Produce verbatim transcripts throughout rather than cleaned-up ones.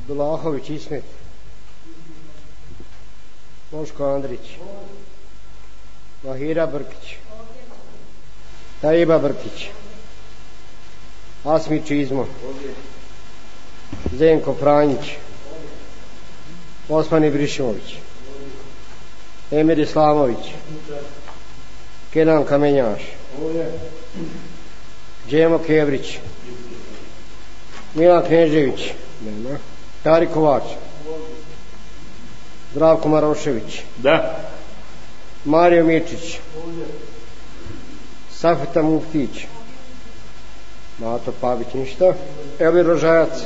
Abdullahović Ismet, Moško Andrić, Mahira Brkić, Tajiba Brkić, Asmi Čizmo, Zenko Franjić, Osman Ibrišimović, Emir Islamović, Kenan Kamenjaš, Džemo Kevrić, Milan Knežević, nema, Tari Kovač, Zdravko Marošević, da, Mario Mičić, Safeta Muftić, Mato Pavić, ništa, Elvir Rožajac,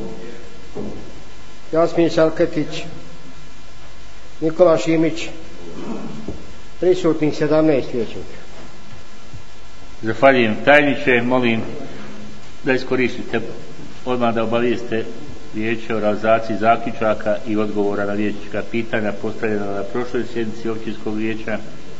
Jasmin Šalketić, Nikola Šimić, prisutnih sedamnaest vijećnika. Zahvaljujem tajniče, molim da iskoristite odmah da obavijeste vijeće o realizaciji zaključaka i odgovora na vijećnička pitanja postavljena na prošloj sjednici općinskog vijeća.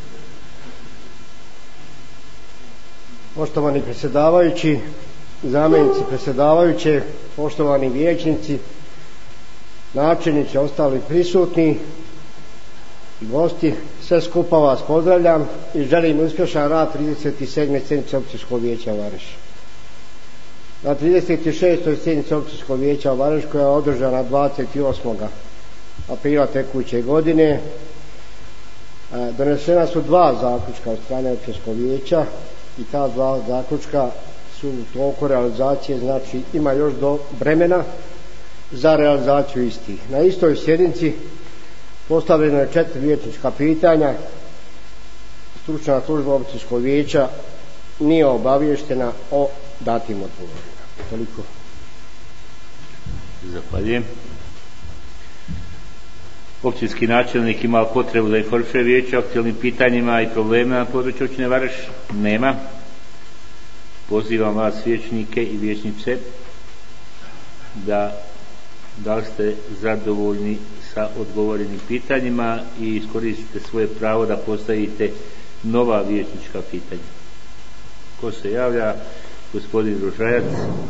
Poštovani predsjedavajući, zamjenici predsjedavajuće, poštovani vijećnici, načelnici, ostali prisutni, gosti, sve skupa vas pozdravljam i želim uspješan rad trideset sedme sjednice općinskog vijeća Vareš. Na trideset šestoj sjednici općinskog vijeća Vareš, koja je održana dvadeset osmog aprila tekuće godine, donesena su dva zaključka od strane općinskog vijeća i ta dva zaključka su u toku realizacije, znači ima još do vremena za realizaciju istih. Na istoj sjednici postavljeno je četiri vijećnička pitanja. Stručna služba općinskog vijeća nije obavještena o datim odgovorima. Toliko. Zahvaljujem. Općinski načelnik ima potrebu da informiše vijeće o aktualnim pitanjima i problemima na području općine Vareš? Nema. Pozivam vas vijećnike i vijećnice da da li ste zadovoljni sa odgovorenim pitanjima i iskoristite svoje pravo da postavite nova vijećnička pitanja. Ko se javlja? Gospodin Rožajac.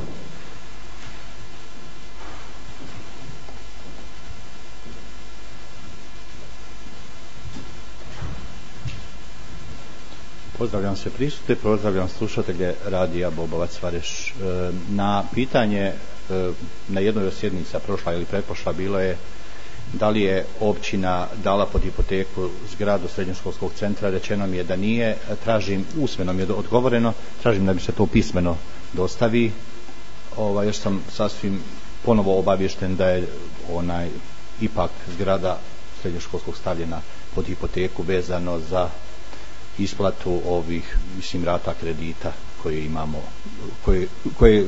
Pozdravljam sve prisutne, pozdravljam slušatelje radija Bobovac Vareš. Na pitanje na jednoj od sjednica, prošla ili pretprošla, bilo je da li je općina dala pod hipoteku zgradu srednjoškolskog centra. Rečeno mi je da nije. Tražim, usmeno mi je odgovoreno, tražim da mi se to pismeno dostavi. Ovaj, još sam sasvim ponovo obavješten da je onaj ipak zgrada srednjoškolskog stavljena pod hipoteku vezano za isplatu ovih, mislim, rata kredita koje imamo, koje, koje,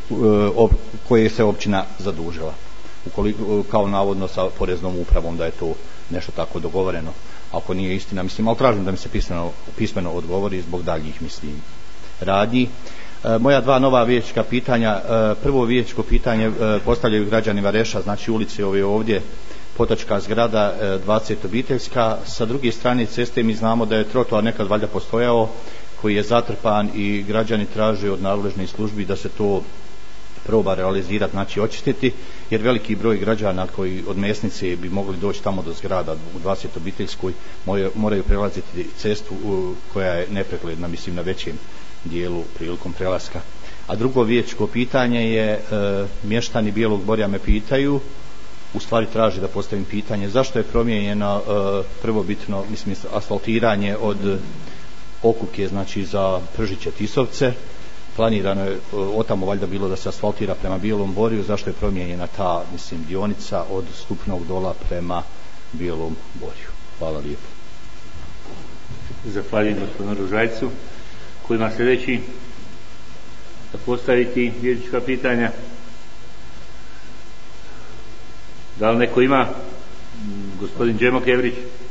koje se općina zadužila. Ukoliko, kao navodno sa poreznom upravom da je to nešto tako dogovoreno. Ako nije istina, mislim, ali tražim da mi se pismeno, pismeno odgovori zbog daljih, mislim, radnji. E, moja dva nova vijećnička pitanja. E, prvo vijećničko pitanje e, postavljaju građani Vareša, znači ulice ove ovdje, Potočka zgrada, e, dvadeset obiteljska. Sa druge strane ceste mi znamo da je trotoar nekad valjda postojao, koji je zatrpan i građani traže od nadležnih službi da se to proba realizirati, znači očistiti, jer veliki broj građana koji od Mesnice bi mogli doći tamo do zgrada u dvadeset obiteljskoj moraju prelaziti cestu koja je nepregledna, mislim, na većem dijelu prilikom prelaska. A drugo vijećko pitanje je, e, mještani Bijelog Borja me pitaju, u stvari traži da postavim pitanje, zašto je promijenjeno e, prvobitno, mislim, asfaltiranje od Okuke, znači za Pržiće Tisovce. Planirano je otamo valjda bilo da se asfaltira prema Bijelom Borju, zašto je promijenjena ta, mislim, dionica od Stupnog dola prema Bijelom Borju. Hvala lijepo. Zahvaljujem gospodinu Rožajcu. Ko ima sljedeći da postaviti vijećnička pitanja? Da li neko ima? Gospodin Džemo Kevrić.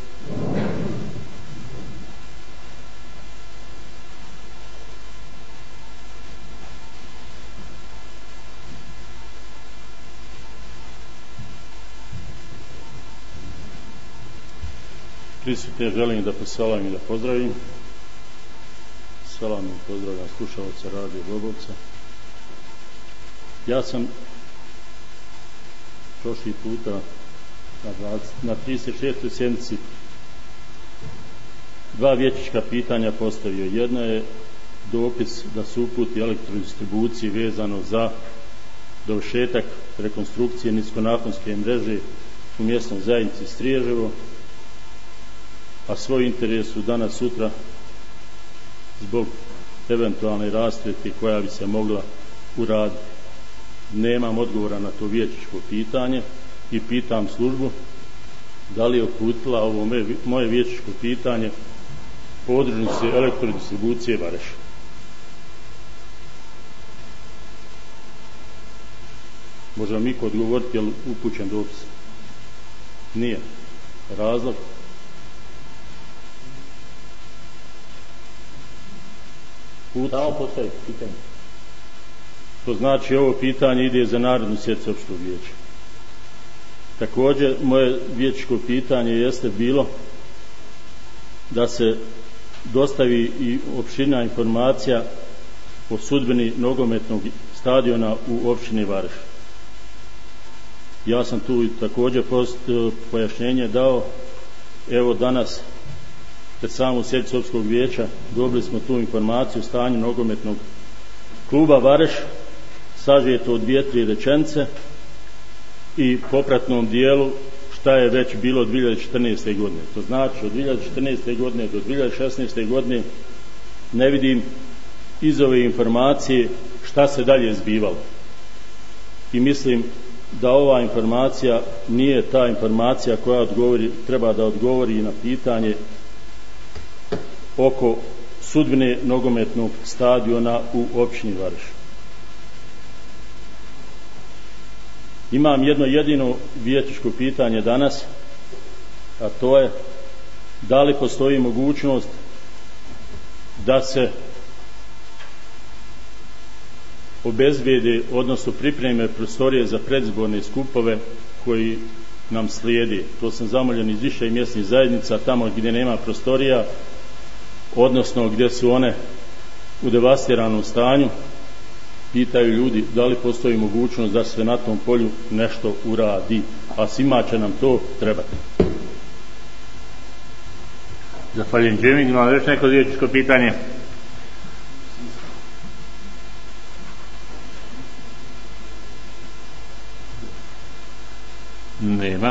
Prisutne želim da poselam i da pozdravim. Selam i pozdravljam slušalca Radio Globovca. Ja sam prošli puta na, dvadeset, na trideset šestoj sjednici dva vijećnička pitanja postavio. Jedno je dopis da se uputi elektrodistribuciji vezano za dovršetak rekonstrukcije niskonaponske mreže u mjesnoj zajednici Striježevo, a svoj interes su danas sutra zbog eventualne rasvjete koja bi se mogla uraditi. Nemam odgovora na to vijećničko pitanje i pitam službu da li je uputila ovo moje vijećničko pitanje podružnici elektrodistribucije Vareš. Može vam niko odgovoriti je li upućen dopis? Nije. Razlog? Samo postaviti pitanje. To znači ovo pitanje ide za narodnu sjednicu opštog vijeća. Također moje vijećničko pitanje jeste bilo da se dostavi i opširna informacija o sudbini nogometnog stadiona u opštini Vareš. Ja sam tu također pojašnjenje dao. Evo danas pred samu sjednicu opštog vijeća dobili smo tu informaciju o stanju nogometnog kluba Vareš, sažeto od dvije, tri rečenice i popratnom dijelu šta je već bilo od dvije hiljade četrnaeste. godine. To znači od dvije hiljade četrnaeste. godine do dvije hiljade šesnaeste. godine ne vidim iz ove informacije šta se dalje zbivalo. I mislim da ova informacija nije ta informacija koja odgovori, treba da odgovori na pitanje oko sudbine nogometnog stadiona u općini Vareš. Imam jedno jedino vijećničko pitanje danas, a to je da li postoji mogućnost da se obezbijede, odnosno pripreme prostorije za predizborne skupove koji nam slijedi. To sam zamoljen iz više mjesnih zajednica, tamo gdje nema prostorija, odnosno gdje su one u devastiranom stanju, pitaju ljudi da li postoji mogućnost da se na tom polju nešto uradi, a svima će nam to trebati. Zahvaljujem. Džemil, imamo još neko vijećničko pitanje? Nema.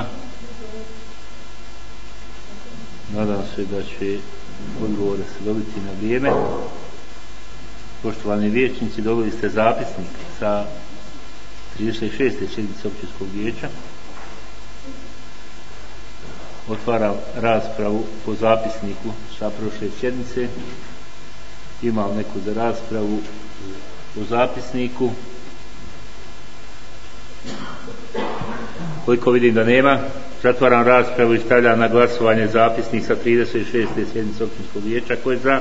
Nadam se da će odgovore se dobiti na vrijeme. Poštovani vijećnici, dobili ste zapisnik sa trideset šeste. sjednice općinskog vijeća. Otvaram raspravu po zapisniku sa prošle sjednice. Imam neku za raspravu o zapisniku? Koliko vidim da nema, zatvaram raspravu i stavljam na glasovanje zapisnik sa trideset šeste. sjednice općinskog vijeća. Ko je za?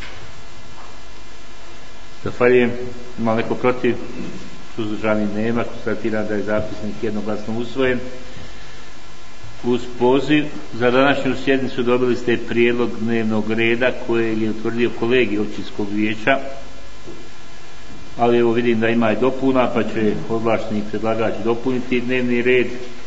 Zahvaljujem. Ima neko protiv? Suzdržani nema. Konstatiram da je zapisnik jednoglasno usvojen. Uz poziv za današnju sjednicu dobili ste prijedlog dnevnog reda kojeg je utvrdio kolegij općinskog vijeća, ali evo vidim da ima i dopuna, pa će ovlašteni predlagač dopuniti dnevni red.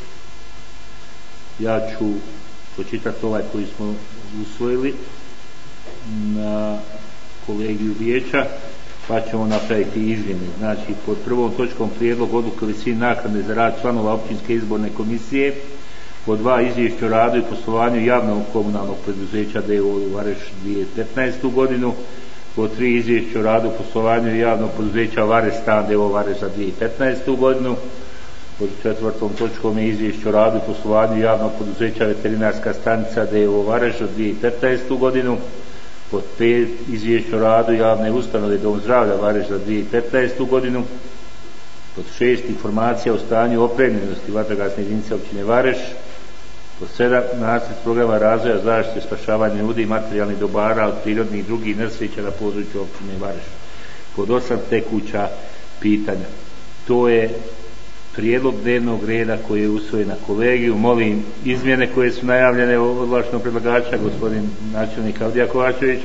Ja ću pročitati ovaj koji smo usvojili na kolegiju vijeća, pa ćemo napraviti izmjene. Znači, pod prvom točkom prijedlog odluke o visini naknade za rad članova općinske izborne komisije, pod dva izvješće o radu i poslovanju javnog komunalnog preduzeća D O O Vareš dvije tisuće petnaestu. godinu, pod tri izvješće o radu i poslovanju javnog poduzeća Vareš stan D O O Vareš za dvije tisuće petnaestu. godinu, pod četvrtom točkom je izvješće o radu i poslovanju javnog poduzeća Veterinarska stanica D O O Vareš za dvije tisuće petnaestu. godinu, pod pet izvješće o radu javne ustanove Dom zdravlja Vareš za dvije tisuće petnaestu. godinu, pod šest informacija o stanju opremljenosti vatrogasne jedinice općine Vareš, pod sedam nacrt programa razvoja zaštite spašavanja ljudi i materijalnih dobara od prirodnih i drugih nesreća na području općine Vareš, pod osam tekuća pitanja. To je prijedlog dnevnog reda koji je usvojen na kolegiju. Molim izmjene koje su najavljene od ovlaštenog predlagača, gospodin načelnik Avdija Kovačević.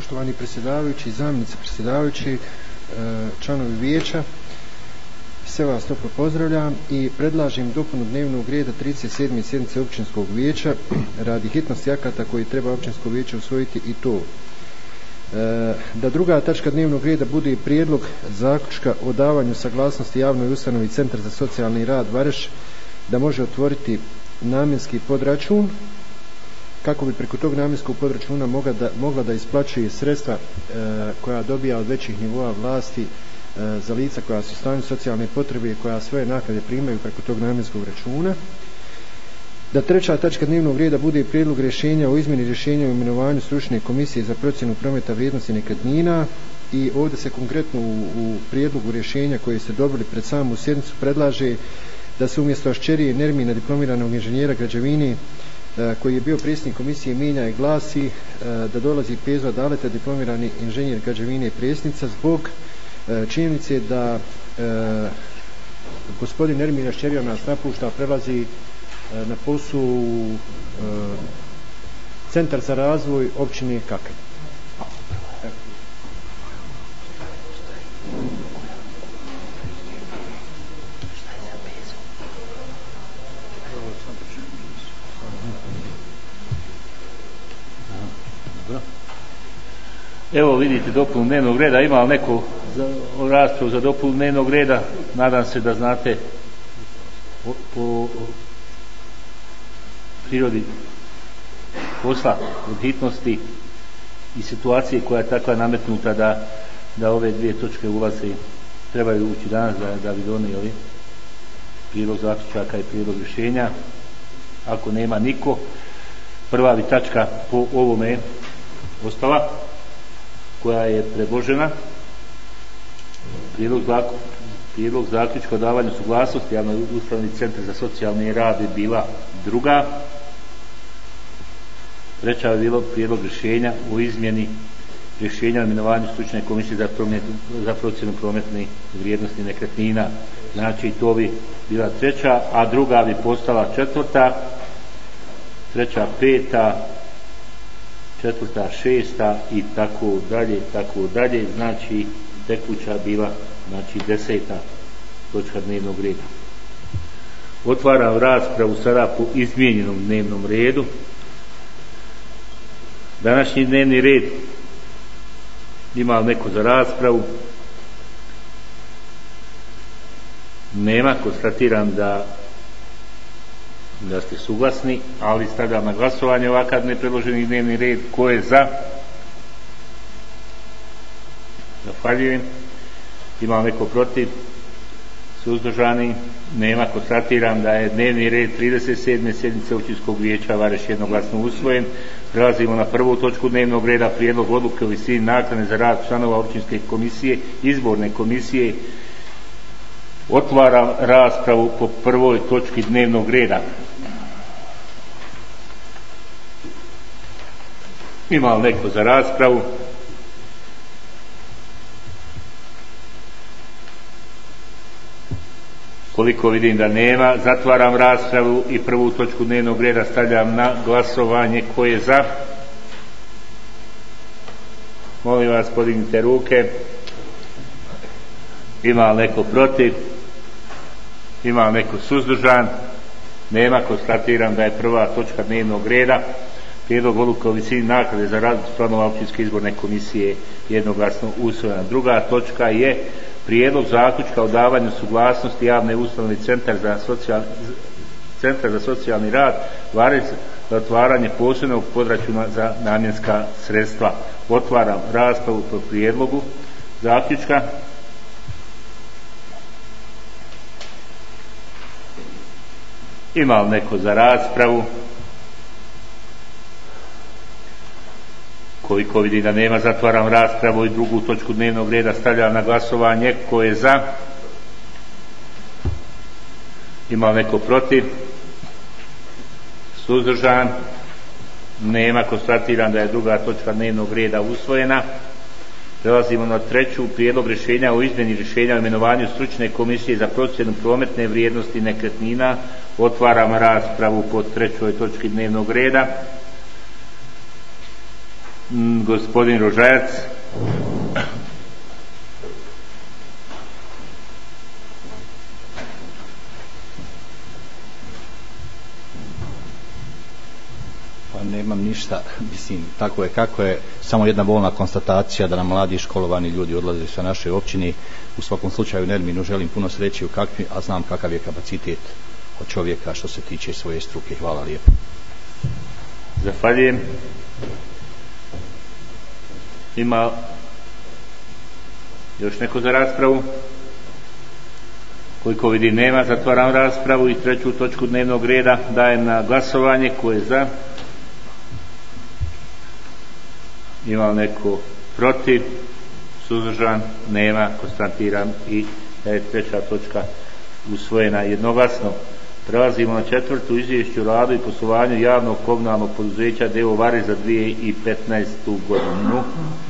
Poštovani predsjedavajući, zamjenici predsjedavajući, članovi vijeća, sve vas toplo pozdravljam i predlažem dopunu dnevnog reda trideset sedme sjednice općinskog vijeća radi hitnosti akata koji treba općinsko vijeće usvojiti, i to da druga tačka dnevnog reda bude prijedlog zaključka o davanju saglasnosti javnoj ustanovi Centar za socijalni rad Vareš da može otvoriti namjenski podračun kako bi preko tog namjenskog podračuna mogla da, mogla da isplaćuje sredstva e, koja dobija od većih nivoa vlasti e, za lica koja su u stanju socijalne potrebe i koja svoje naknade primaju preko tog namjenskog računa. Da treća tačka dnevnog reda bude prijedlog rješenja o izmjeni rješenja o imenovanju stručne komisije za procjenu prometa vrijednosti nekretnina, i ovdje se konkretno u, u prijedlogu rješenja koje ste dobili pred samu sjednicu predlaže da se umjesto Aščerije Nermina, diplomiranog inženjera građevine koji je bio predsjednik komisije, mijenja i glasi da dolazi Pezo Adaleta, diplomirani inženjer građevine i predsjednica, zbog činjenice da gospodin Nermin Aščerija nas napušta, prelazi na poslu u Centar za razvoj općine Kaknj. Evo vidite dopunu dnevnog reda. Ima li neko za, raspravu za dopunu dnevnog reda? Nadam se da znate po, po prirodi posla, od hitnosti i situacije koja je takva nametnuta da, da ove dvije točke ulaze, trebaju ući danas da, da bi donijeli prijedlog zaključaka i prijedlog rješenja. Ako nema niko, prva bi tačka po ovome ostala, koja je predložena. Prijedlog, zaku, prijedlog zaključka o davanju suglasnosti javnoj ustanovi Centar za socijalni rad je bila druga. Treća je bilo prijedlog rješenja o izmjeni rješenja o imenovanju stručne komisije za, promet, za procjenu prometne vrijednosti nekretnina. Znači to bi bila treća, a druga bi postala četvrta, treća peta, četvrta šesta i tako dalje, tako dalje. Znači tekuća bila, znači deseta točka dnevnog reda. Otvaram raspravu sada po izmijenjenom dnevnom redu. Današnji dnevni red, ima li neko za raspravu? Nema. Konstatiram da da ste suglasni, ali stavljam na glasovanje ovakav nepredloženi dnevni red. Ko je za? Zahvaljujem. Ima li neko protiv? Suzdržani? Nema. Konstatiram da je dnevni red trideset sedme sjednice općinskog vijeća Vareš jednoglasno usvojen. Prelazimo na prvu točku dnevnog reda, prijedlog odluke o visini naknade za rad članova općinske komisije, izborne komisije. Otvaram raspravu po prvoj točki dnevnog reda. Ima li neko za raspravu? Koliko vidim da nema, zatvaram raspravu i prvu točku dnevnog reda stavljam na glasovanje. Ko je za? Molim vas, podignite ruke. Ima li neko protiv? Ima li neko suzdržan? Nema. Konstatiram da je prva točka dnevnog reda, prijedlog odluke o visini naknade za rad članova općinske izborne komisije, jednoglasno usvojena. Druga točka je prijedlog zaključka o davanju suglasnosti javne ustanove Centar za socijalni, Centar za socijalni rad Vareš za otvaranje posebnog podračuna za namjenska sredstva. Otvaram raspravu po prijedlogu zaključka. Ima li neko za raspravu? Koliko vidi da nema, zatvaram raspravu i drugu točku dnevnog reda stavljam na glasovanje. Ko je za? Ima li neko protiv? Suzdržan? Nema. Konstatiram da je druga točka dnevnog reda usvojena. Prelazimo na treću, prijedlog rješenja o izmjeni rješenja o imenovanju stručne komisije za procjenu prometne vrijednosti nekretnina. Otvaram raspravu po trećoj točki dnevnog reda. Gospodin Rožajac. Pa nemam ništa, mislim, tako je kako je, samo jedna bolna konstatacija da nam mladi školovani ljudi odlaze sa naše općine. U svakom slučaju Nerminu želim puno sreće u kakvi, a znam kakav je kapacitet od čovjeka što se tiče svoje struke. Hvala lijepo. Zahvaljujem. Ima još neko za raspravu? Koliko vidim nema, zatvaram raspravu i treću točku dnevnog reda dajem na glasovanje. Ko je za? Ima neko protiv? Suzdržan? Nema. Konstatiram i da je treća točka usvojena jednoglasno. Prelazimo na četvrtu, izvješću o radu i poslovanju javnog komunalnog poduzeća D O Varež za dvije tisuće petnaestu godinu.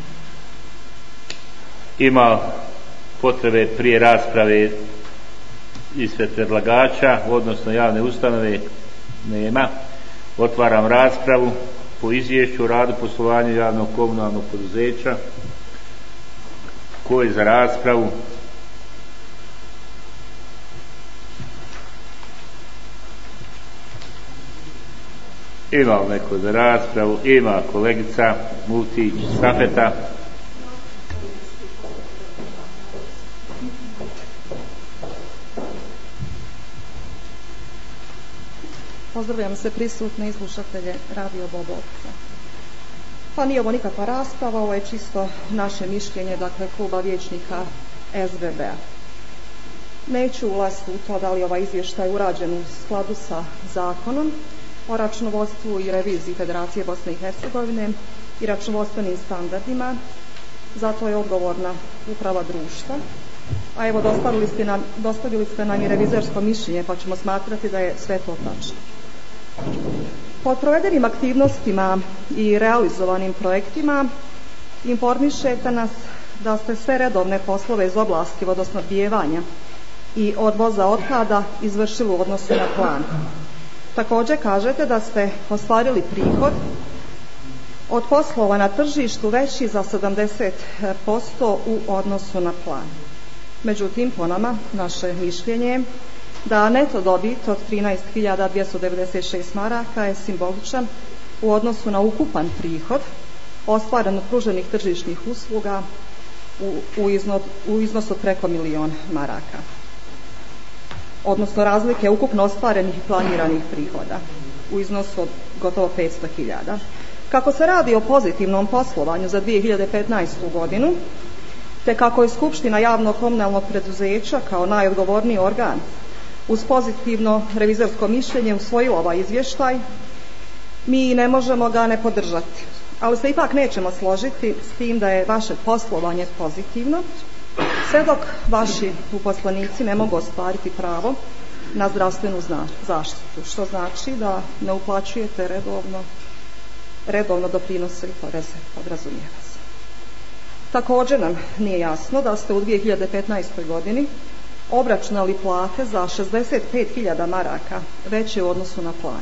Ima potrebe prije rasprave ispred predlagača, odnosno javne ustanove? Nema. Otvaram raspravu po izvješću o radu i poslovanju javnog komunalnog poduzeća. Ko je za raspravu? Ima neko za raspravu? Ima kolegica Muftić Safeta. Pozdravljam se prisutne i slušatelje Radio Bobovca. Pa nije ovo nikakva rasprava, ovo je čisto naše mišljenje, dakle kluba vijećnika S B B-a. Neću ulaziti u to da li ovaj izvještaj urađen u skladu sa zakonom o računovodstvu i reviziji Federacije Bosne i Hercegovine i računovodstvenim standardima, zato je odgovorna uprava društva. A evo dostavili ste nam, dostavili ste nam i revizorsko mišljenje, pa ćemo smatrati da je sve to tačno. Pod provedenim aktivnostima i realizovanim projektima informišete nas da ste sve redovne poslove iz oblasti vodosnabdijevanja i odvoza otpada izvršili u odnosu na plan. Također kažete da ste ostvarili prihod od poslova na tržištu veći za sedamdeset posto u odnosu na plan. Međutim, po nama, naše mišljenje je da neto dobit od trinaest hiljada dvjesto devedeset šest maraka je simboličan u odnosu na ukupan prihod ostvaren od pruženih tržišnih usluga u, u, iznos, u iznosu preko milion maraka. Odnosno razlike ukupno ostvarenih i planiranih prihoda u iznosu od gotovo petsto hiljada. Kako se radi o pozitivnom poslovanju za dvije hiljade petnaestu godinu, te kako je Skupština javnog komunalnog preduzeća kao najodgovorniji organ uz pozitivno revizorsko mišljenje usvojilo ovaj izvještaj, mi ne možemo ga ne podržati. Ali se ipak nećemo složiti s tim da je vaše poslovanje pozitivno, sve dok vaši uposlenici ne mogu ostvariti pravo na zdravstvenu zaštitu, što znači da ne uplaćujete redovno, redovno doprinose i poreze, podrazumijeva se. Također nam nije jasno da ste u dvije hiljade petnaestoj godini obračunali plate za šezdeset pet hiljada maraka veće u odnosu na plan.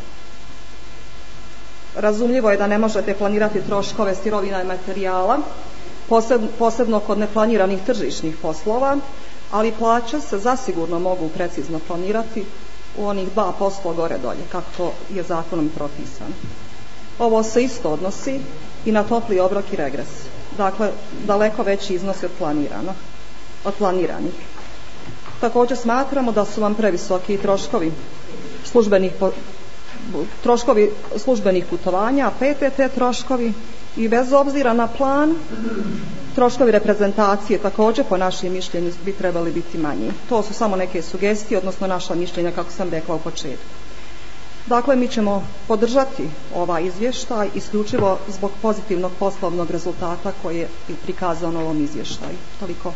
Razumljivo je da ne možete planirati troškove sirovina i materijala, posebno kod neplaniranih tržišnih poslova, ali plaće se zasigurno mogu precizno planirati u onih dva posto gore dolje, kako je zakonom propisano. Ovo se isto odnosi i na topli obrok i regres. Dakle, daleko veći iznos od planirano, od planiranih. Također smatramo da su vam previsoki troškovi službenih, troškovi službenih putovanja, P T T troškovi i bez obzira na plan, troškovi reprezentacije također po našem mišljenju bi trebali biti manji. To su samo neke sugestije, odnosno naša mišljenja kako sam rekla u početku. Dakle, mi ćemo podržati ovaj izvještaj isključivo zbog pozitivnog poslovnog rezultata koji je prikazan u ovom izvještaju. Toliko.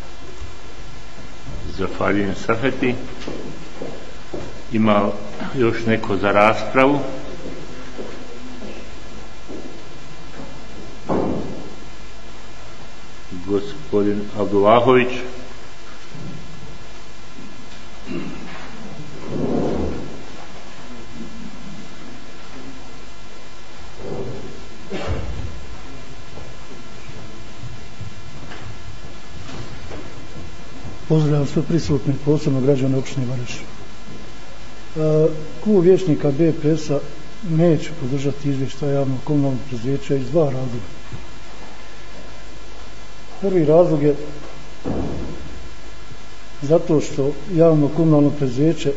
Zahvaljujem Safeti. Ima još neko za raspravu? Gospodin Abdullahović. Pozdravljam sve prisutne, posebno građane opštine Vareš. Klub vijećnika B P S-a neće podržati izvještaj javnog komunalnog preduzeća iz dva razloga. Prvi razlog je zato što javno komunalno preduzeće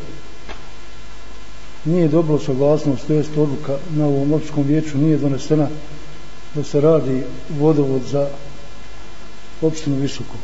nije dobilo saglasnost, to jest odluka na ovom općinskom vijeću nije donesena da se radi vodovod za opštinu Visoko.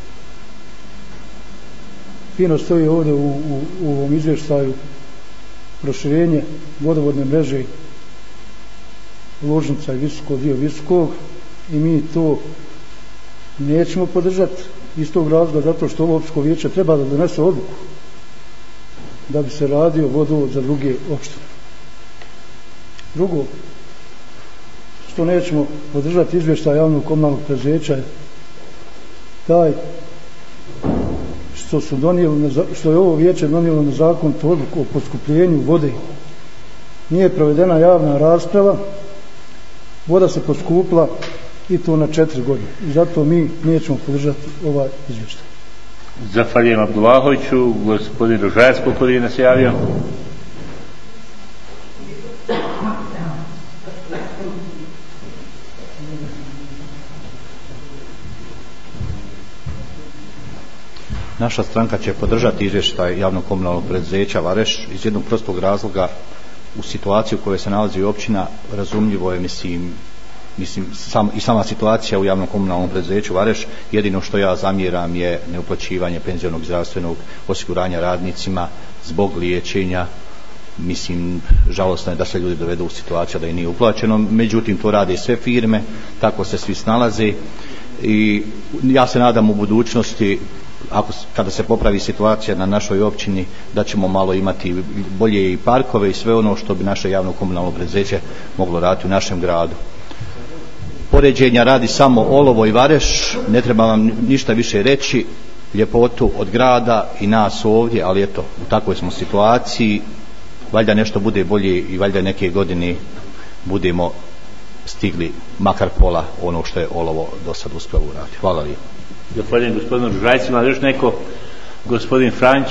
Fino stoji ovdje u, u, u ovom izvještaju proširenje vodovodne mreže Lužnica i Visoko, dio Visokog, i mi to nećemo podržati iz tog razloga zato što ovo općinsko vijeće treba da donese odluku da bi se radio vodovod za druge opštine. Drugo, što nećemo podržati izvještaj javnog komunalnog preduzeća je taj što su donijeli, što je ovo vijeće donijelo na zakon odluku o poskupljenju vode. Nije provedena javna rasprava, voda se poskupla i to na četiri godine. I zato mi nećemo podržati ovaj izvještaj. Zahvaljujem Abdullahoviću. Gospodin Rožajac, koliko je nas javio? Naša stranka će podržati izvještaj javnog komunalnog preduzeća Vareš iz jednog prostog razloga. U situaciji u kojoj se nalazi općina razumljivo je, mislim, mislim sam, i sama situacija u javnom komunalnom preduzeću Vareš. Jedino što ja zamjeram je neuplaćivanje penzionog zdravstvenog osiguranja radnicima zbog liječenja. Mislim, žalostno je da se ljudi dovedu u situaciju da i nije uplaćeno, međutim to rade sve firme, tako se svi snalaze i ja se nadam u budućnosti, ako, kada se popravi situacija na našoj općini, da ćemo malo imati bolje i parkove i sve ono što bi naše javno komunalno preduzeće moglo raditi u našem gradu. Poređenja radi samo Olovo i Vareš, ne treba vam ništa više reći, ljepotu od grada i nas ovdje, ali eto, u takvoj smo situaciji, valjda nešto bude bolje i valjda neke godine budemo stigli makar pola ono što je Olovo do sad uspjelo uraditi. Hvala lijepo. Zahvaljujem gospodinu Žrajcima, ali još neko, gospodin Franč.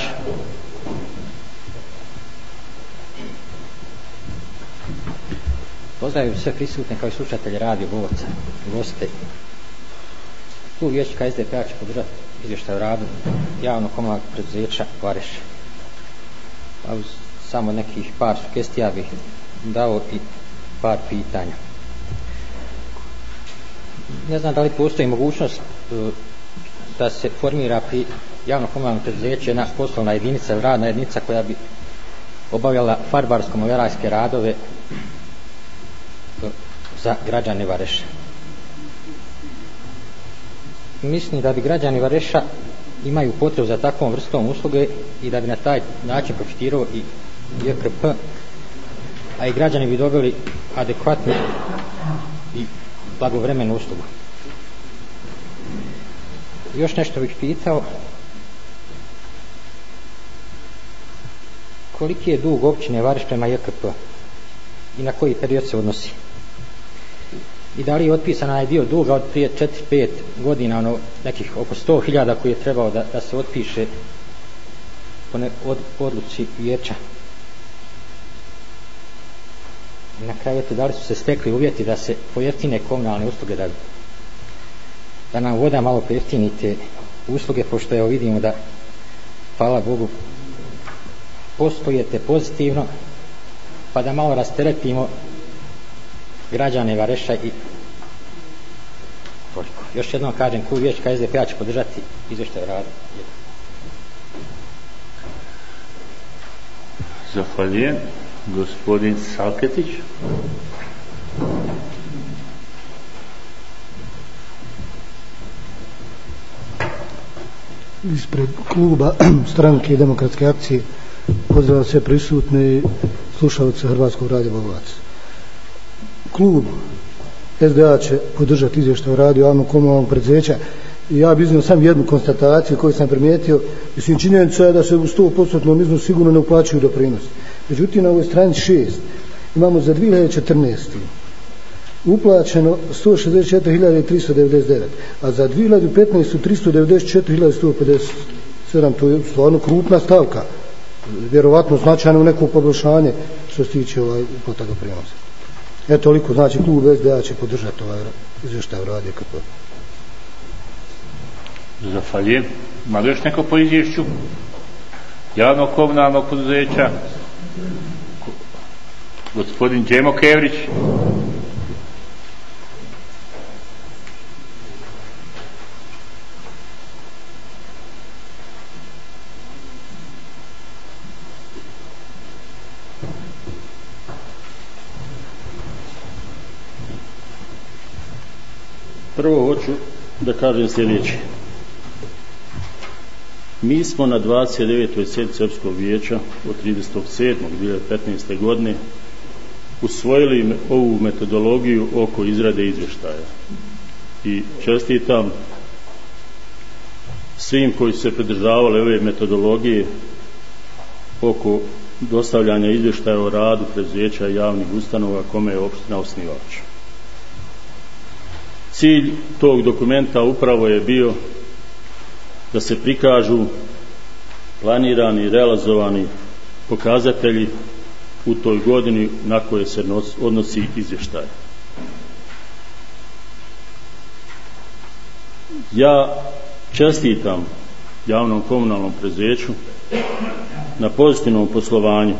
Pozdravim sve prisutne kao i slušatelje radio Bovaca i goste. Klub vijećnika S D P-a će podržati izvještaj o radu javnog komunalnog preduzeća Vareš. A uz samo nekih par sugestija bih dao i par pitanja. Ne znam da li postoji mogućnost da se formira pri javno komunalnom preduzeću jedna poslovna jedinica ili radna jedinica koja bi obavljala farbarsko-molerajske radove za građane Vareša. Mislim da bi građani Vareša imaju potrebu za takvom vrstom usluge i da bi na taj način profitirao i J K P, a i građani bi dobili adekvatnu i blagovremenu uslugu. Još nešto bih pitao, koliki je dug općine Vareš prema J K P i na koji period se odnosi? I da li je otpisan onaj dio duga od prije četiri pet godina, ono nekih oko sto hiljada koji je trebao da, da se otpiše po ne, od, odluci vijeća? I na kraju, eto, da li su se stekli uvjeti da se pojeftine komunalne usluge, da, da nam voda malo pojeftini te usluge, pošto evo vidimo da, hvala Bogu, poslujete pozitivno, pa da malo rasteretimo građane Vareša i toliko. Još jednom kažem, klub vijećnika S D P-a će podržati izvještaj o radu. Zahvaljujem. Gospodin Salketić. Ispred kluba Stranke i demokratske akcije pozdravljam sve prisutne i slušalce Hrvatskog radija Bogovac. Klub S D A će podržati izvještaj o radu javnog komunalnog preduzeća. Ja bih iznio samo jednu konstataciju koju sam primijetio. Mislim, činjenica je da se u sto posto iznosu sigurno ne uplaćuju doprinosi. Međutim, na ovoj stranici šest imamo za dvije hiljade četrnaeste. uplaćeno sto šezdeset četiri hiljade tristo devedeset devet, a za dvije hiljade petnaeste. tristo devedeset četiri hiljade sto pedeset sedam, to je stvarno krupna stavka, vjerovatno značajno neko poboljšanje što se tiče ovaj uplata doprinosa. E toliko, znači klub S D A će podržati ovaj izvještaj o radu K P. Zahvaljujem. Ima li još neko po izvješću javnog komunalnog poduzeća? Gospodin Džemo Kevrić. Prvo hoću da kažem sljedeće. Mi smo na dvadeset devetoj sjednici Općinskog vijeća od tridesetog sedmog dvije hiljade petnaeste. godine usvojili ovu metodologiju oko izrade izvještaja. I čestitam svim koji su se pridržavali ove metodologije oko dostavljanja izvještaja o radu preduzeća i javnih ustanova kome je opština osnivač. Cilj tog dokumenta upravo je bio da se prikažu planirani i realizovani pokazatelji u toj godini na koje se odnosi izvještaj. Ja čestitam javnom komunalnom preduzeću na pozitivnom poslovanju.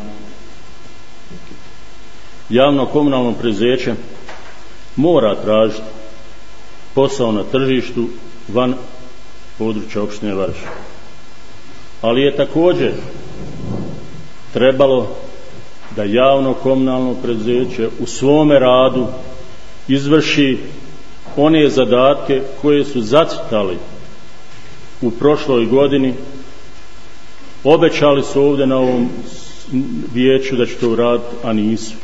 Javno komunalno preduzeće mora tražiti posao na tržištu van područja opštine Vareš. Ali je također trebalo da javno komunalno preduzeće u svome radu izvrši one zadatke koje su zacrtali u prošloj godini. Obećali su ovdje na ovom vijeću da će to uraditi, a nisu.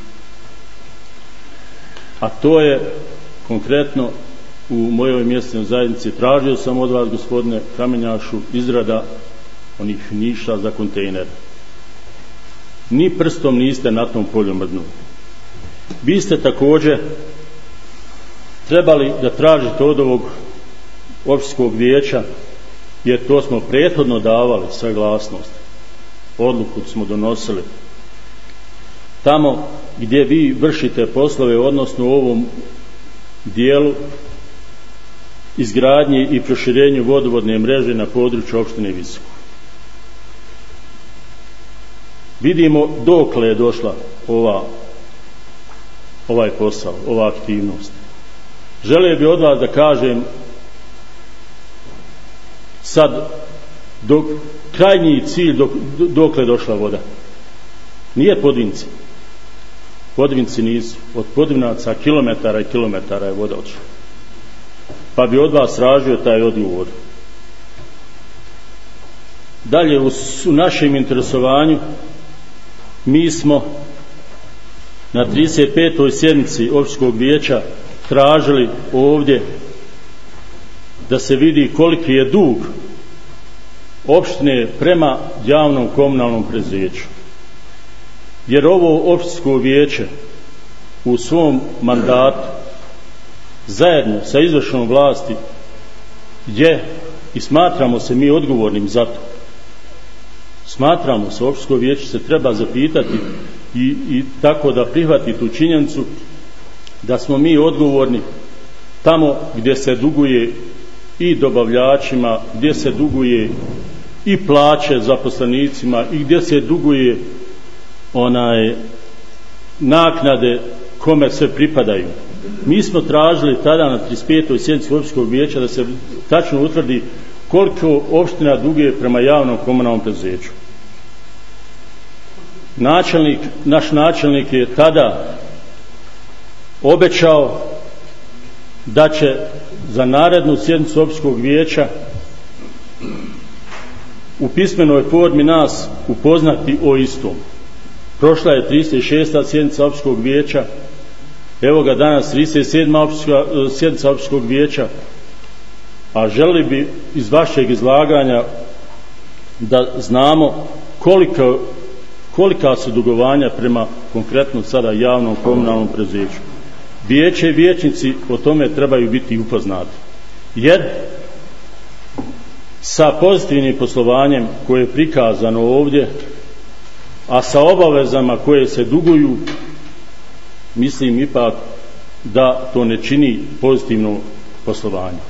A to je konkretno u mojoj mjesnoj zajednici. Tražio sam od vas, gospodine Kamenjašu, izrada onih niša za kontejner. Ni prstom niste na tom polju mrdnuli. Vi ste također trebali da tražite od ovog općinskog vijeća, jer to smo prethodno davali saglasnost, odluku smo donosili, tamo gdje vi vršite poslove, odnosno u ovom dijelu izgradnje i proširenju vodovodne mreže na području opštine Visoko. Vidimo dokle je došla ova, ovaj posao, ova aktivnost. Želio bi od vas da kažem sad dok krajnji cilj dok, dokle je došla voda. Nije Podvinci. Podvinci nisu. Od Podvinaca kilometara i kilometara je voda odšla. Pa bi od vas tražio taj odgovor. Dalje, u, u našem interesovanju mi smo na trideset petoj sjednici općinskog vijeća tražili ovdje da se vidi koliki je dug opštine prema javnom komunalnom preduzeću. Jer ovo općinsko vijeće u svom mandatu zajedno sa izvršnom vlasti je, i smatramo se mi odgovornim za to, smatramo se, općinsko vijeće se treba zapitati i, i tako da prihvati tu činjenicu da smo mi odgovorni tamo gdje se duguje i dobavljačima, gdje se duguje i plaće zaposlenicima i gdje se duguje onaj naknade kome sve pripadaju. Mi smo tražili tada na trideset petoj sjednici općinskog vijeća da se tačno utvrdi koliko opština duguje prema javnom komunalnom preduzeću. Načelnik, naš načelnik je tada obećao da će za narednu sjednicu općinskog vijeća u pismenoj formi nas upoznati o istom. Prošla je trideset šesta sjednica općinskog vijeća, evo ga danas trideset sedma sjednica općinskog vijeća, a želi bi iz vašeg izlaganja da znamo koliko, kolika su dugovanja prema konkretno sada javnom komunalnom preduzeću. Vijeće i vijećnici o tome trebaju biti upoznati. Jer sa pozitivnim poslovanjem koje je prikazano ovdje, a sa obavezama koje se duguju, mislim ipak da to ne čini pozitivno poslovanje.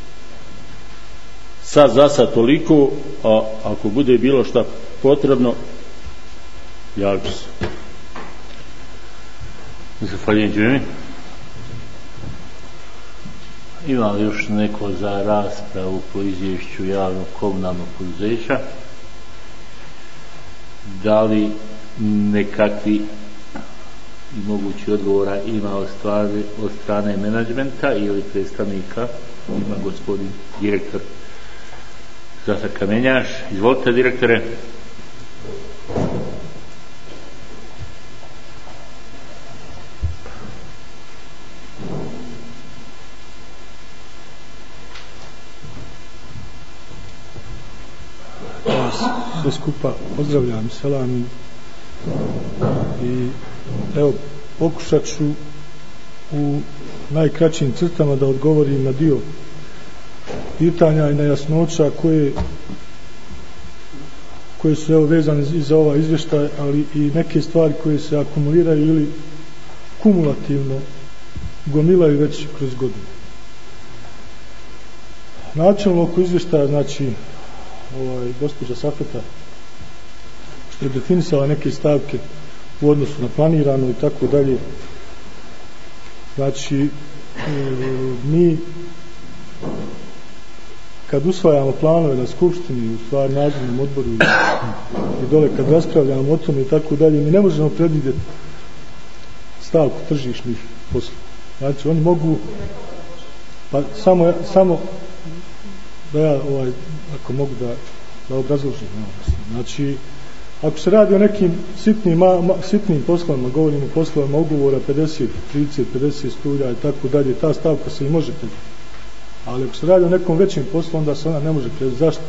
Sad za sad toliko, a ako bude bilo šta potrebno, javit ću se. Zahvaljujem Đumi. Ima li još neko za raspravu po izvješću javnog komunalnog poduzeća? Da li nekakvi i mogući odgovora ima od, stvari, od strane menadžmenta ili predstavnika? Ima gospodin direktor Zafar Kamenjaš. Izvolite, direktore. Sve skupa pozdravljam, selam i evo pokušat ću u najkraćim crtama da odgovorim na dio pitanja i nejasnoća koje koje su evo vezane i za ovaj izvještaj, ali i neke stvari koje se akumuliraju ili kumulativno gomilaju već kroz godinu. Načelno oko izvještaja, znači ovaj, gospođa Safeta što je definisala neke stavke u odnosu na planirano i tako dalje, znači e, mi kad usvajamo planove na skupštini, u stvari nadzornom odboru i, i dole kad raspravljamo o tome i tako dalje, mi ne možemo predvidjeti stavku tržišnih poslova. Znači oni mogu pa samo, samo da ja ovaj, ako mogu da, da obrazložim. Znači ako se radi o nekim sitnim, ma, ma, sitnim poslovima, govorimo o poslovima ugovora pedeset, trideset, pedeset studija i tako dalje, ta stavka se i može predvidjeti. Ali ako se radi o nekom većem poslu, onda se ona ne može predvidjeti. Zašto?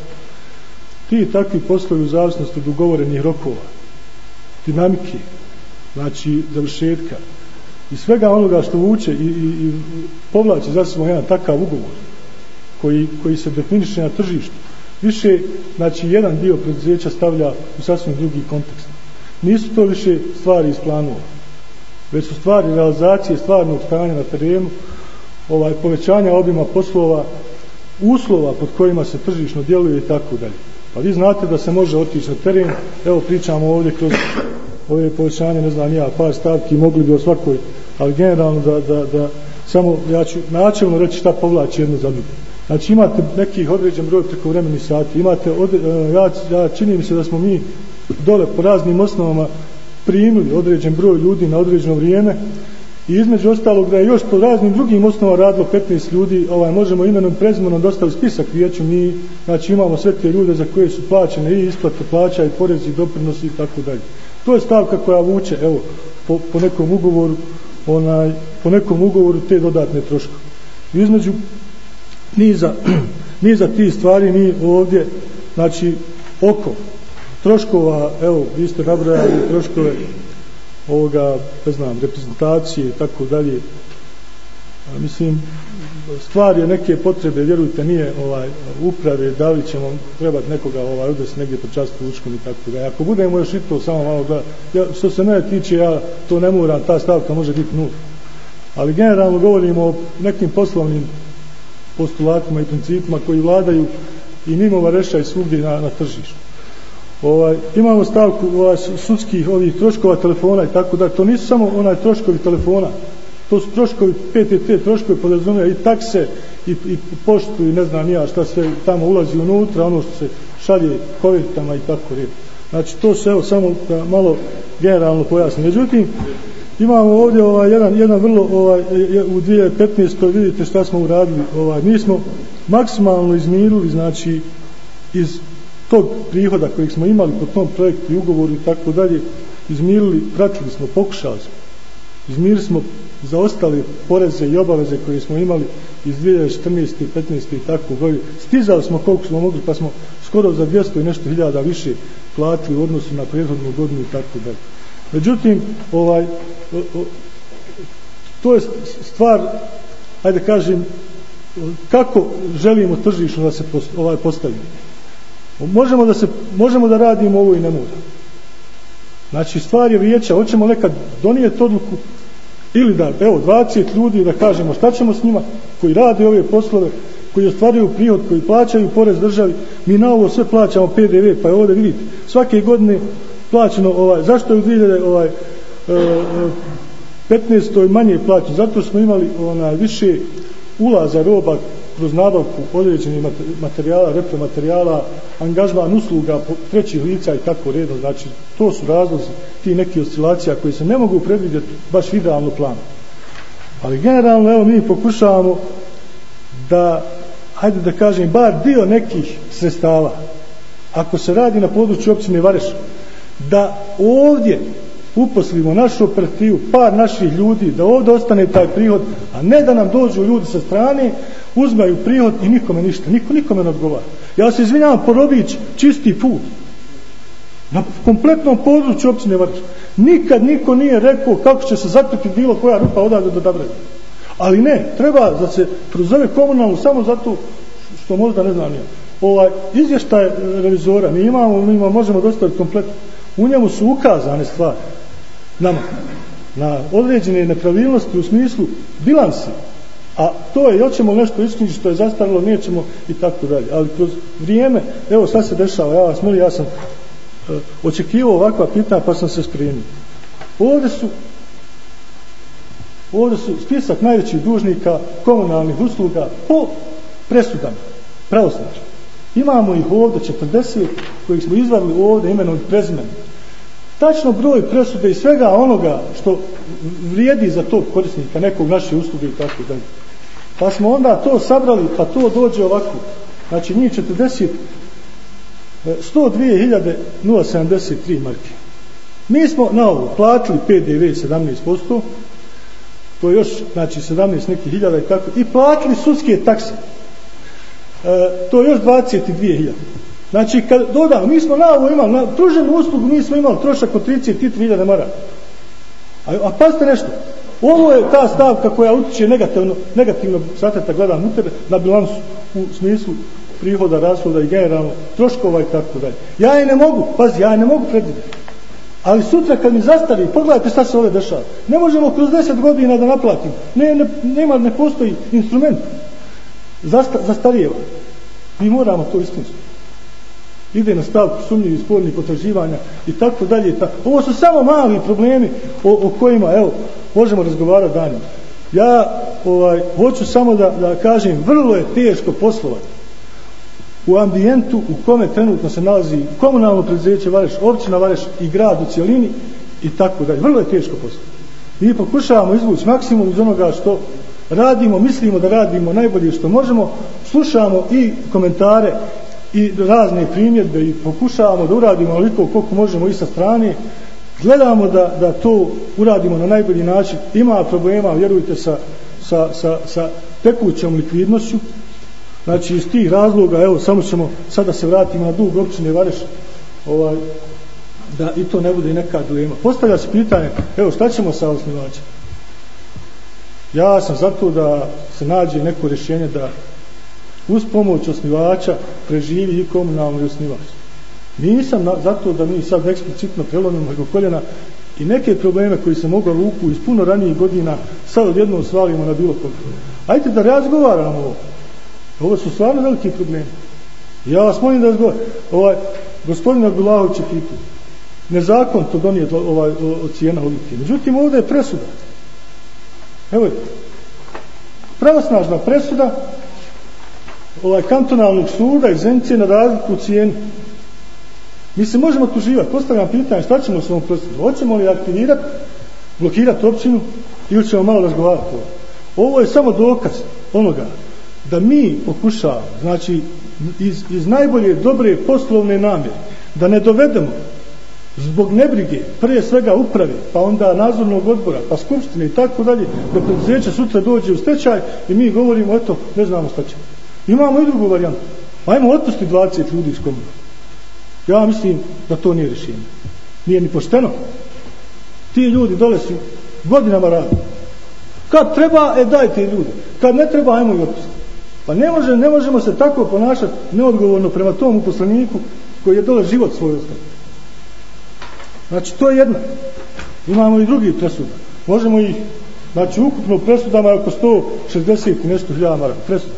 Ti takvi poslovi u zavisnosti od ugovorenih rokova, dinamike, znači završetka i svega onoga što vuče i, i, i povlači za sobom jedan takav ugovor koji, koji se definiše na tržištu, više, znači jedan dio preduzeća stavlja u sasvim drugi kontekst. Nisu to više stvari iz planova, već su stvari realizacije stvarnog stanja na terenu, ovaj, povećanja obima poslova, uslova pod kojima se tržišno djeluje i tako dalje. Pa vi znate da se može otići na teren, evo pričamo ovdje kroz ove povećanje, ne znam ja, par stavki, mogli bi o svakoj, ali generalno da, da, da samo, ja ću načelno reći šta povlači jedno za drugo. Znači imate nekih određen broj prekovremenih sati, imate, od, ja, ja čini mi se da smo mi dole po raznim osnovama primili određen broj ljudi na određeno vrijeme i između ostalog da je još po raznim drugim osnovama radilo petnaest ljudi, ovaj, možemo imenom prezimenom dostaviti spisak vijeću, mi znači imamo sve te ljude za koje su plaćene i isplate plaća i porezi i doprinosi i tako dalje. To je stavka koja vuče, evo, po, po nekom ugovoru, onaj, po nekom ugovoru te dodatne troškove. Između niza, niza tih stvari mi ovdje, znači, oko troškova, evo, vi ste nabrojali troškove ovoga, ne znam, reprezentacije i tako dalje. A, mislim, stvar je neke potrebe, vjerujte, nije ovaj, uprave, da li ćemo trebati nekoga ovaj, odvesti negdje počasti učkom i tako dalje. Ako budemo još i to samo malo da, ja, što se mene tiče, ja to ne moram, ta stavka može biti nula. Ali generalno govorimo o nekim poslovnim postulatima i principima koji vladaju i mimo Vareša i svugdje na, na tržištu. Ovaj, imamo stavku ovaj, sudskih ovih troškova telefona i tako da, to nisu samo onaj troškovi telefona, to su troškovi P T T, troškovi podrazumijeva i takse i, i poštu i ne znam ja šta sve tamo ulazi unutra, ono što se šalje kovertama i tako redom. Znači to se evo samo da malo generalno pojasnim. Međutim, imamo ovdje ovaj, jedan, jedan vrlo ovaj, u dvije tisuće petnaestoj vidite šta smo uradili. Ovaj, mi smo maksimalno izmirili, znači iz tog prihoda kojeg smo imali po tom projektu i ugovoru i tako dalje, izmirili, pratili smo, pokušali smo. Izmirili smo za ostale poreze i obaveze koje smo imali iz dvije tisuće četrnaeste. petnaeste. i tako dalje. Stizali smo koliko smo mogli, pa smo skoro za dvjesto i nešto hiljada više platili u odnosu na prethodnu godinu i tako dalje. Međutim, ovaj, o, o, to je stvar, ajde kažem, kako želimo tržišno da se ovaj postavi. Možemo da, se, možemo da radimo ovo i ne moramo. Znači stvar je vijeća, hoćemo nekad donijeti odluku ili da, evo, dvadeset ljudi da kažemo šta ćemo s njima, koji rade ove poslove, koji ostvaruju prihod, koji plaćaju porez državi, mi na ovo sve plaćamo P D V, pa je ovdje vidite, svake godine plaćeno, ovaj, zašto je u dvije hiljade petnaestoj manje plaćeno? Zato smo imali onaj, više ulaza roba kroz nabavku određenih materijala, repromaterijala, angažman usluga trećih lica i tako redno. Znači, to su razlozi ti neki oscilacija koji se ne mogu predvidjeti baš idealno planu. Ali generalno, evo, mi pokušavamo da, hajde da kažem, bar dio nekih sredstava, ako se radi na području općine Vareš, da ovdje uposlimo našu operativu, par naših ljudi, da ovdje ostane taj prihod, a ne da nam dođu ljudi sa strane, uzmaju prihod i nikome ništa, niko nikome ne odgovara. Ja se izvinjavam, Porobić, čisti put na kompletnom području općine Vareš. Nikad niko nije rekao kako će se zakriti bilo koja rupa odavde do Dabrega. Ali ne, treba da se prozove komunalnu samo zato što možda ne znam ja. Ovaj izvještaj revizora mi imamo, mi imamo, možemo dostaviti kompletno. U njemu su ukazane stvari nama na određene nepravilnosti u smislu bilansi, a to je, hoćemo nešto isknjižiti što je zastarilo, nećemo i tako dalje. Ali kroz vrijeme, evo sad se dešava, ja vas molim, ja sam uh, očekivao ovakva pitanja pa sam se spremio. Ovdje su ovdje su spisak najvećih dužnika komunalnih usluga po presudama pravosnažno. Imamo ih ovdje četrdeset kojih smo izvadili ovdje imenom i prezimenom. Tačno broj presude i svega onoga što vrijedi za tog korisnika nekog naše usluge i tako dalje. Pa smo onda to sabrali, pa to dođe ovako. Znači njih četrdeset, sto dvije hiljade sedamdeset tri marke. Mi smo na ovo platili P D V sedamnaest posto, to je još, znači sedamnaest nekih hiljada i tako, i platili sudske takse. E, to je još dvadeset dvije hiljade. Znači, kad dodamo, mi smo na ovo imali, na pruženu uslugu, mi smo imali trošak od trideset tri hiljade maraka. A, a pazite nešto, ovo je ta stavka koja utiče negativno, negativno sateta gledam u tebe, na bilansu u smislu prihoda, rashoda i generalno troškova i tako dalje. Ja je ne mogu, pazi, ja je ne mogu predvidjeti. Ali sutra kad mi zastari, pogledajte šta se ovdje dešava. Ne možemo kroz deset godina da naplatimo. Ne, ne, nema, ne postoji instrument. Zasta, zastarijeva. Mi moramo to istiniti. Ide na stavku sumnjivih spornih potraživanja i tako dalje. Ovo su samo mali problemi o, o kojima, evo, možemo razgovarati danima. Ja ovaj, hoću samo da, da kažem, vrlo je teško poslovati u ambijentu u kome trenutno se nalazi komunalno preduzeće Vareš, općina Vareš i grad u cjelini i tako dalje. Vrlo je teško poslovati. Mi pokušavamo izvući maksimum iz onoga što radimo, mislimo da radimo najbolje što možemo, slušamo i komentare i razne primjedbe i pokušavamo da uradimo onoliko koliko možemo i sa strane, gledamo da, da to uradimo na najbolji način. Ima problema, vjerujte, sa, sa, sa, sa tekućom likvidnošću. Znači iz tih razloga, evo samo ćemo sada se vratimo na dug općine Vareš, ovaj, da i to ne bude neka dilema. Postavlja se pitanje, evo šta ćemo sa osnivačem? Ja sam zato da se nađe neko rješenje da uz pomoć osnivača preživi i komunalno i osnivač. Nisam na, zato da mi sad eksplicitno prelomimo nego koljena i neke probleme koji se mogu luku iz puno ranijih godina sad odjednom svalimo na bilo koga. Ajde da razgovaramo ovo. Ovo su stvarno veliki problemi. Ja vas molim da razgovaram. Ovaj, gospodin Abdullahović je pitao. Nezakon to donijeti ovaj, cijena odluke. Međutim, ovdje je presuda. Evo je. Pravosnažna presuda ovaj, kantonalnog suda iz Zenice na razliku u cijeni. Mi se možemo tuživati. Postavljam pitanje šta ćemo s ovom presudom. Hoćemo li aktivirati, blokirati općinu ili ćemo malo razgovarati ovo. Ovo je samo dokaz onoga da mi pokušavamo, znači iz, iz najbolje dobre poslovne namjere, da ne dovedemo zbog nebrige, prije svega uprave, pa onda nadzornog odbora, pa skupštine i tako dalje, da preduzeće sutra dođe u stečaj i mi govorimo, eto, ne znamo šta ćemo. Imamo i drugu varijantu. Ajmo otpustiti dvadeset ljudi iz komune. Ja mislim da to nije rješenje. Nije ni pošteno. Ti ljudi dole su godinama radi. Kad treba, e dajte ljude. Kad ne treba, ajmo i otpustiti. Pa ne, može, ne možemo se tako ponašati neodgovorno prema tom uposleniku koji je dole život svoj ostavio. Znači to je jedna. Imamo i drugi presuda. Možemo ih, znači ukupno presudama je oko sto šezdeset i nešto hiljada maraka presuda.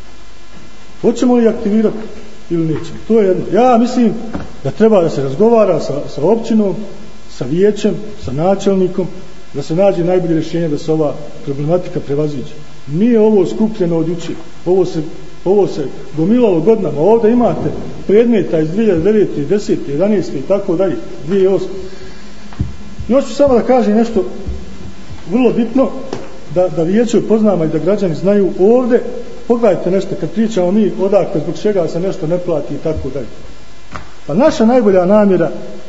Hoćemo li aktivirati ili nećemo? To je jedno. Ja mislim da treba da se razgovara sa, sa općinom, sa vijećem, sa načelnikom, da se nađe najbolje rješenje da se ova problematika prevaziđe. Nije ovo skupljeno od jučer. Ovo se, ovo se gomilalo godinama. Ovdje imate predmeta iz dvije hiljade devete, desete, jedanaeste i tako dalje, dvije hiljade osme. Još ću samo da kažem nešto vrlo bitno, da, da vijeće upoznamo i da građani znaju ovdje. Pogledajte nešto, kad pričamo mi odakle, zbog čega se nešto ne plati i tako dalje. Pa naša najbolja namjera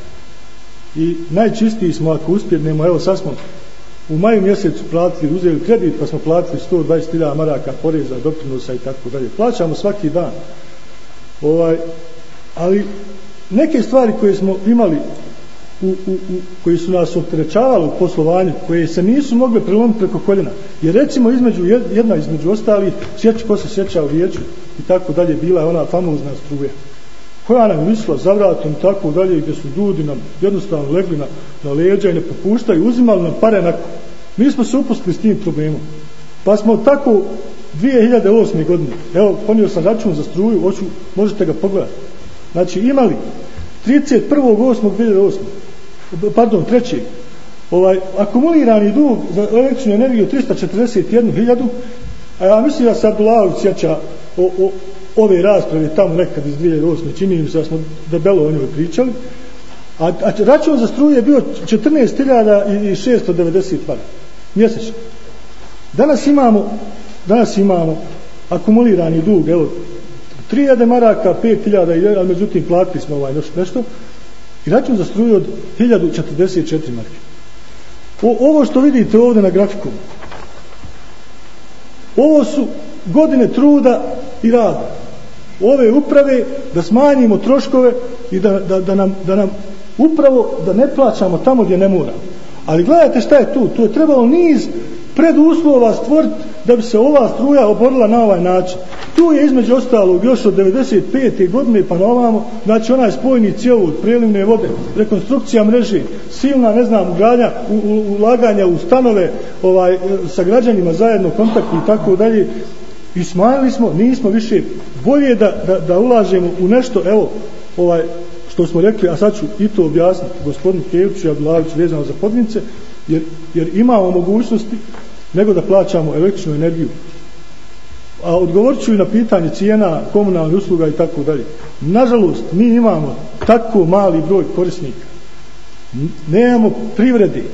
i najčistiji smo ako uspjednemo, evo sad smo u maju mjesecu platili, uzeli kredit pa smo platili sto dvadeset hiljada maraka poreza, doprinosa i tako dalje. Plaćamo svaki dan. Ovaj, ali neke stvari koje smo imali u, u, u, koji su nas opterećavali u poslovanju, koje se nisu mogle prelomiti preko koljena. Jer recimo između, jedna između ostalih, sjeći ko se sjeća u vijeću i tako dalje, bila je ona famozna struja koja nam visla za vratom i tako dalje, gdje su ljudi nam jednostavno legli na, na leđa i ne popuštaju, uzimali nam pare na... Mi smo se upustili s tim problemom. Pa smo tako dvije hiljade osme godine, evo, ponio sam račun za struju, hoću, možete ga pogledati. Znači imali trideset prvog osmog dvije hiljade osme pardon, trećeg ovaj, akumulirani dug za električnu energiju trista četrdeset jednu hiljadu, a ja mislim da se Abdullahović sjeća o, o ove rasprave tamo nekad iz dvije hiljade osme, čini mi se da smo debelo o njoj pričali, a, a račun za struju je bio četrnaest hiljada šesto devedeset maraka mjesečno. Danas imamo danas imamo akumulirani dug, evo, tri hiljade maraka, pet hiljada, ali međutim platili smo ovaj nešto, i račun za struju od hiljadu četrdeset četiri marke. O, ovo što vidite ovdje na grafiku, ovo su godine truda i rada ove uprave da smanjimo troškove i da, da, da, nam, da nam upravo da ne plaćamo tamo gdje ne moramo. Ali gledajte šta je tu, tu je trebalo niz preduslova stvoriti da bi se ova struja oborila na ovaj način. Tu je između ostalog još od devedeset pete godine pa na ovamo, znači onaj spojni cjevovod, prelivne vode, rekonstrukcija mreže, silna, ne znam, ugradnja, u, u, ulaganja u stanove, ovaj, sa građanima zajedno, kontakti i tako dalje. I smanjili smo, nismo više, bolje da, da, da ulažemo u nešto, evo, ovaj, što smo rekli, a sad ću i to objasniti gospodinu Keviću i Abdullahoviću vezano za Podvince, jer, jer imamo mogućnosti nego da plaćamo električnu energiju. A odgovorit ću i na pitanje cijena komunalnih usluga i tako dalje. Nažalost, mi imamo tako mali broj korisnika. Nemamo privrede.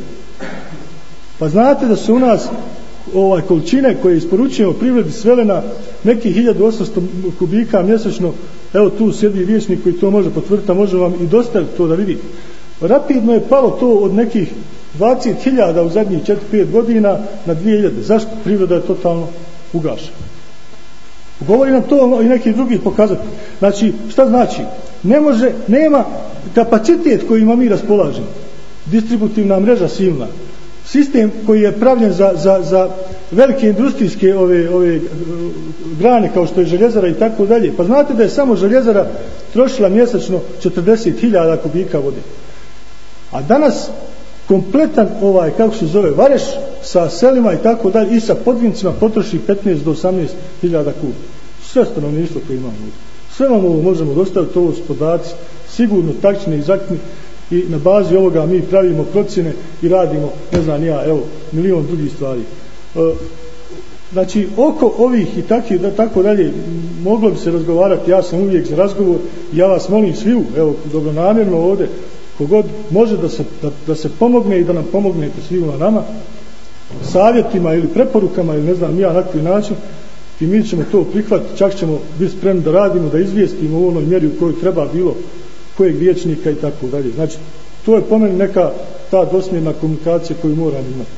Pa znate da su u nas ovaj, količine koje isporučujemo privredi svele na nekih hiljadu osamsto kubika mjesečno. Evo tu sjedi vijećnik koji to može potvrditi, a može vam i dostaviti to da vidite. Rapidno je palo to od nekih dvadeset hiljada u zadnjih četiri pet godina na dvije hiljade. Zašto? Privreda je totalno ugašena. Govori nam to i neki drugi pokazati. Znači, šta znači? Ne može, nema kapacitet kojima mi raspolažemo. Distributivna mreža silna. Sistem koji je pravljen za, za, za velike industrijske ove, ove grane kao što je željezara i tako dalje. Pa znate da je samo željezara trošila mjesečno četrdeset hiljada kubika vode. A danas kompletan ovaj, kako se zove, Vareš sa selima i tako dalje i sa Podvincima potroši petnaest do osamnaest hiljada kuna. Sve stanovništvo koje imamo. Sve vam ovo možemo dostaviti, ovo su podaci sigurno tačni i egzaktni i na bazi ovoga mi pravimo procjene i radimo, ne znam ja, evo, milion drugih stvari. E, znači, oko ovih i takih, da, tako dalje, moglo bi se razgovarati, ja sam uvijek za razgovor, ja vas molim sviju, evo, dobronamjerno ovdje, kogod može da se, da, da se pomogne i da nam pomognete svima nama, savjetima ili preporukama ili ne znam ja na koji način, i mi ćemo to prihvatiti, čak ćemo biti spremni da radimo, da izvijestimo u onoj mjeri u kojoj treba bilo kojeg vijećnika i tako dalje. Znači, to je po meni neka ta dosmjerna komunikacija koju moram imati.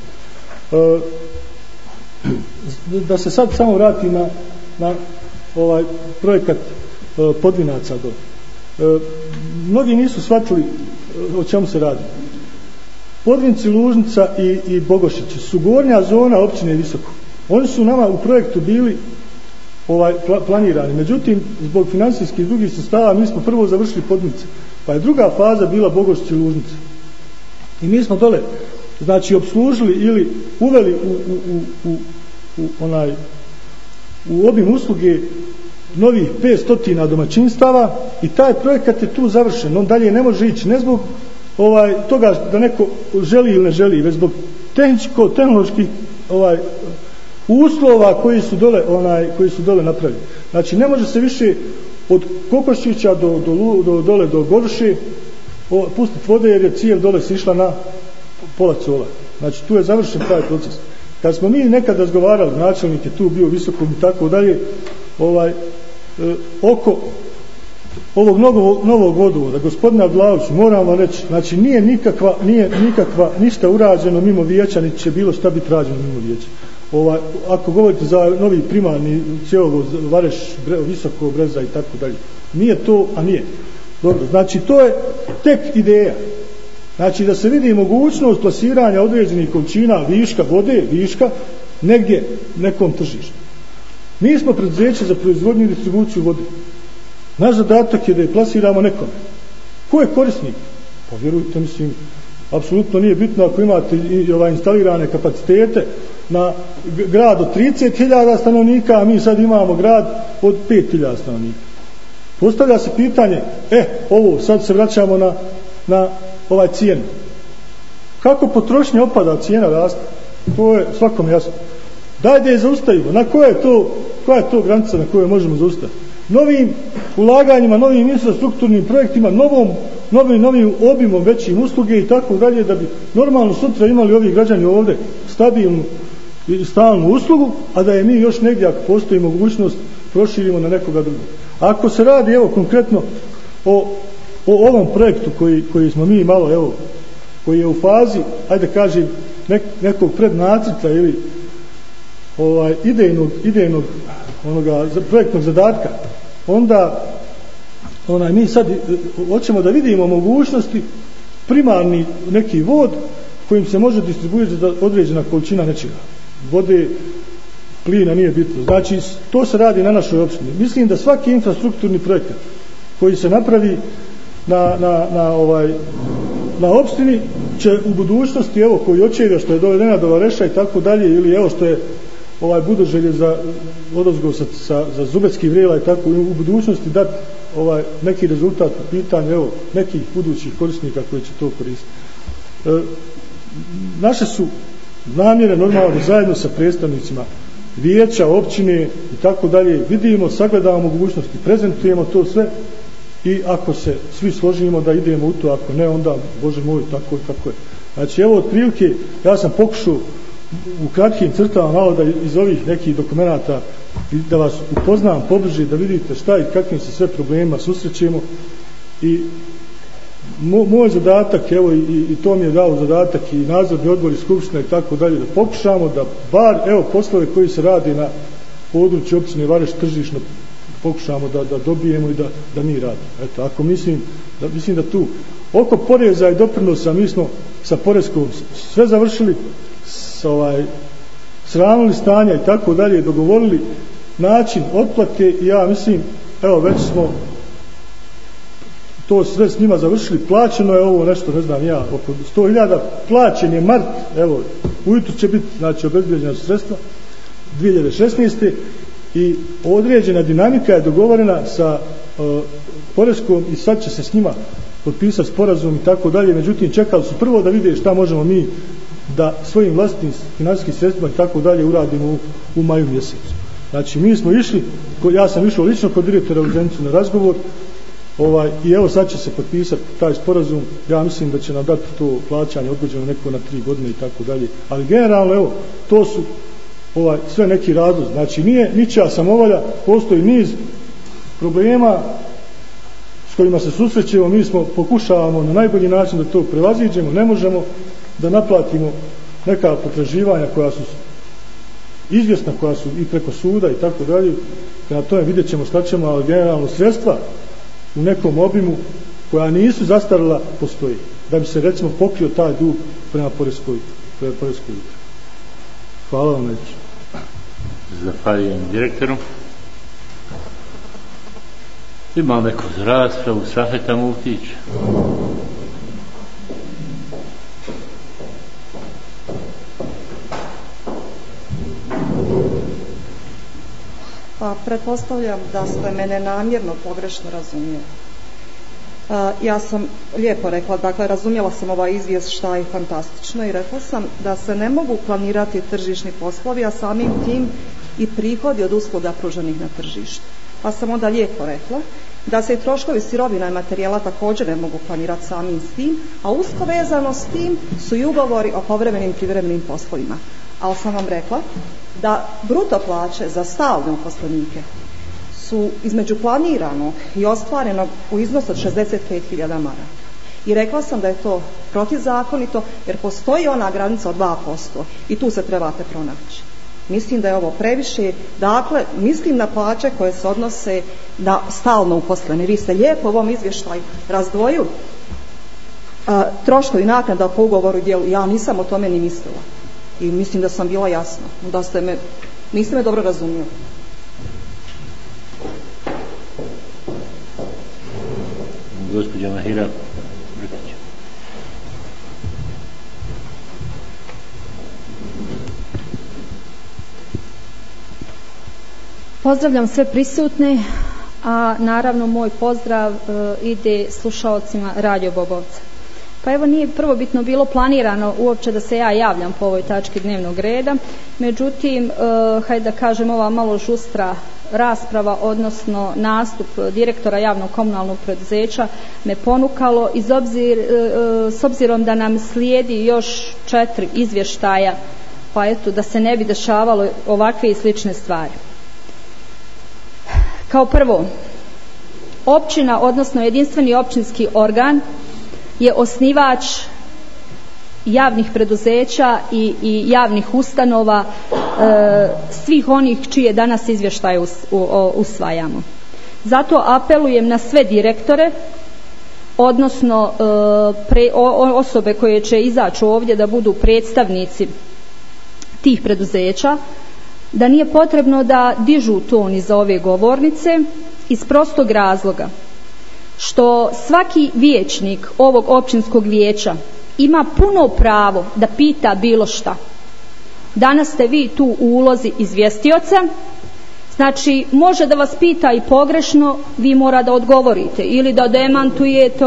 E, da se sad samo vrati na, na ovaj projekat e, Podvinaca do. E, mnogi nisu shvatili o čemu se radi. Podvinci, Lužnica i, i Bogošići su gornja zona općine Visoko. Oni su nama u projektu bili ovaj, pla, planirani. Međutim, zbog financijskih drugih sredstava mi smo prvo završili Podmice, pa je druga faza bila Bogošće Lužnice. I mi smo dole, znači, obslužili ili uveli u, u, u, u, u onaj u obim usluge novih petsto domaćinstava i taj projekat je tu završen. On dalje ne može ići, ne zbog ovaj, toga da neko želi ili ne želi, već zbog tehničko-tehnoloških ovaj, uslova koji su dole, onaj, koji su dole napravili. Znači, ne može se više od Kokoščića do, do, do, dole do Goruše pustiti vode, jer je cijev dole se išla na pola cola. Znači, tu je završen taj proces. Kad smo mi nekad razgovarali, načelnik je tu bio visokom i tako dalje, ovaj, e, oko ovog novog, novog vodovoda, gospodine Adlaović, moram vam reći, znači nije nikakva, nije nikakva ništa urađeno mimo vijeća, niti će bilo šta biti rađeno mimo vijeća. Ovaj, ako govorite za novi primarni cjevovod, Vareš, bre, Visoko, Breza i tako dalje, nije to, a nije. Dobro, znači to je tek ideja. Znači da se vidi mogućnost plasiranja određenih količina viška vode, viška, negdje nekom tržištu. Mi smo preduzeće za proizvodnju i distribuciju vode. Naš zadatak je da je plasiramo nekome. Ko je korisnik? Pa vjerujte, mislim, apsolutno nije bitno ako imate i, ovaj, instalirane kapacitete na grad od trideset hiljada stanovnika, a mi sad imamo grad od pet hiljada stanovnika. Postavlja se pitanje, e, ovo, sad se vraćamo na, na ovaj cijenu. Kako potrošnja opada, cijena raste? To je svakom jasno. Daj da je zaustavimo. Na koja je to, koja je to granica na kojoj možemo zaustaviti? Novim ulaganjima, novim infrastrukturnim projektima, novom, novim, novim obimom većim usluge i tako dalje, da bi normalno sutra imali ovi građani ovdje stabilnu i stalnu uslugu, a da je mi još negdje, ako postoji mogućnost, proširimo na nekoga drugog. Ako se radi, evo, konkretno o, o ovom projektu koji, koji smo mi malo, evo, koji je u fazi, ajde kažem, nek, nekog prednacrta ili ovaj, idejnog, idejnog onoga projektnog zadatka, onda onaj, mi sad hoćemo da vidimo mogućnosti primarni neki vod kojim se može distribuirati određena količina nečega. Vode, plina, nije bitno. Znači, to se radi na našoj opštini. Mislim da svaki infrastrukturni projekat koji se napravi na, na, na, ovaj, na opštini će u budućnosti, evo, koji očeva što je dovedena do Vareša i tako dalje, ili evo što je ovaj Budoželje za odozgo sa, sa, za Zubecki vrela i tako, u budućnosti dati ovaj, neki rezultat po pitanju, evo, nekih budućih korisnika koji će to koristiti. E, naše su namjere normalno zajedno sa predstavnicima vijeća, općine i tako dalje, vidimo, sagledamo mogućnosti, prezentujemo to sve i ako se svi složimo da idemo u to, ako ne, onda, Bože moj, tako je kako je. Znači, evo, otprilike, ja sam pokušao u kratkim crtama malo da iz ovih nekih dokumenata da vas upoznam pobliže, da vidite šta i kakvim se sve problemima susrećemo i mo, moj zadatak, evo, i, i to mi je dao zadatak i nadzorni odbor i skupština i tako dalje, da pokušamo da bar, evo, poslove koji se radi na području općine Vareš tržišno pokušamo da, da dobijemo i da, da mi radimo. Eto, ako mislim da, mislim da tu oko poreza i doprinosa mi smo sa poreskom sve završili, s ovaj sravnili stanja i tako dalje, dogovorili način otplate i ja mislim, evo, već smo to sve s njima završili, plaćeno je ovo nešto, ne znam ja, oko sto hiljada, plaćen je mart, evo, ujutro će biti, znači, obezbijeđena sredstva dvije hiljade šesnaeste i određena dinamika je dogovorena sa uh, poreskom i sad će se s njima potpisati sporazum i tako dalje, međutim čekali su prvo da vide šta možemo mi da svojim vlastitim financijskim sredstvima i tako dalje uradimo u, u maju mjesecu. Znači mi smo išli, ja sam išao lično kod direktora u Zenicu na razgovor, ovaj, i evo sad će se potpisati taj sporazum, ja mislim da će nam dati to plaćanje odgođeno neko na tri godine i tako dalje, ali generalno evo, to su ovaj, sve neki razlozi, znači nije ničija samovolja, postoji niz problema s kojima se susrećemo, mi smo pokušavamo na najbolji način da to prevaziđemo, ne možemo da naplatimo neka potraživanja koja su izvjesna, koja su i preko suda i tako dalje, na tome vidjet ćemo šta ćemo, ali generalno sredstva u nekom obimu koja nisu zastarila postoji, da bi se recimo pokrio taj dug prema poreskoj prema poreskoj. Hvala vam. Zahvaljujem direktoru. Ima neko za raspravu, Safeta Muftić? Pa pretpostavljam da ste mene namjerno pogrešno razumjeli. Ja sam lijepo rekla, dakle razumjela sam ovaj izvještaj fantastično i rekla sam da se ne mogu planirati tržišni poslovi, a samim tim i prihodi od usluga pruženih na tržištu. Pa sam onda lijepo rekla da se i troškovi sirovina i materijala također ne mogu planirati samim s tim, a usko vezano s tim su i ugovori o povremenim i privremenim poslovima. Ali sam vam rekla da bruto plaće za stalne uposlenike su između planiranog i ostvarenog u iznosu od šezdeset pet hiljada maraka. I rekla sam da je to protizakonito jer postoji ona granica od dva posto i tu se trebate pronaći. Mislim da je ovo previše, dakle mislim na plaće koje se odnose na stalno uposlene. Vi ste lijepo u ovom izvještaju razdvojili a, troškovi naknada po ugovoru i djelu. Ja nisam o tome ni mislila i mislim da sam bila jasna, da ste me, niste me dobro razumjeli. Gospođa Mahira Brkić. Pozdravljam sve prisutne, a naravno moj pozdrav e, ide slušaocima Radio Bobovca. Pa evo, nije prvobitno bilo planirano uopće da se ja javljam po ovoj tački dnevnog reda, međutim, e, hajde da kažem, ova malo žustra rasprava, odnosno nastup direktora javnog komunalnog preduzeća me ponukalo iz obzir, e, s obzirom da nam slijedi još četiri izvještaja, pa eto, da se ne bi dešavalo ovakve i slične stvari. Kao prvo, općina, odnosno jedinstveni općinski organ je osnivač javnih preduzeća i, i javnih ustanova, e, svih onih čije danas izvještaje us, u, o, usvajamo. Zato apelujem na sve direktore, odnosno e, pre, o, osobe koje će izaći ovdje da budu predstavnici tih preduzeća, da nije potrebno da dižu ton iza ove govornice iz prostog razloga što svaki vijećnik ovog općinskog vijeća ima puno pravo da pita bilo šta. Danas ste vi tu u ulozi izvjestioca, znači može da vas pita i pogrešno, vi mora da odgovorite ili da demantujete.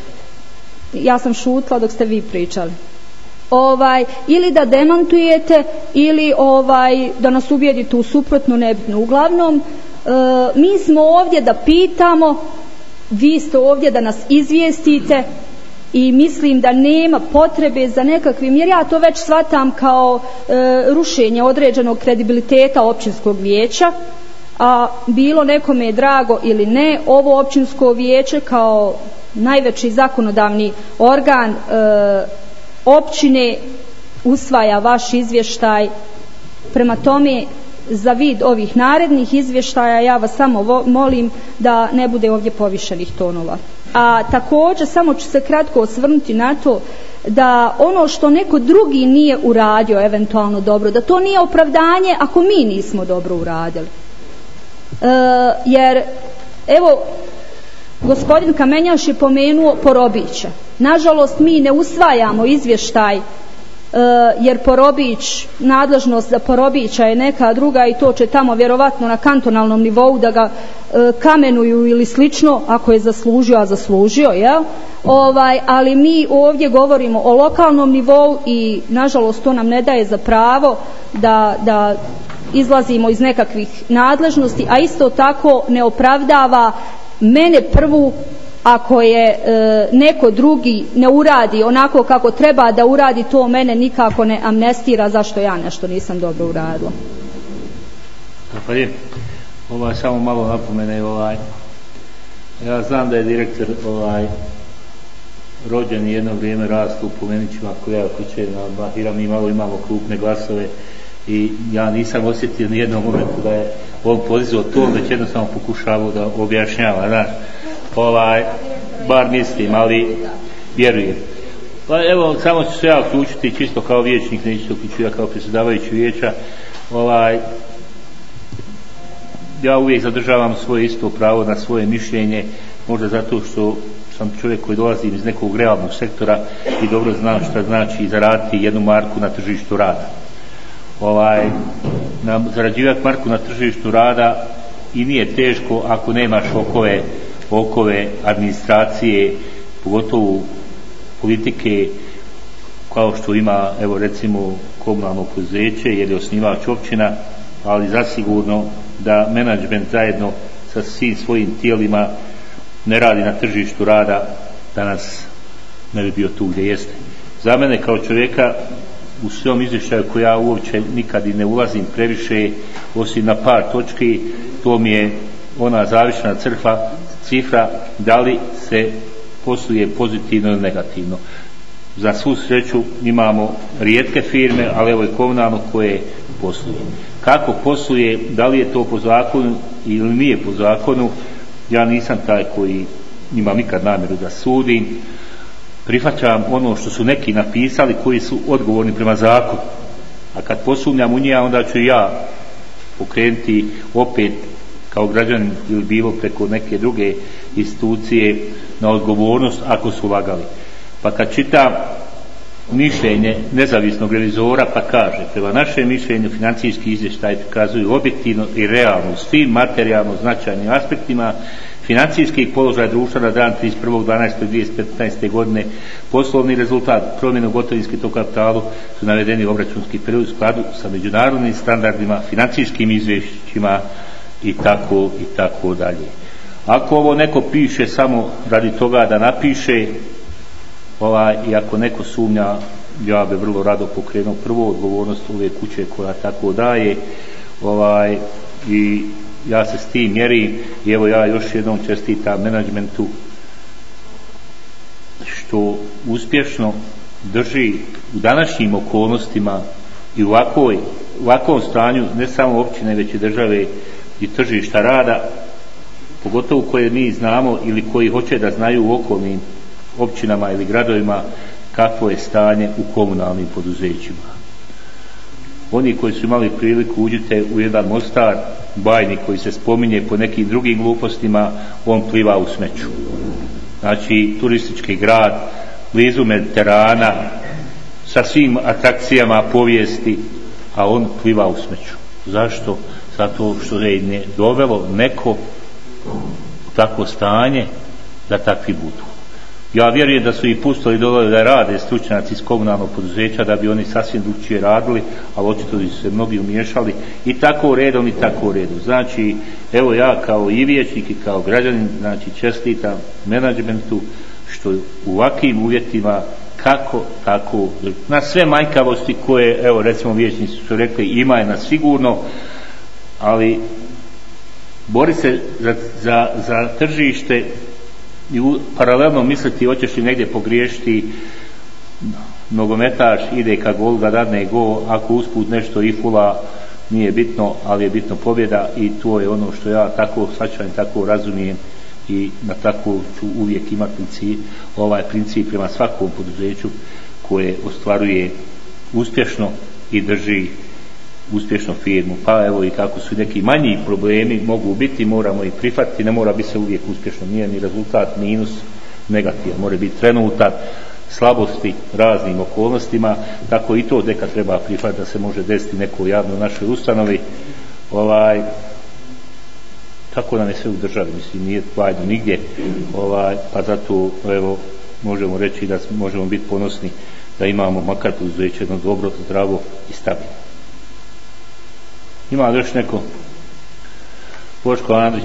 Ja sam šutla dok ste vi pričali. Ovaj, ili da demantujete ili ovaj, da nas ubijedite u suprotno, nebitno. Uglavnom, e, mi smo ovdje da pitamo, vi ste ovdje da nas izvijestite i mislim da nema potrebe za nekakvim, jer ja to već shvatam kao e, rušenje određenog kredibiliteta općinskog vijeća, a bilo nekome je drago ili ne, ovo općinsko vijeće kao najveći zakonodavni organ e, općine usvaja vaš izvještaj. Prema tome, za vid ovih narednih izvještaja ja vas samo molim da ne bude ovdje povišenih tonova. A također samo ću se kratko osvrnuti na to da ono što neko drugi nije uradio eventualno dobro, da to nije opravdanje ako mi nismo dobro uradili. E, jer evo, gospodin Kamenjaš je pomenuo Porobića. Nažalost, mi ne usvajamo izvještaj e, jer Porobić, nadležnost za Porobića je neka druga i to će tamo vjerovatno na kantonalnom nivou da ga e, kamenuju ili slično, ako je zaslužio, a zaslužio, jel? Ovaj, ali mi ovdje govorimo o lokalnom nivou i nažalost to nam ne daje za pravo da, da izlazimo iz nekakvih nadležnosti, a isto tako ne opravdava mene prvu ako je e, neko drugi ne uradi onako kako treba da uradi, to mene nikako ne amnestira zašto ja nešto nisam dobro uradila. Pa je, ovaj, samo malo napomene, ovaj, ja znam da je direktor ovaj, rođen i jedno vrijeme rastu u Pomenićima, ako ja kuće na Bahira, mi malo imamo krupne glasove i ja nisam osjetio ni jednom momentu da je on podizao to, već jednostavno pokušavao da objašnjava, znaš, ovaj, bar mislim, ali vjerujem. Pa evo, samo ću se ja uključiti čisto kao vijećnik, neću se uključiti ja kao predsjedavajući vijeća. Ovaj, ja uvijek zadržavam svoje isto pravo na svoje mišljenje, možda zato što sam čovjek koji dolazim iz nekog realnog sektora i dobro znam šta znači zaraditi jednu marku na tržištu rada. Ovaj, na, zarađivati marku na tržištu rada i nije teško ako nemaš okove, okove administracije, pogotovo politike kao što ima, evo recimo, komunalno poduzeće jer je osnivač općina, ali zasigurno da menadžment zajedno sa svim svojim tijelima ne radi na tržištu rada, danas ne bi bio tu gdje jeste. Za mene kao čovjeka u svom izvještaju koji ja uopće nikad i ne ulazim previše, osim na par točki, to mi je ona završna crkva, cifra da li se posluje pozitivno ili negativno. Za svu sreću imamo rijetke firme, ali evo i komunalno koje posluje. Kako posluje, da li je to po zakonu ili nije po zakonu, ja nisam taj koji imam nikad namjeru da sudim. Prihvaćam ono što su neki napisali koji su odgovorni prema zakonu, a kad posumnjam u njega, onda ću ja pokrenuti opet kao građanin ili bilo preko neke druge institucije na odgovornost ako su lagali. Pa kad čitam mišljenje nezavisnog revizora, pa kaže, prema našem mišljenju financijski izvještaj prikazuju objektivno i realno u svim materijalno značajnim aspektima financijskih položaja društva na dan trideset prvog dvanaestog dvije tisuće petnaeste. godine, poslovni rezultat, promjenu gotovinski to kapitalu su navedeni obračunski period u skladu sa međunarodnim standardima, financijskim izvješćima i tako i tako dalje. Ako ovo neko piše samo radi toga da napiše, ovaj, i ako neko sumnja, ja bi vrlo rado pokrenuo prvo odgovornost ove kuće koja tako daje, ovaj, i ja se s tim mjerim i evo ja još jednom čestitam menadžmentu što uspješno drži u današnjim okolnostima i u ovakvoj, u ovakvom stanju ne samo općine već i države i tržišta rada, pogotovo koje mi znamo ili koji hoće da znaju u okolnim općinama ili gradovima kakvo je stanje u komunalnim poduzećima. Oni koji su imali priliku, uđite u jedan Mostar, Bajni koji se spominje po nekim drugim glupostima, on pliva u smeću. Znači turistički grad blizu Mediterana sa svim atrakcijama povijesti, a on pliva u smeću. Zašto? Zato što je ne dovelo neko takvo stanje da takvi budu. Ja vjerujem da su i pustili dole da rade stručnjaci iz komunalnog poduzeća da bi oni sasvim drugčije radili, ali očito su se mnogi umiješali i tako redom i tako redom. Znači, evo ja kao i vijećnik i kao građanin, znači čestitam menadžmentu što u ovakvim uvjetima kako tako na sve manjkavosti koje, evo recimo vijećnici su rekli, ima je na sigurno, ali bori se za, za, za tržište i u, paralelno misliti hoćeš li negdje pogriješiti, nogometaš ide ka golu da dadne gol, ako usput nešto i fula nije bitno, ali je bitno pobjeda i to je ono što ja tako shvaćam i tako razumijem i na tako ću uvijek imati princip, ovaj princip prema svakom poduzeću koje ostvaruje uspješno i drži uspješnu firmu. Pa evo i kako su neki manji problemi mogu biti, moramo ih prihvatiti, ne mora biti se uvijek uspješno, nije ni rezultat minus negativan, mora biti trenutak slabosti raznim okolnostima, tako i to neka treba prihvatiti da se može desiti neko javno našoj ustanovi, ovaj, tako nam je sve u državi, mislim nije valjno nigdje, ovaj, pa zato evo možemo reći da možemo biti ponosni da imamo makar poduzeće jedno dobro, zdravo i stabilno. Ima li još neko? Boško Andrić.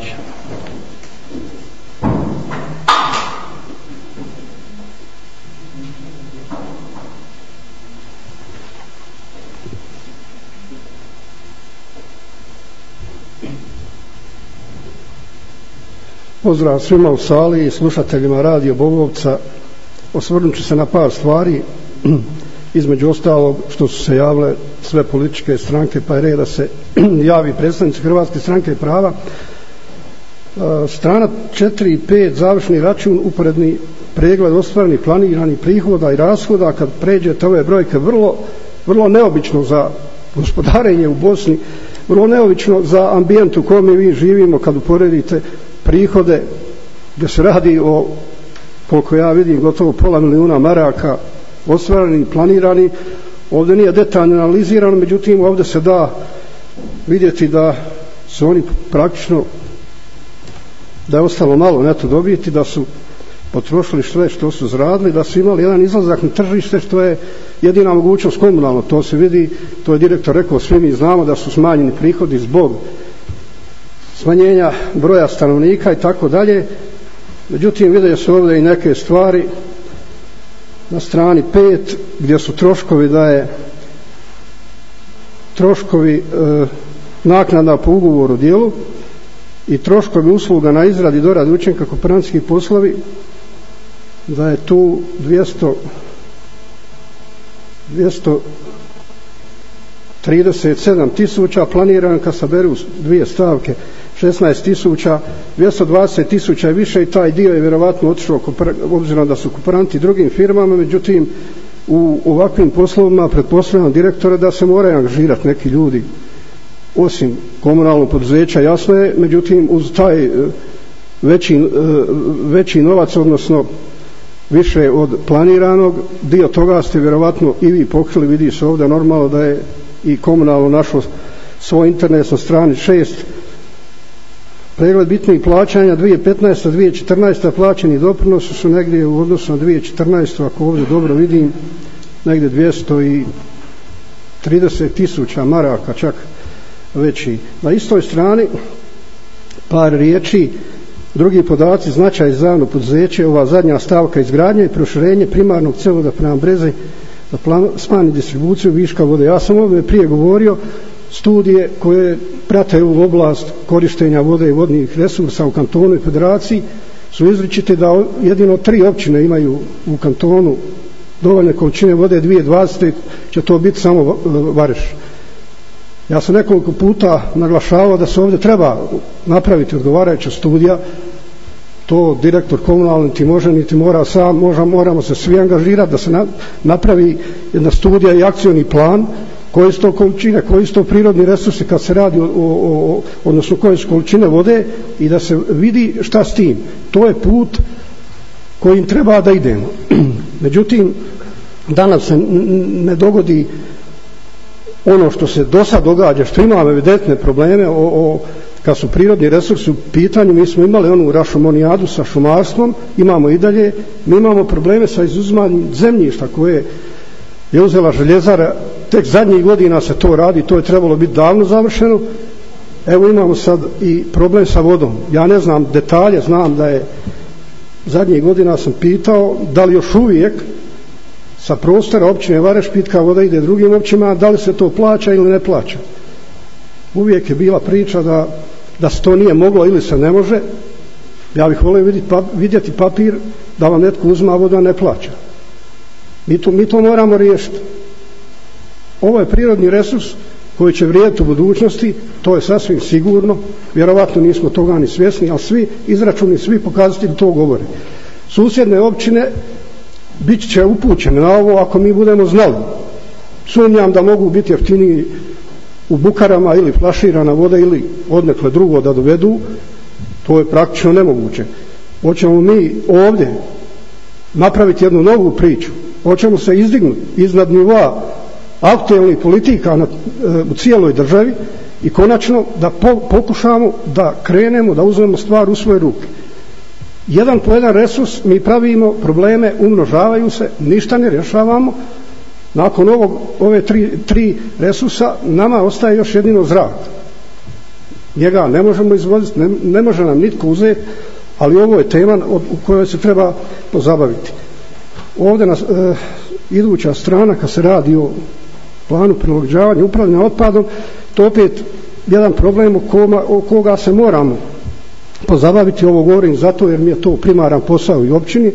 Pozdrav svima u sali i slušateljima Radio Bobovca. Osvrnut ću se na par stvari, između ostalog što su se javile sve političke stranke, pa je red da se javi predstavnici Hrvatske stranke prava. Strana četiri i pet, završni račun, uporedni pregled ostvarenih planiranih prihoda i rashoda. Kad pređete ove brojke, vrlo, vrlo neobično za gospodarenje u Bosni, vrlo neobično za ambijent u kojem mi živimo kad uporedite prihode gdje se radi o, koliko ja vidim, gotovo pola milijuna maraka ostvareni, planirani. Ovdje nije detaljno analizirano, međutim ovdje se da vidjeti da su oni praktično, da je ostalo malo neto dobiti, da su potrošili sve što su zaradili, da su imali jedan izlazak na tržište što je jedina mogućnost komunalno. To se vidi, to je direktor rekao, svi mi znamo da su smanjeni prihodi zbog smanjenja broja stanovnika i tako dalje. Međutim, vide se ovdje i neke stvari na strani pet gdje su troškovi, da je troškovi e, naknada po ugovoru o djelu i troškovi usluga na izradi, doradi učinka kooperantskih poslovi, da je tu dvjesto trideset sedam tisuća, planiran kad saberu dvije stavke šesnaest tisuća, dvjesto dvadeset tisuća i više, i taj dio je vjerovatno otišao obzirom da su kooperanti drugim firmama. Međutim, u ovakvim poslovima pretpostavljam direktore da se moraju angažirati neki ljudi osim komunalnog poduzeća, jasno je, međutim uz taj veći, veći novac, odnosno više od planiranog, dio toga ste vjerovatno i vi pokrili. Vidi se ovdje normalno da je i komunalno našlo svoj internet na strani šest. Pregled bitnih plaćanja dvije tisuće petnaesta dvije tisuće četrnaesta, plaćeni doprinosi su negdje u odnosu na dvije tisuće četrnaestu, ako ovdje dobro vidim, negdje dvjesto trideset tisuća maraka, čak veći. Na istoj strani par riječi, drugi podaci, značaj za javno poduzeće, ova zadnja stavka, izgradnja i proširenje primarnog cjevovoda prema Brezi za plan smanji distribuciju viška vode. Ja sam ovdje prije govorio, studije koje prate ovu oblast korištenja vode i vodnih resursa u kantonu i federaciji su izričite da jedino tri općine imaju u kantonu dovoljne količine vode. dvije tisuće dvadesete će to biti samo Vareš. Ja sam nekoliko puta naglašavao da se ovdje treba napraviti odgovarajuća studija. To direktor komunalni niti može niti mora sam, možda moramo se svi angažirati da se na, napravi jedna studija i akcioni plan koje su to količine, koji su to prirodni resursi kad se radi o, o, o, odnosno koje su količine vode, i da se vidi šta s tim. To je put kojim treba da idemo. Međutim, danas se ne dogodi ono što se do sad događa, što imamo evidentne probleme o, o, kad su prirodni resursi u pitanju. Mi smo imali onu rašomonijadu sa šumarstvom, imamo i dalje. Mi imamo probleme sa izuzimanjem zemljišta koje je uzela željezara, tek zadnjih godina se to radi, to je trebalo biti davno završeno. Evo imamo sad i problem sa vodom. Ja ne znam detalje, znam da je zadnjih godina sam pitao da li još uvijek sa prostora općine Vareš pitka voda ide drugim općinama, da li se to plaća ili ne plaća. Uvijek je bila priča da, da se to nije moglo ili se ne može. Ja bih volio vidjeti, pa, vidjeti papir da vam netko uzma vodu, a ne plaća. Mi to, mi to moramo riješiti. Ovo je prirodni resurs koji će vrijediti u budućnosti, to je sasvim sigurno. Vjerovatno nismo toga ni svjesni, ali svi izračuni, svi pokazatelji to govore. Susjedne općine bit će upućene na ovo ako mi budemo znali. Sumnjam da mogu biti jeftiniji u bukarama ili flaširana voda ili odnekle drugo da dovedu. To je praktično nemoguće. Hoćemo mi ovdje napraviti jednu novu priču, hoćemo se izdignuti iznad nivoa aktualnih politika na, e, u cijeloj državi i konačno da po, pokušamo da krenemo, da uzmemo stvar u svoje ruke. Jedan po jedan resurs mi pravimo probleme, umnožavaju se, ništa ne rješavamo. Nakon ovog, ove tri, tri resursa nama ostaje još jedino zrak. Njega ne možemo izvoziti, ne, ne može nam nitko uzeti, ali ovo je tema u kojoj se treba pozabaviti. Ovdje na e, iduća strana, kad se radi o planu prilagođavanja upravljanja otpadom, to opet jedan problem o, koma, o koga se moramo pozabaviti. Ovo govorim zato jer mi je to primaran posao i općini.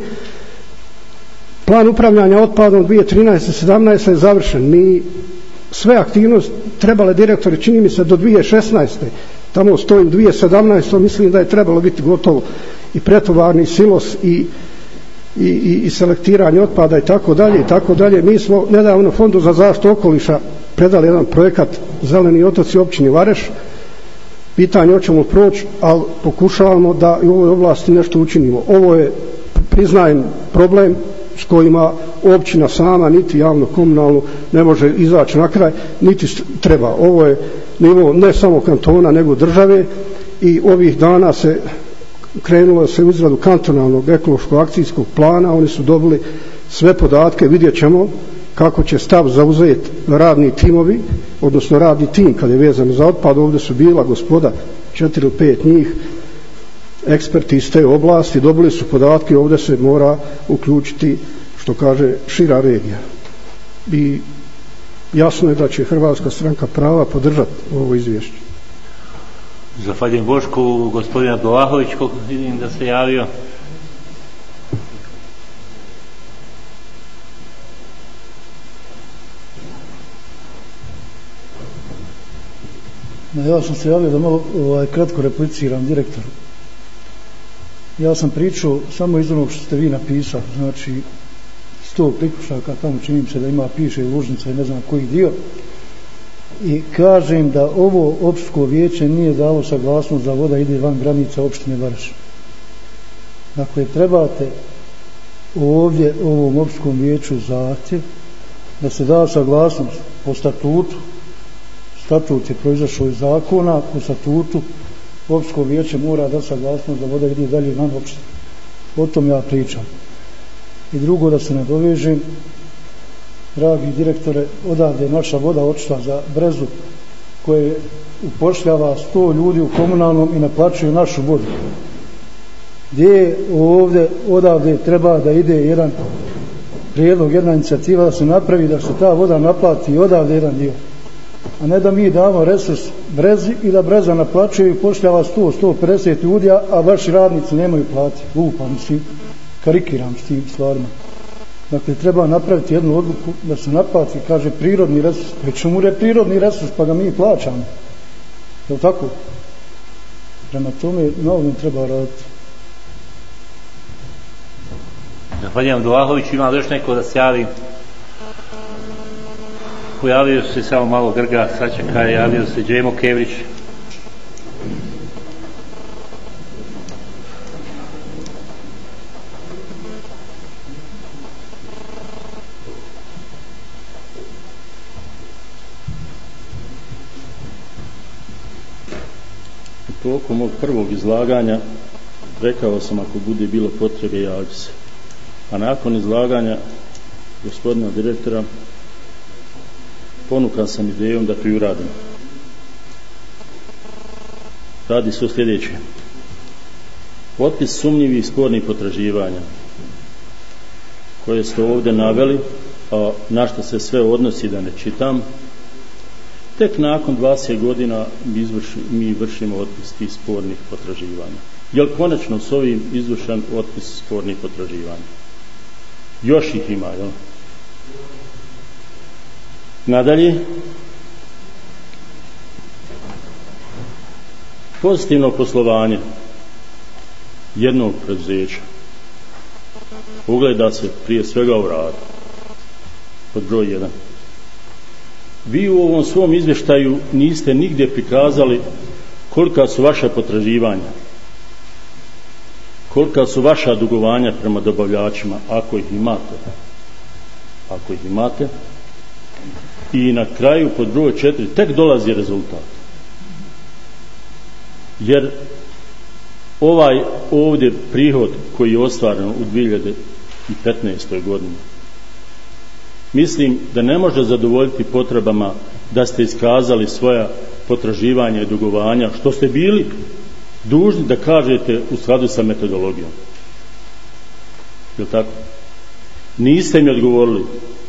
Plan upravljanja otpadom dvije tisuće trinaeste sedamnaeste je završen. Mi sve aktivnosti trebale direktori, čini mi se, do dvije tisuće šesnaeste. Tamo stojim dvije tisuće sedamnaeste, mislim da je trebalo biti gotovo i pretovarni silos i I, i, i selektiranje otpada i tako dalje i tako dalje. Mi smo nedavno Fondu za zaštitu okoliša predali jedan projekat Zeleni otoci općini Vareš. Pitanje hoćemo proći, ali pokušavamo da i u ovoj oblasti nešto učinimo. Ovo je, priznajem, problem s kojima općina sama niti javno komunalno ne može izaći na kraj, niti treba. Ovo je nivo ne samo kantona nego države i ovih dana se krenulo se u izradu kantonalnog ekološkog akcijskog plana. Oni su dobili sve podatke, vidjet ćemo kako će stav zauzeti radni timovi, odnosno radni tim kad je vezano za otpad. Ovdje su bila gospoda, četiri ili pet njih, eksperti iz te oblasti, dobili su podatke, ovdje se mora uključiti, što kaže, šira regija. I jasno je da će Hrvatska stranka prava podržati ovo izvješće. Zahvaljujem Bošku. Gospodina Blahović, koliko vidim da se javio. Ja sam se javio da malo ovaj, kratko repliciram direktoru. Ja sam pričao samo iz onog što ste vi napisali, znači sto priključaka, tamo činim se da ima, piše Lužnica i ne znam koji dio, i kažem da ovo općinsko vijeće nije dalo saglasnost da voda ide van granica opštine Vareš. Dakle, trebate ovdje ovom općinskom vijeću zahtjev da se da saglasnost po statutu. Statut je proizašao iz zakona, po statutu općinsko vijeće mora da saglasnost da voda ide dalje van opštine. O tom ja pričam. I drugo, da se nadovežem, dragi direktore, odavde je naša voda otišla za Brezu, koje upošljava sto ljudi u komunalnom i naplaćuju našu vodu. Gdje je ovdje, odavde treba da ide jedan prijedlog, jedna inicijativa da se napravi, da se ta voda naplati odavde jedan dio, a ne da mi damo resurs Brezi i da Breza naplaćuje i upošljava sto do sto pedeset ljudi, a vaši radnici nemaju plati. Lupam, mislim, karikiram s tim stvarima. Dakle, treba napraviti jednu odluku da se naplati, kaže, prirodni resurs. Pa čemu je prirodni resurs, pa ga mi plaćamo? Je li tako? Prema tome, na ovim treba raditi. Zahvaljujem Vlahović. Ima li još neko da se javi? Pojavio se samo malo Grga, sačeka, javio se Džemo Kevrić. Tokom mog prvog izlaganja rekao sam, ako bude bilo potrebe, javiti se. A nakon izlaganja gospodina direktora ponukan sam idejom da to i uradim. Radi se o sljedeće. Otpis sumnjivih i spornih potraživanja koje ste ovdje naveli, a na što se sve odnosi da ne čitam. Tek nakon dvadeset godina mi, izvrši, mi vršimo otpis tih spornih potraživanja. Jel konačno s ovim izvršen otpis spornih potraživanja? Još ih ima, jel? Nadalje, pozitivno poslovanje jednog preduzeća ugleda se prije svega u radu. Pod broj jedan. Vi u ovom svom izvještaju niste nigdje prikazali kolika su vaša potraživanja, kolika su vaša dugovanja prema dobavljačima, ako ih imate. Ako ih imate. I na kraju pod broj četiri tek dolazi rezultat. Jer ovaj ovdje prihod koji je ostvaren u dvije hiljade petnaestoj godini, mislim da ne može zadovoljiti potrebama da ste iskazali svoja potraživanja i dugovanja, što ste bili dužni da kažete u skladu sa metodologijom. Je li tako? Niste mi odgovorili.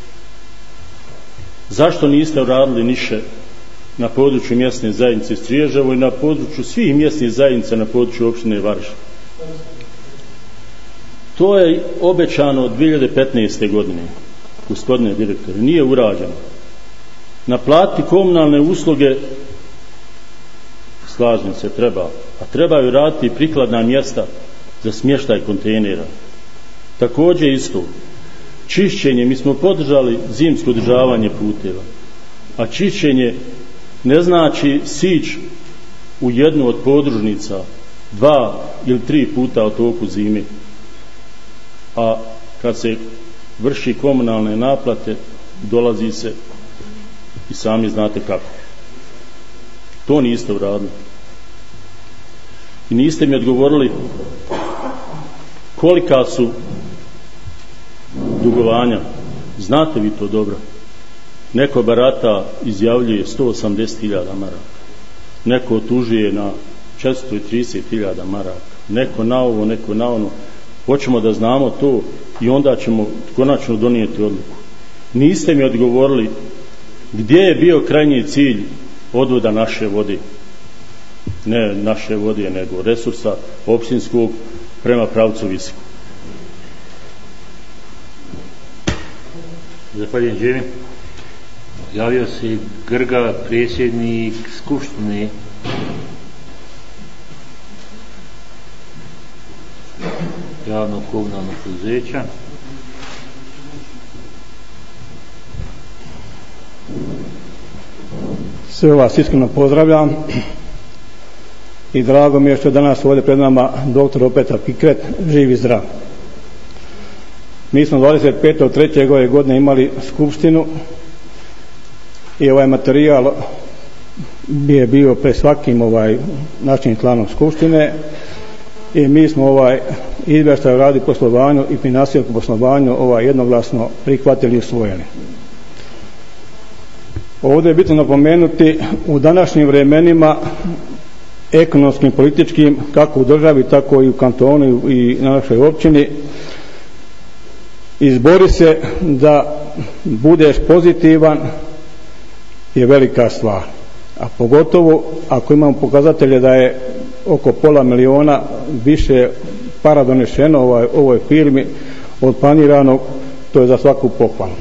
Zašto niste uradili niše na području mjesne zajednice Striježevo i na području svih mjesnih zajednica na području opštine Vareš? To je obećano od dvije hiljade petnaeste godine, gospodine direktore, nije urađeno. Naplatiti komunalne usluge, slažem se, treba, a trebaju raditi prikladna mjesta za smještaj kontejnera. Također isto, čišćenje, mi smo podržali zimsko održavanje puteva. A čišćenje ne znači sić u jednu od podružnica dva ili tri puta u toku zime, a kad se vrši komunalne naplate dolazi se i sami znate kako. To niste uradili. I niste mi odgovorili kolika su dugovanja. Znate vi to dobro. Neko barata izjavljuje sto osamdeset hiljada maraka, neko otužuje na četiristo trideset hiljada maraka, neko na ovo, neko na ono. Hoćemo da znamo to i onda ćemo konačno donijeti odluku. Niste mi odgovorili gdje je bio krajnji cilj odvoda naše vode, ne naše vode nego resursa općinskog prema pravcu Visu. Zahvaljujem Đemi. Javio se Grga, predsjednik Skupštine. Javnog komunalnog poduzeća. Sve vas iskreno pozdravljam i drago mi je što je danas ovdje pred nama doktor Petar Pikret, živ i zdrav. Mi smo dvadeset petog trećeg ove godine imali skupštinu i ovaj materijal bi je bio pred svakim ovaj našim članom skupštine i mi smo ovaj izvještaj o radu i poslovanju i financijskom poslovanju ovaj jednoglasno prihvatili i usvojili. Ovdje je bitno napomenuti u današnjim vremenima ekonomskim, političkim, kako u državi tako i u kantonu i na našoj općini, izbori se da budeš pozitivan je velika stvar, a pogotovo ako imamo pokazatelje da je oko pola miliona više para donešeno ovoj, ovoj firmi od planiranog, to je za svaku pohvalu.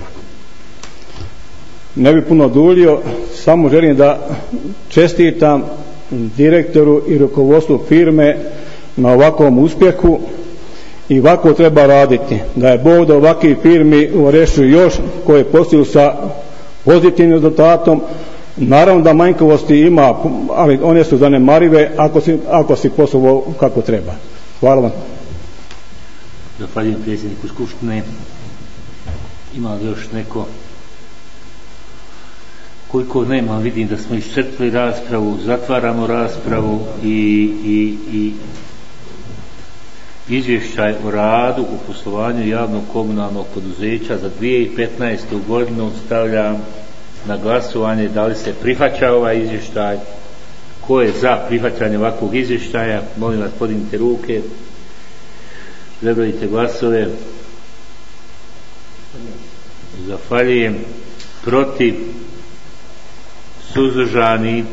Ne bi puno duljio, samo želim da čestitam direktoru i rukovodstvu firme na ovakvom uspjehu i ovako treba raditi, da je Bog da ovakvih firmi u Varešu još koje posluju sa pozitivnim rezultatom. Naravno da manjkavosti ima, ali one su zanemarive ako si, ako si poslovao kako treba. Hvala vam. Zahvaljujem predsjedniku Skupštine. Ima li još neko? Koliko nema, vidim da smo iscrpili raspravu, zatvaramo raspravu i, i, i izvještaj o radu u poslovanju javnog komunalnog poduzeća za dvije tisuće petnaestu godinu stavljam na glasovanje. Da li se prihvaća ovaj izvještaj? Ko je za prihvaćanje ovakvog izvještaja? Molim vas, podignite ruke, prebrojite glasove. Zahvaljujem. Protiv? Suzdržani?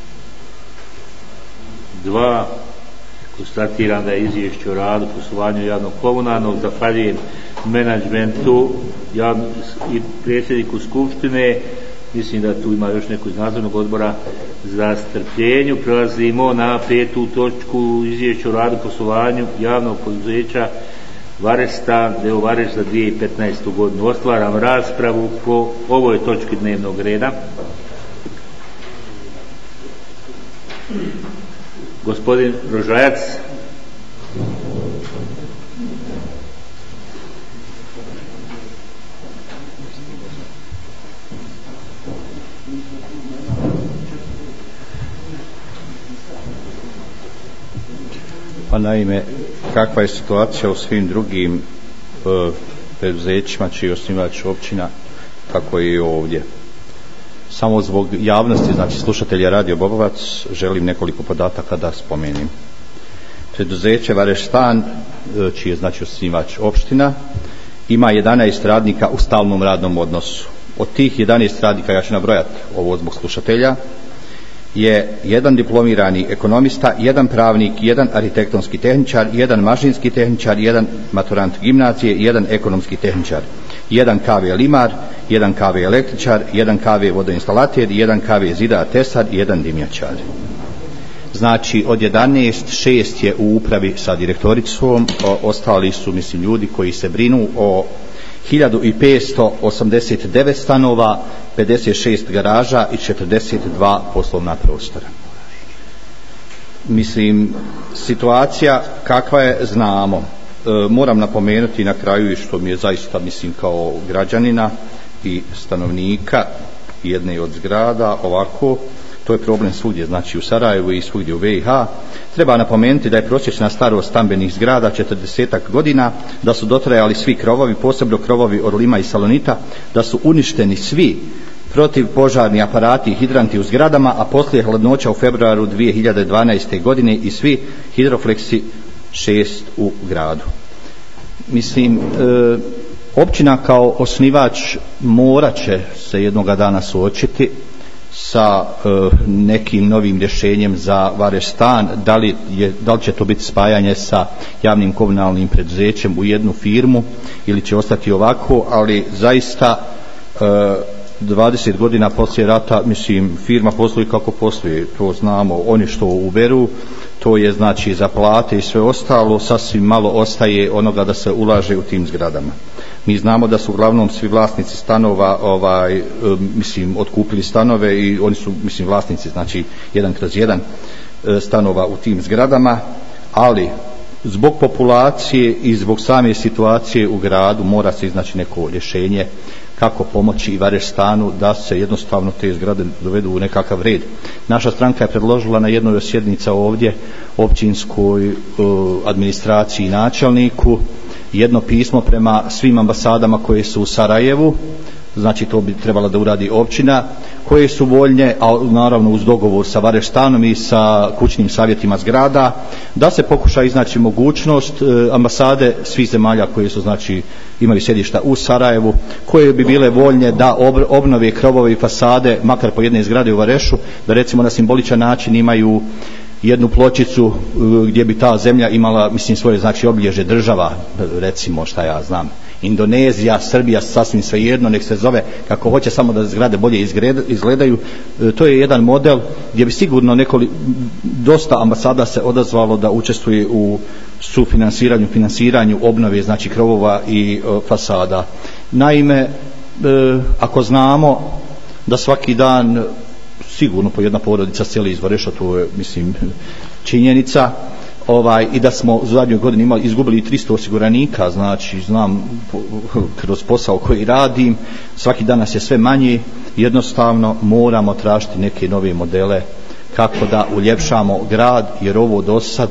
Dva. Konstatiram da je izvješće o radu poslovanju javnog komunalnog. Zahvaljujem menadžmentu i predsjedniku Skupštine. Mislim da tu ima još neko iz nadzornog odbora za strpljenju. Prelazimo na petu točku, izvješće o radu poslovanju javnog poduzeća Varestan, deo Vareš za dvije tisuće petnaestu godinu. Otvaram raspravu po ovoj točki dnevnog reda. Gospodin Rožajac. Pa naime, kakva je situacija u svim drugim e, preduzećima čiji je osnivač općina, kako je i ovdje. Samo zbog javnosti, znači slušatelja Radio Bobovac, želim nekoliko podataka da spomenim. Preduzeće Varestan, čiji je znači osnivač opština, ima jedanaest radnika u stalnom radnom odnosu. Od tih jedanaest radnika, ja ću nabrojati ovo zbog slušatelja, je jedan diplomirani ekonomista, jedan pravnik, jedan arhitektonski tehničar, jedan mašinski tehničar, jedan maturant gimnazije, jedan ekonomski tehničar, jedan K V limar, jedan K V električar, jedan K V vodoinstalater, jedan K V zidar tesar i jedan dimnjačar. Znači od jedanaest, šest je u upravi sa direktoricom, ostali su mislim ljudi koji se brinu o hiljadu petsto osamdeset devet stanova, pedeset šest garaža i četrdeset dva poslovna prostora. Mislim, situacija kakva je znamo. E, moram napomenuti na kraju i što mi je zaista, mislim, kao građanina i stanovnika jedne od zgrada, ovako, to je problem svugdje, znači u Sarajevu i svugdje u V I H. Treba napomenuti da je prosječna starost stambenih zgrada četrdesetak godina, da su dotrajali svi krovovi, posebno krovovi Orlima i Salonita, da su uništeni svi protivpožarni aparati i hidranti u zgradama, a poslije hladnoća u februaru dvije hiljade dvanaeste. godine i svi hidrofleksi šest u gradu. Mislim, e, općina kao osnivač morat će se jednoga dana suočiti sa e, nekim novim rješenjem za Vareš stan, da li, je, da li će to biti spajanje sa javnim komunalnim preduzećem u jednu firmu ili će ostati ovako, ali zaista e, dvadeset godina poslije rata, mislim, firma posluje kako posluje, to znamo, oni što uberu, to je znači za plate i sve ostalo, sasvim malo ostaje onoga da se ulaže u tim zgradama. Mi znamo da su uglavnom svi vlasnici stanova, ovaj, mislim, otkupili stanove i oni su, mislim, vlasnici, znači, jedan kroz jedan stanova u tim zgradama, ali zbog populacije i zbog same situacije u gradu mora se iznaći neko rješenje kako pomoći i Vareš stanu da se jednostavno te zgrade dovedu u nekakav red. Naša stranka je predložila na jednoj od sjednica ovdje općinskoj uh, administraciji i načelniku jedno pismo prema svim ambasadama koje su u Sarajevu, znači to bi trebala da uradi općina, koje su voljne, a naravno uz dogovor sa Vareš stanom i sa kućnim savjetima zgrada, da se pokuša iznaći mogućnost e, ambasade svih zemalja koje su, znači, imaju sjedišta u Sarajevu, koje bi bile voljne da obnove krovove i fasade makar po jedne zgrade u Varešu, da recimo na simboličan način imaju jednu pločicu gdje bi ta zemlja imala, mislim, svoje, znači, obilježje država, recimo, šta ja znam, Indonezija, Srbija, sasvim svejedno, nek se zove kako hoće, samo da zgrade bolje izgledaju. To je jedan model gdje bi sigurno nekoli, dosta ambasada se odazvalo da učestvuje u sufinansiranju, finansiranju obnove, znači, krovova i e, fasada. Naime, e, ako znamo da svaki dan sigurno po jedna porodica seli iz Vareša, to je, mislim, činjenica, ovaj, i da smo u zadnjoj godini imali, izgubili tristo osiguranika, znači, znam kroz posao koji radim, svaki dan nas je sve manje, jednostavno moramo tražiti neke nove modele kako da uljepšamo grad, jer ovo do sad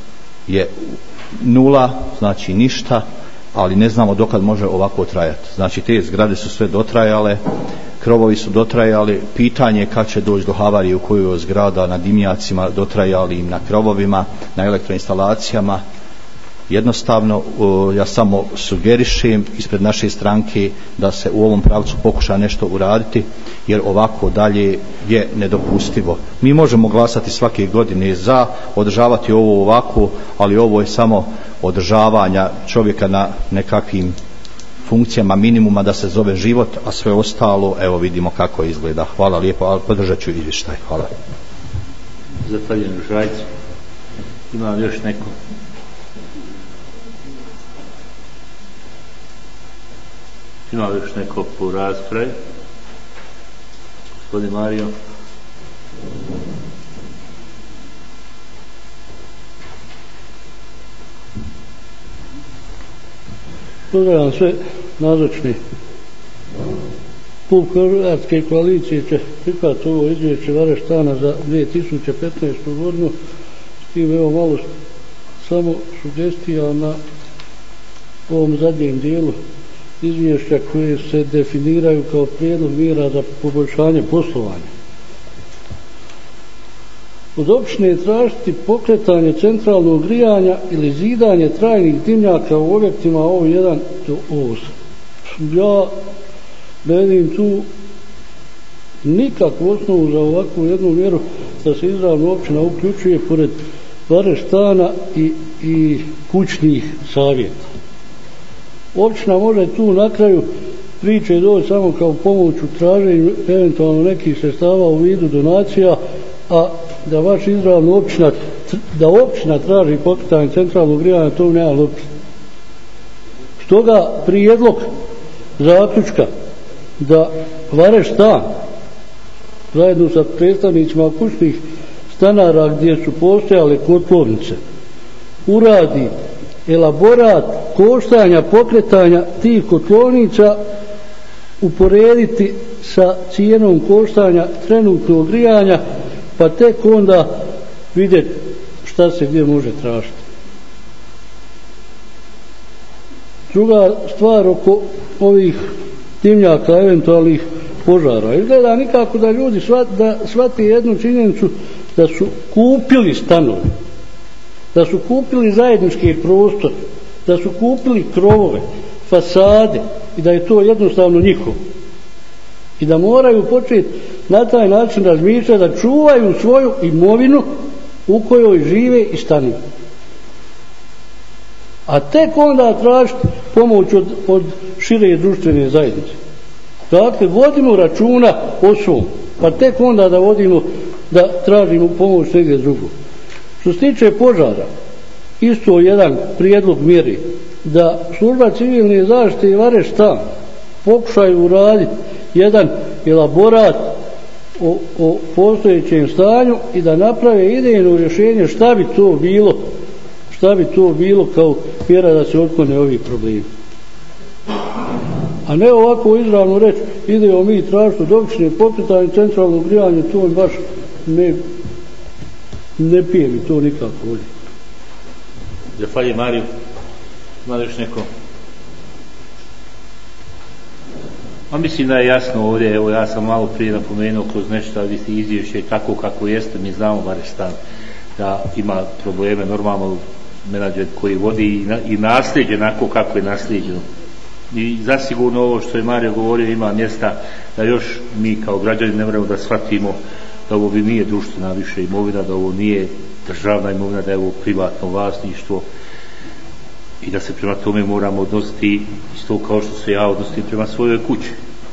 je nula, znači ništa, ali ne znamo dokad može ovako trajati. Znači, te zgrade su sve dotrajale, krovovi su dotrajali, pitanje kad će doći do havarije u kojoj je zgrada na dimnjacima dotrajali, na krovovima, na elektroinstalacijama. Jednostavno, ja samo sugerišem ispred naše stranke da se u ovom pravcu pokuša nešto uraditi, jer ovako dalje je nedopustivo. Mi možemo glasati svake godine za, održavati ovo ovako, ali ovo je samo održavanja čovjeka na nekakvim funkcijama minimuma da se zove život, a sve ostalo, evo vidimo kako izgleda. Hvala lijepo, ali podržat ću izvještaj. Hvala. Zahvaljujem Žajcu. Ima li još neko? Ima li još neko po raspravi? Gospodin Mario. Pozdravljam sve nazočni. Klub Hrvatske koalicije će prihvatiti ovo izvješće Vareš stana za dvije tisuće petnaestu. godinu. S tim evo malo samo sugestija na ovom zadnjem dijelu izvješća koje se definiraju kao prijedlog mjera za poboljšanje poslovanja. Od općine tražiti pokretanje centralnog grijanja ili zidanje trajnih dimnjaka u objektima O jedan do osam. Ja ne vidim tu nikakvu osnovu za ovakvu jednu mjeru da se izravno općina uključuje pored Vareš stana i, i kućnih savjeta. Općina može tu na kraju priče doći samo kao pomoć u traženju eventualno nekih sredstava u vidu donacija, a da vaš izravno općina, da općina traži pokretanje centralnog grijanja, to nema logike. Stoga prijedlog zaključka da Vareš stan zajedno sa predstavnicima kućnih stanara gdje su postojale kotlovnice uradi elaborat koštanja pokretanja tih kotlovnica, uporediti sa cijenom koštanja trenutnog grijanja, pa tek onda vidjeti šta se gdje može tražiti. Druga stvar oko ovih dimnjaka, eventualnih požara, izgleda nikako da ljudi shvati, da shvati jednu činjenicu da su kupili stanove, da su kupili zajednički prostor, da su kupili krovove, fasade i da je to jednostavno njihovo. I da moraju početi na taj način razmišljati da čuvaju svoju imovinu u kojoj žive i stanuju. A tek onda tražiti pomoć od, od šire društvene zajednice. Dakle, vodimo računa o svom, pa tek onda da vodimo, da tražimo pomoć negdje drugog. Što se tiče požara, isto jedan prijedlog mjeri da služba civilne zaštite i Vareš stan pokušaju uraditi jedan elaborat o, o postojećem stanju i da naprave idejno rješenje šta bi to bilo, šta bi to bilo kao mjera da se otklone ovi problemi. A ne ovako izravno reći idemo mi tražiti od općine pokretanje centralnog grijanja, to je baš ne, ne pije mi to nikako ovdje. Zahvaljujem Mariju. Ima li još neko? A mislim da je jasno ovdje, evo ja sam malo prije napomenuo kroz nešto izvješće tako kako jeste, mi znamo Vareš stan da ima probleme, normalno menadžment koji vodi i, na, i nasljeđe onako kako je nasljeđeno. I zasigurno ovo što je Mario govorio ima mjesta da još mi kao građani ne moramo da shvatimo da ovo nije društvena više imovina, da ovo nije državna imovina, da je ovo privatno vlasništvo i da se prema tome moramo odnositi isto kao što se ja odnosim prema svojoj kući.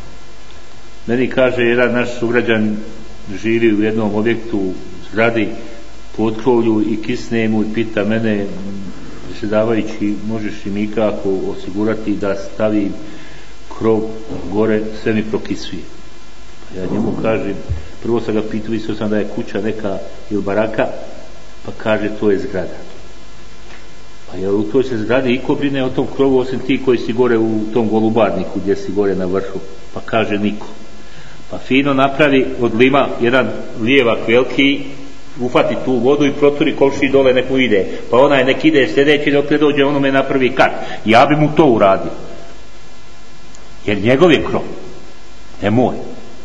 Meni kaže jedan naš sugrađan živi u jednom objektu u zgradi potkrovlju i kisne mu i pita mene, predsjedavajući, možeš li mi kako osigurati da stavim krov gore, sve mi prokisuje. Pa ja njemu kažem, prvo sam ga pitao, mislio sam da je kuća neka ili baraka, pa kaže to je zgrada. Pa jel u toj se zgradi iko brine o tom krovu osim ti koji si gore u tom golubarniku gdje si gore na vrhu? Pa kaže niko. Pa fino napravi od lima jedan lijevak veliki, ufati tu vodu i proturi komši dole nek mu ide, pa onaj nek ide sljedeći dok ne dođe onome napravi kat. Ja bi mu to uradio, jer njegov je krov, ne moj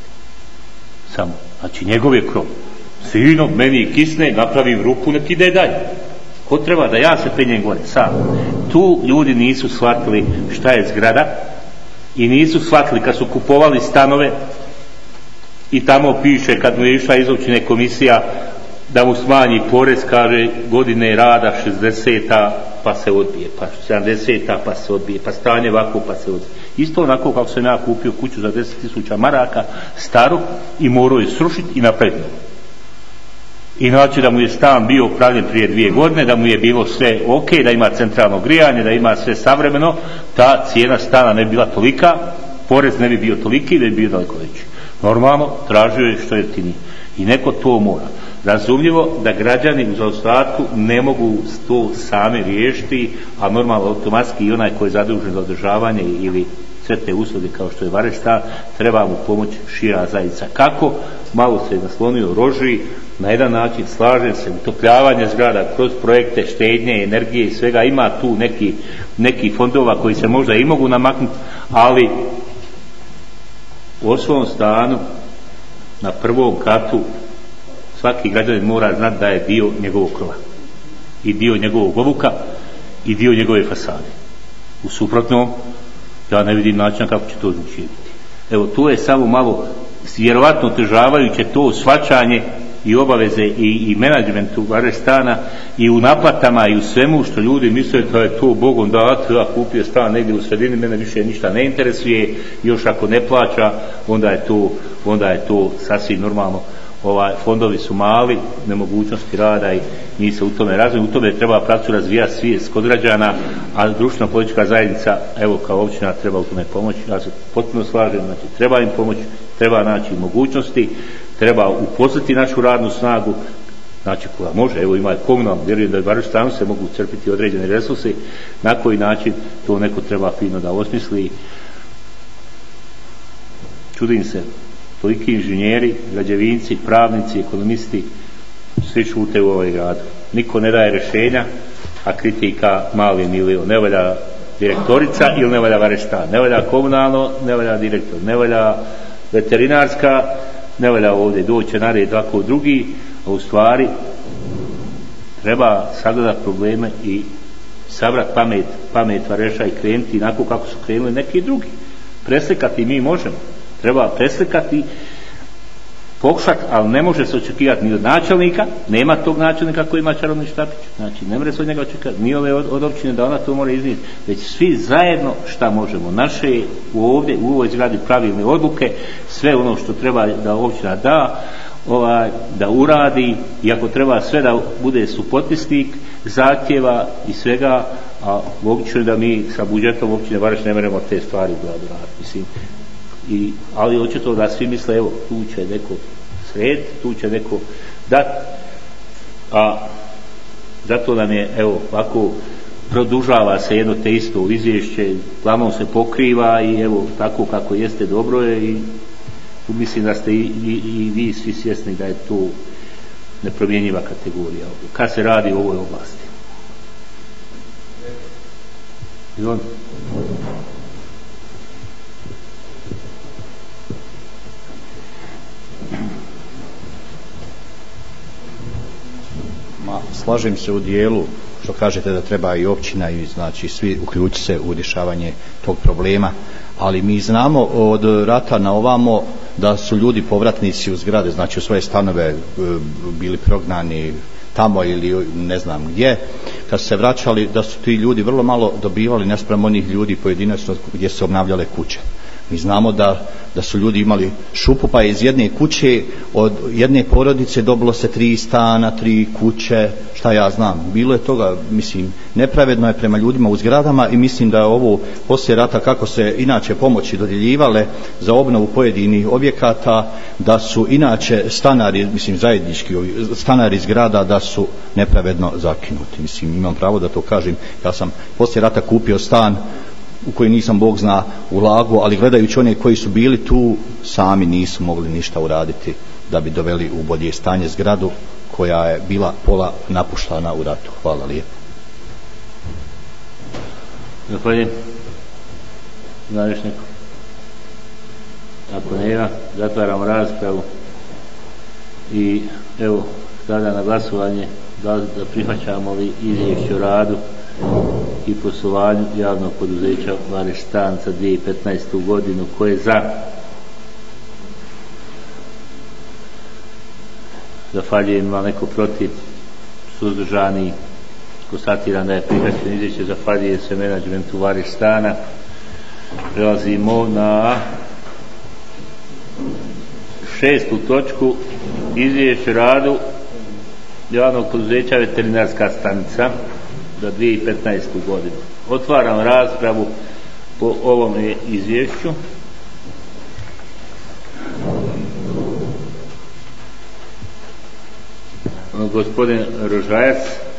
samo, znači njegov je krov. Sino meni kisne, napravim ruku, nek ide dalje. Ko treba da ja se penjem gore sam? Tu ljudi nisu shvatili šta je zgrada i nisu shvatili kad su kupovali stanove i tamo piše kad mu je išla iz općine komisija da mu smanji porez, kaže godine rada šezdeseta pa se odbije, pa sedamdeseta pa se odbije, pa stanje ovako pa se odbije. Isto onako kako sam ja kupio kuću za deset tisuća maraka staru i morao je srušiti i napraviti. Inače da mu je stan bio pravljen prije dvije godine, da mu je bilo sve ok, da ima centralno grijanje, da ima sve savremeno, ta cijena stana ne bi bila tolika, porez ne bi bio toliki, da bi bio daleko veći. Normalno, tražio je što jeftinije. I neko to mora. Razumljivo da građani u zaostatku ne mogu to sami riješiti, a normalno automatski i onaj koji je zadužen za održavanje ili sve te usluge kao što je Vareš stan, treba mu pomoći šira zajednica. Kako? Malo se naslonio roži, na jedan način slažem se, utopljavanje zgrada kroz projekte štednje, energije i svega, ima tu neki, neki fondova koji se možda i mogu namaknuti, ali u svom stanu na prvom katu svaki građanin mora znati da je dio njegovog krova i dio njegovog obuka i dio njegove fasade. U suprotnom ja ne vidim načina kako će to učiniti. Evo, tu je samo malo vjerovatno otežavajuće to shvaćanje i obaveze i, i menadžmentu Vareš stana i u naplatama i u svemu što ljudi misle da je to Bogom dato, ja kupio stan negdje u sredini, mene više ništa ne interesuje, još ako ne plaća onda je to, onda je to sasvim normalno. ovaj, fondovi su mali, nemogućnosti rada i mi se u tome razvijemo. U tome treba praksu razvijati svijest kod građana, a društvena politička zajednica, evo kao općina, treba u tome pomoći. Ja se potpuno slažem, znači treba im pomoći, treba naći mogućnosti, treba uposliti našu radnu snagu, znači koja može, evo ima komunalno, vjerujem da je bar stranu se mogu crpiti određene resurse, na koji način to neko treba fino da osmisli. Čudim se, toliki inženjeri, građevinci, pravnici, ekonomisti, svi šute u ovaj gradu. Niko ne daje rješenja, a kritika mali milion. Ne valja direktorica ili ne valja Varestan, ne valja komunalno, ne valja direktor, ne valja veterinarska, ne valja ovdje doći na red ovako drugi, a u stvari treba sagledati probleme i sabrati pamet, pamet Vareša i krenuti onako kako su krenuli neki drugi. Preslikati mi možemo, treba preslikati, pokušati, ali ne može se očekivati ni od načelnika, nema tog načelnika koji ima čarobni štapić, znači ne može se od njega očekivati, ni ove od, od općine da ona to mora iznijeti, već svi zajedno šta možemo. Naše ovdje u ovoj zgradi pravilne odluke, sve ono što treba da općina da, ovaj, da uradi, i ako treba sve da bude supotpisnik zahtjeva i svega, a logično je da mi sa budžetom općine Vareš ne meremo te stvari u gradu raditi, mislim. I, ali očito da svi misle, evo, tu će neko sred, tu će neko dat, a zato nam je, evo, ovako produžava se jedno te isto izvješće, planom se pokriva i evo, tako kako jeste, dobro je, i tu mislim da ste i, i, i vi svi svjesni da je to nepromjenjiva kategorija kad se radi u ovoj oblasti. I on slažem se u dijelu što kažete da treba i općina i znači svi uključiti se u rješavanje tog problema, ali mi znamo od rata na ovamo da su ljudi povratnici u zgrade, znači u svoje stanove bili prognani tamo ili ne znam gdje, kad su se vraćali da su ti ljudi vrlo malo dobivali naspram onih ljudi pojedinačno gdje su obnavljale kuće. Mi znamo da, da su ljudi imali šupu, pa iz jedne kuće od jedne porodice dobilo se tri stana, tri kuće, šta ja znam. Bilo je toga, mislim, nepravedno je prema ljudima u zgradama i mislim da je ovo poslije rata kako se inače pomoći dodjeljivale za obnovu pojedinih objekata, da su inače stanari, mislim zajednički stanari zgrada da su nepravedno zakinuti. Mislim, imam pravo da to kažem. Ja sam poslije rata kupio stan u koji nisam Bog zna ulago, ali gledajući one koji su bili tu, sami nisu mogli ništa uraditi da bi doveli u bolje stanje zgradu koja je bila pola napuštana u ratu. Hvala lijepo. Zahvaljujem. Znaš neko? Ako nema, zatvaram raspravu i evo stavljam na glasovanje da, da prihvaćamo li izvješće o radu i poslovanju javnog poduzeća Varestan za dvije tisuće petnaestu godinu. Ko je za? Zahvaljujem. Ima neko protiv? Suzdržani? Konstatiram da je prihvaćeno izvješće. Zahvaljujem se menadžmentu Varestana. Prelazimo na šestu točku, izvješće o radu javnog poduzeća Veterinarska stanica za dvije tisuće petnaestu godinu. Otvaram raspravu po ovom izvješću. Gospodin Rožajac.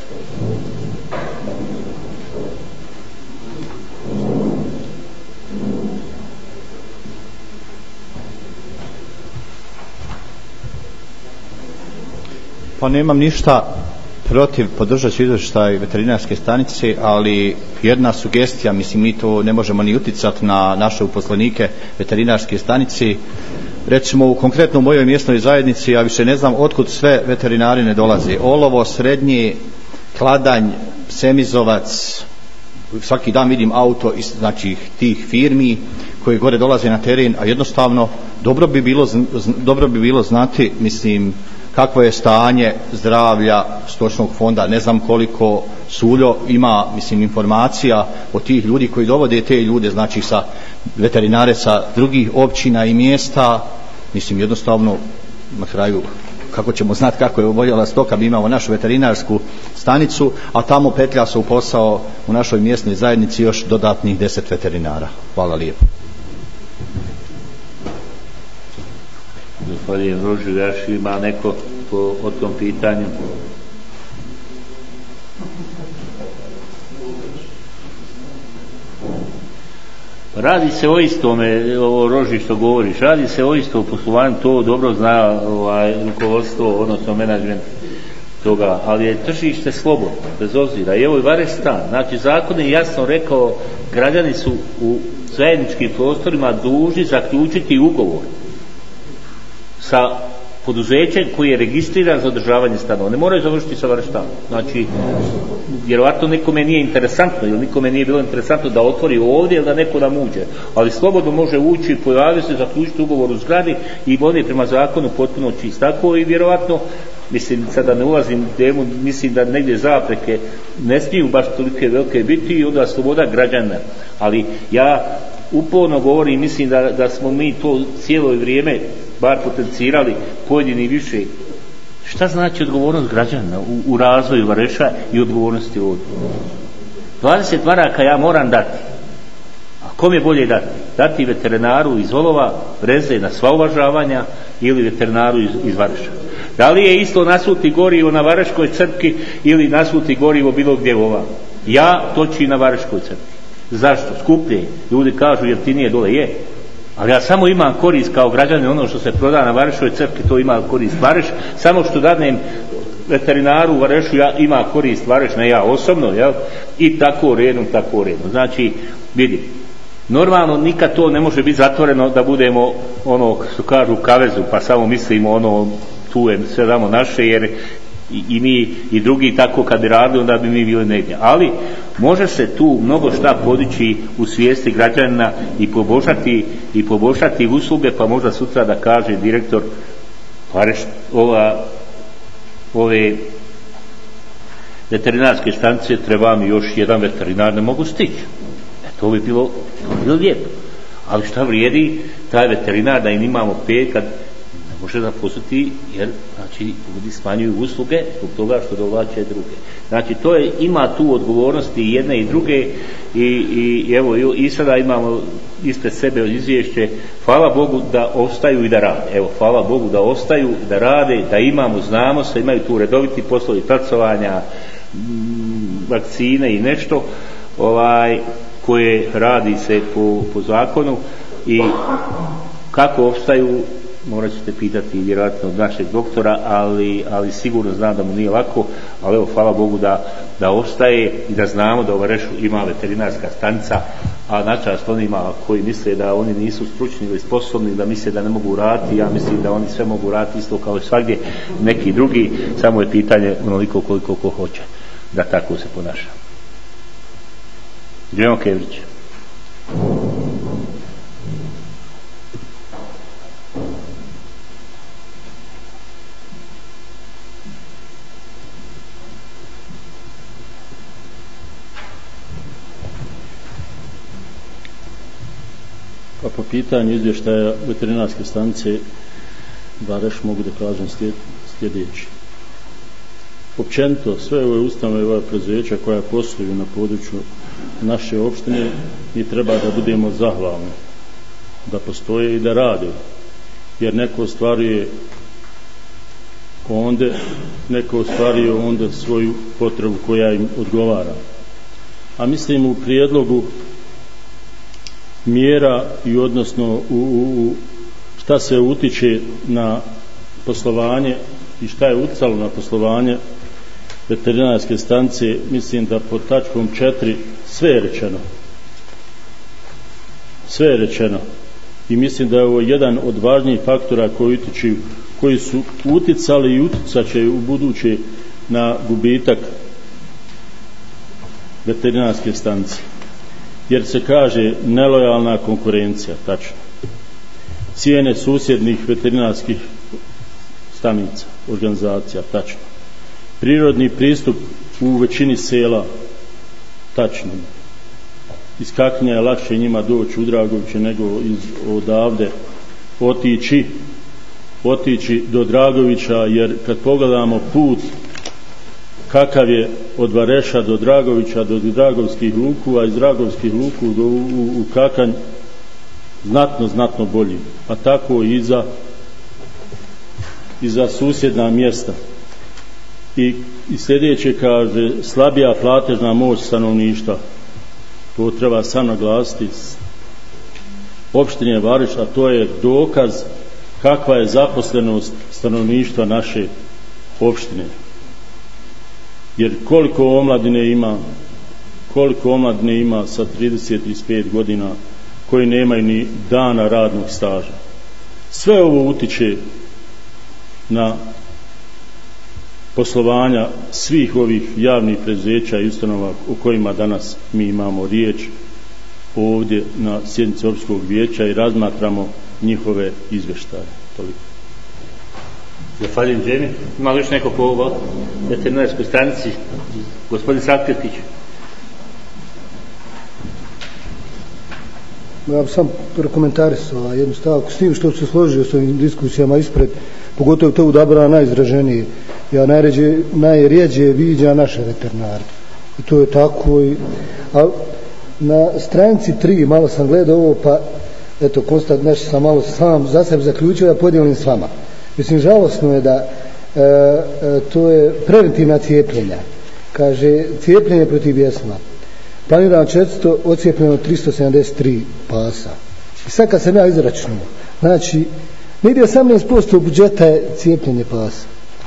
Pa nemam ništa protiv, podržat ću izvještaj veterinarske stanice, ali jedna sugestija, mislim mi to ne možemo ni uticati na naše uposlenike veterinarske stanice. Recimo u konkretno u mojoj mjesnoj zajednici, ja više ne znam otkud sve veterinari ne dolaze. Olovo, Srednji, Kladanj, Semizovac, svaki dan vidim auto iz znači tih firmi koji gore dolaze na teren, a jednostavno dobro bi bilo, dobro bi bilo znati, mislim, kakvo je stanje zdravlja stočnog fonda, ne znam koliko Suljo ima, mislim, informacija od tih ljudi koji dovode te ljude, znači sa veterinare sa drugih općina i mjesta, mislim, jednostavno na kraju kako ćemo znati kako je oboljela stoka, mi imamo našu veterinarsku stanicu, a tamo petlja se u posao u našoj mjesnoj zajednici još dodatnih deset veterinara. Hvala lijepo. Gospodin Ružigaš, ima neko po, o tom pitanju? Radi se o istome, o Roži što govoriš, radi se o istom poslovanju, to dobro zna ovaj, rukovodstvo, odnosno menadžment toga, ali je tržište slobodno, bez obzira. I evo i Vareš stan, znači zakon je jasno rekao, građani su u zajedničkim prostorima dužni zaključiti ugovor sa poduzećem koji je registriran za održavanje stanova. Ne moraju završiti sa Vareš stanom. Znači, vjerovatno nikome nije interesantno, ili nikome nije bilo interesantno da otvori ovdje ili da neko nam uđe, ali slobodno može ući, pojaviti se, zaključiti ugovor u zgradi i on je prema zakonu potpuno čist. Tako i vjerovatno, mislim, sada ne ulazim u temu, mislim da negdje zapreke ne smiju baš tolike velike biti i onda sloboda građana. Ali ja uporno govorim, mislim da, da smo mi to cijelo vrijeme bar potencirali pojedini više. Šta znači odgovornost građana u, u razvoju Vareša i odgovornosti ovdje? dvadeset maraka ja moram dati. A kom je bolje dati? Dati veterinaru iz Olova, Breze na sva uvažavanja ili veterinaru iz, iz Vareša. Da li je isto nasuti gorivo na Vareškoj crpki ili nasuti gorivo bilo gdje ova? Ja točim na Vareškoj crpki. Zašto? Skuplje. Ljudi kažu jeftinije dole, je. Ali ja samo imam korist kao građanin, ono što se proda na Vareškoj crpki, to ima korist Vareš, samo što dadnem veterinaru u Varešu, ja ima korist Vareš, ne ja osobno, jel? I tako redom, tako redom. Znači, vidi, normalno nikad to ne može biti zatvoreno da budemo ono što kažu u kavezu, pa samo mislimo ono tu je sve damo naše, jer i, i mi i drugi tako kad bi radili, onda bi mi bili negdje. Ali može se tu mnogo šta podići u svijesti građanina i poboljšati i poboljšati usluge, pa možda sutra da kaže direktor Vareš, ova ove veterinarske stanice treba mi još jedan veterinar, ne mogu stići. E, to bi bilo, to bi bilo lijepo. Ali šta vrijedi taj veterinar da im imamo pet kad ne može zaposliti, jer znači ljudi smanjuju usluge zbog toga što dovlače druge. Znači to je, ima tu odgovornosti i jedne i druge i, i evo i sada imamo ispred sebe izvješće, hvala Bogu da ostaju i da rade. Evo, hvala Bogu da ostaju, da rade, da imamo, znamo se, imaju tu redoviti poslovi pracovanja, vakcine i nešto ovaj koje radi se po, po zakonu i kako opstaju morat ćete pitati vjerojatno od našeg doktora, ali, ali sigurno znam da mu nije lako, ali evo hvala Bogu da, da ostaje i da znamo da u Varešu ima veterinarska stanica, a načast onima koji misle da oni nisu stručni ili sposobni, da misle da ne mogu raditi, ja mislim da oni sve mogu raditi isto kao i svagdje neki drugi, samo je pitanje onoliko koliko ko hoće da tako se ponaša. Džemo Kevrić. Pa po pitanju izvještaja veterinarske stanice Vareš mogu da kažem sljedeći. Općenito sve ove ustanove, ove preduzeća koja posluju na području naše opštine i treba da budemo zahvalni da postoje i da rade, jer neko ostvaruje onde, neko ostvaruje onda svoju potrebu koja im odgovara. A mislim u prijedlogu mjera i odnosno u, u, u šta se utiče na poslovanje i šta je utjecalo na poslovanje veterinarske stanice, mislim da pod tačkom četiri sve je rečeno. Sve je rečeno. I mislim da je ovo jedan od važnijih faktora koji utiču, koji su uticali i uticat će u buduće na gubitak veterinarske stanice. Jer se kaže nelojalna konkurencija, tačno. Cijene susjednih veterinarskih stanica, organizacija, tačno. Prirodni pristup u većini sela, tačno. Iz Kaknja je lakše njima doći u Dragoviće nego iz odavde otići. otići do Dragovića, jer kad pogledamo put kakav je od Vareša do Dragovića, do Dragovskih luku, a iz Dragovskih luku do, u, u Kakanj, znatno, znatno bolji. A tako i za, i za susjedna mjesta. I, i sljedeće kaže, slabija platežna moć stanovništva. To treba sam naglasiti. Opštine Vareš, a to je dokaz kakva je zaposlenost stanovništva naše opštine. Jer koliko omladine ima, koliko omladine ima sa trideset do trideset pet godina koji nemaju ni dana radnog staža. Sve ovo utiče na poslovanja svih ovih javnih preduzeća i ustanova o kojima danas mi imamo riječ ovdje na sjednici općinskog vijeća i razmatramo njihove izvještaje. Toliko. Zahvaljujem, Džemi. Ima li još neko po ovoj veterinarskoj stanici? Gospodin Satketić. Ja bih sam prokomentarisao jednu stavku s tim što se složio s ovim diskusijama ispred, pogotovo to odabrao najizraženiji. Ja najređe, najrijeđe viđa naše veterinare. I to je tako. I, a na stranici tri malo sam gledao ovo, pa eto, konstat nešto sam malo sam za sebe zaključio da podijelim s vama. Mislim, žalosno je da e, e, to je preventivna cijepljenja. Kaže, cijepljenje protiv bjesna. Planirano četiristo, ocijepljeno tristo sedamdeset tri pasa. I sad kad sam ja izračunao, znači, negdje osamnaest posto budžeta je cijepljenje pasa.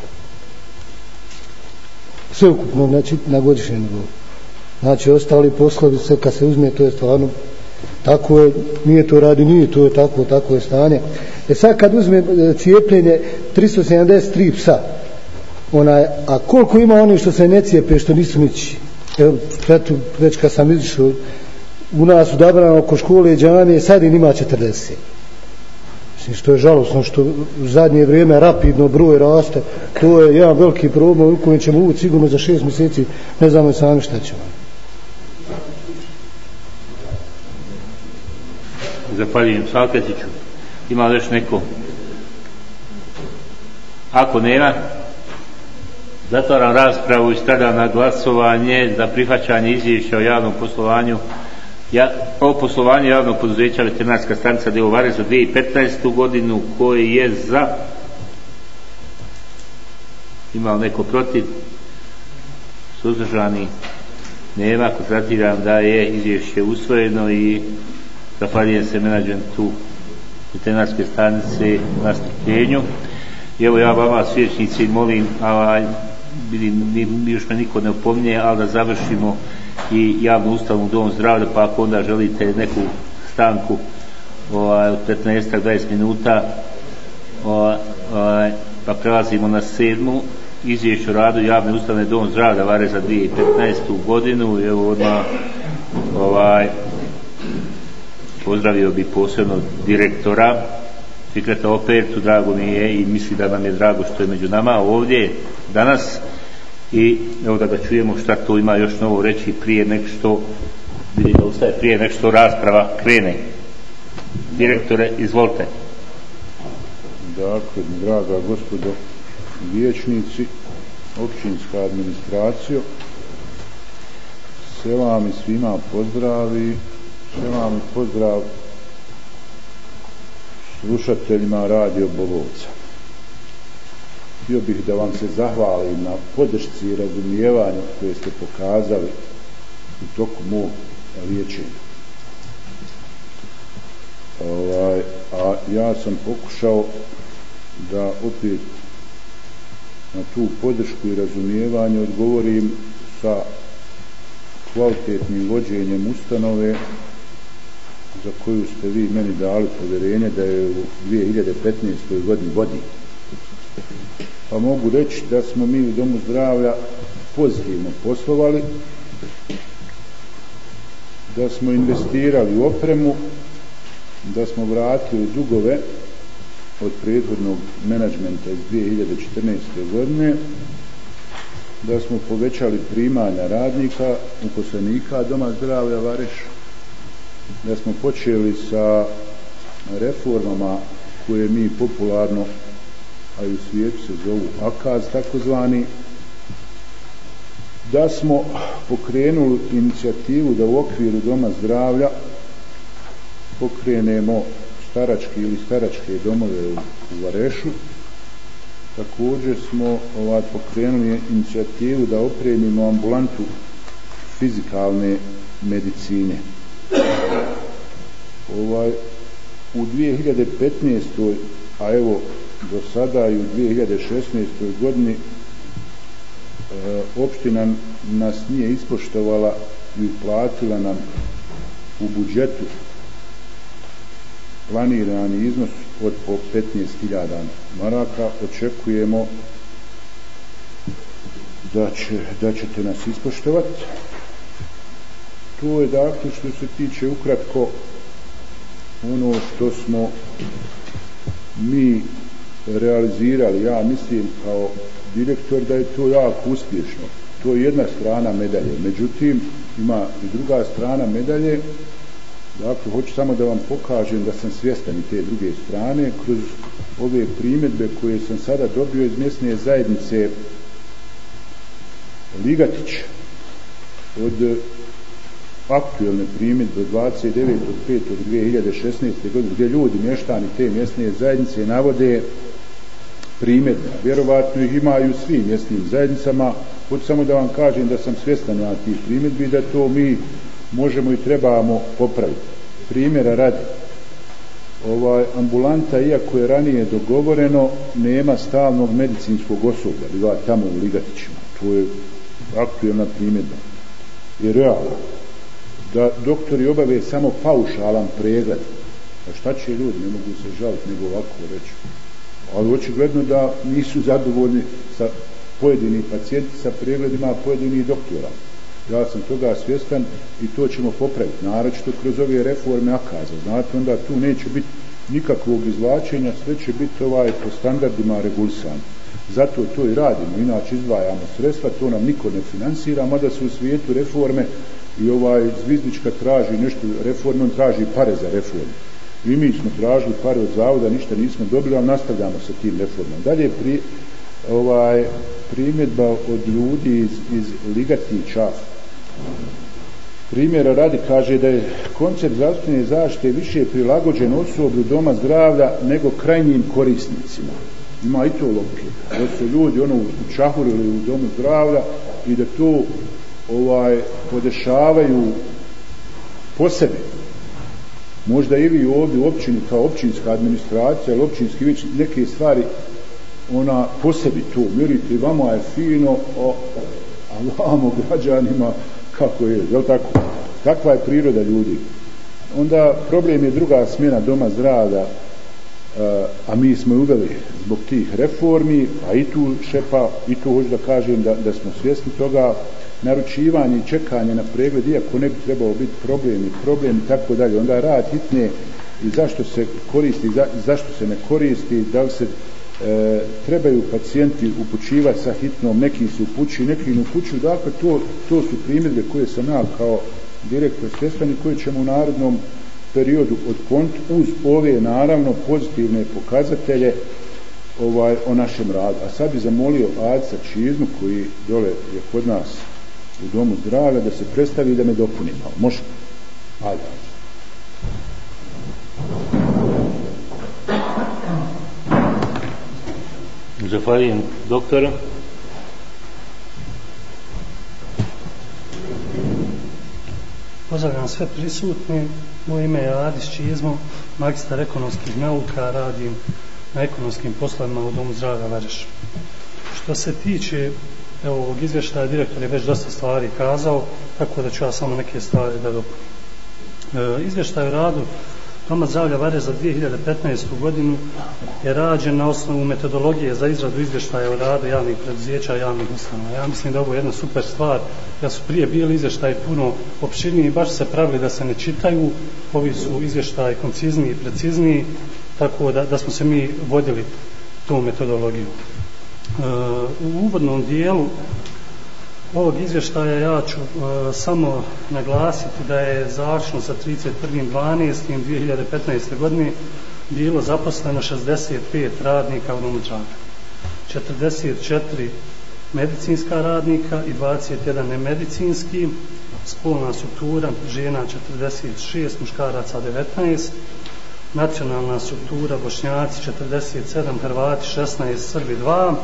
Sve ukupno, znači, na godišnjem nivou. Znači, ostali poslovi, sve kad se uzme, to je stvarno, tako je, nije to radi, nije to je tako, tako je stanje. E sad kad uzme cijepljenje tristo sedamdeset tri psa, onaj, a koliko ima oni što se ne cijepe, što nisu nići? Evo, već kad sam izišao, u nas odabrano oko škole i džamije, sad im ima četrdeset. Mislim, što je žalosno, što u zadnje vrijeme rapidno broj raste, to je jedan veliki problem u kojem ćemo ući sigurno za šest mjeseci, ne znamo sami šta ćemo. Zahvaljujem Salketiću. Ima li još neko? Ako nema, zatvaram raspravu i stavljam na glasovanje za prihvaćanje izvješća o javnom poslovanju ja, o poslovanju javnog poduzeća veterinarska stanica D O Vareš za dvije tisuće petnaestu godinu. Koji je za? Ima li neko protiv? Suzdržani? Nema. Konstatiram da je izvješće usvojeno i zahvaljujem se menadžmentu veterinarske stanice na strpljenju. I evo ja vama svjećnici molim, a mi još me niko ne opominje, ali da završimo i javnu ustanovu Dom zdravlja, pa ako onda želite neku stanku ovaj, od petnaest do dvadeset minuta, ovaj, pa prelazimo na sedmu izvješće o radu javne ustanove Dom zdravlja Vareš za dvije tisuće petnaestu godinu. I evo odmah ovaj, pozdravio bi posebno direktora Fikreta Opertu, drago mi je i misli da nam je drago što je među nama ovdje danas i evo da ga čujemo šta to ima još novo reći prije nek što vidim da ustaje prije nek što rasprava krene. Direktore, izvolite. Dakle, draga gospodo vijećnici, općinska administracija, sve vam i svima pozdravi, sve vam i pozdrav slušateljima Radio Bobovca. Htio bih da vam se zahvalim na podršci i razumijevanju koje ste pokazali u toku mog liječenja. Ovaj, a ja sam pokušao da opet na tu podršku i razumijevanje odgovorim sa kvalitetnim vođenjem ustanove za koju ste vi meni dali povjerenje da je u dvije hiljade petnaestoj godini vodi. Pa mogu reći da smo mi u Domu zdravlja pozitivno poslovali, da smo investirali u opremu, da smo vratili dugove od prethodnog menadžmenta iz dvije hiljade četrnaeste godine, da smo povećali primanja radnika, uposlenika Doma zdravlja Vareš, da smo počeli sa reformama koje mi popularno a i u svijetu se zovu akaz takozvani, da smo pokrenuli inicijativu da u okviru Doma zdravlja pokrenemo starački ili staračke domove u Varešu. Također smo ovaj, pokrenuli inicijativu da opremimo ambulantu fizikalne medicine. Ovaj, u dvije hiljade petnaestoj a evo do sada i u dvije hiljade šesnaestoj godini e, opština nas nije ispoštovala i uplatila nam u budžetu planirani iznos od po petnaest hiljada maraka. Očekujemo da, će, da ćete nas ispoštovati. To je dakle što se tiče ukratko ono što smo mi realizirali. Ja mislim kao direktor da je to jako uspješno. To je jedna strana medalje. Međutim, ima i druga strana medalje. Dakle, hoću samo da vam pokažem da sam svjestan i te druge strane kroz ove primjedbe koje sam sada dobio iz mjesne zajednice Ligatić od aktualne primjedbe od dvadeset devetog petog dvije hiljade šesnaeste. godine gdje ljudi, mještani te mjesne zajednice navode primjedbe. Vjerovatno ih imaju svim mjesnim zajednicama. Hoću samo da vam kažem da sam svjestan na tih primjedbi, da to mi možemo i trebamo popraviti. Primjera radi, ovaj, ambulanta, iako je ranije dogovoreno, nema stalnog medicinskog osoblja, bila tamo u Ligatićima. To je aktualna primjedba. I realno, da doktori obave samo paušalan pregled. A šta će ljudi, ne mogu se žaliti, nego ovako reći. Ali očigledno da nisu zadovoljni sa pojedinim pacijenti, sa pregledima pojedinih doktora. Ja sam toga svjestan i to ćemo popraviti, naročito kroz ove reforme akaza. Znate, onda tu neće biti nikakvog izvlačenja, sve će biti ovaj po standardima regulisano. Zato to i radimo, inače izdvajamo sredstva, to nam niko ne finansira, mada su u svijetu reforme i ovaj Zvizdička traži nešto reforme, on traži pare za reformu. I mi smo tražili pare od zavoda, ništa nismo dobili, ali nastavljamo sa tim reformom. Dalje pri, ovaj, primjedba od ljudi iz, iz Ligatića. Primjera radi, kaže da je koncept zdravstvene zaštite više prilagođen osoblju Doma zdravlja nego krajnjim korisnicima. Ima i to logike. Da su ljudi ono učahurili u Domu zdravlja i da to ovaj, podešavaju po sebi. Možda i vi ovdje u općini kao općinska administracija ili općinski vijeć neke stvari ona po sebi to mjerite, vama je fino, a vamo građanima kako je, jel tako? Takva je priroda ljudi. Onda problem je druga smjena Doma zdravlja, a mi smo uveli zbog tih reformi, a i tu šepa, i tu hoću da kažem da, da smo svjesni toga, naručivanje i čekanje na pregled, iako ne bi trebalo biti problem i problem i tako dalje. Onda rad hitne i zašto se koristi, za, zašto se ne koristi, da li se e, trebaju pacijenti upućivati sa hitnom, neki se upućuju, neki ne upućuju. Dakle, to, to su primjedbe koje sam ja kao direktor svjestan i koje ćemo u narodnom periodu otkloniti uz ove naravno pozitivne pokazatelje ovaj, o našem radu. A sad bi zamolio Aca Čizmu koji dole je kod nas u Domu zdravlja da se predstavi i da me dopuni. Može? Ajde. Zahvaljujem doktora. Pozdravljam sve prisutni. Moje ime je Adis Čizmo, magistar ekonomskih nauka, radim na ekonomskim poslovima u Domu zdravlja Vareš. Što se tiče evo, ovog izvještaja, direktor je već dosta stvari kazao, tako da ću ja samo neke stvari da dopunim. E, izvještaj o radu Doma zdravlja Vareš za dvije hiljade petnaestu. godinu je rađen na osnovu metodologije za izradu izvještaja o radu javnih preduzeća i javnih ustanova. Ja mislim da ovo je jedna super stvar, da su prije bili izvještaji puno opširniji, baš se pravili da se ne čitaju, ovi su izvještaji koncizniji i precizniji, tako da, da smo se mi vodili tu metodologiju. E, u uvodnom dijelu ovog izvještaja ja ću e, samo naglasiti da je završno sa trideset prvog dvanaestog dvije hiljade petnaeste. godine bilo zaposleno šezdeset pet radnika u Domu zdravlja. četrdeset četiri medicinska radnika i dvadeset jedan nemedicinski, spolna struktura žena četrdeset šest, muškaraca devetnaest, nacionalna struktura Bošnjaci četrdeset sedam, Hrvati šesnaest, Srbi dva.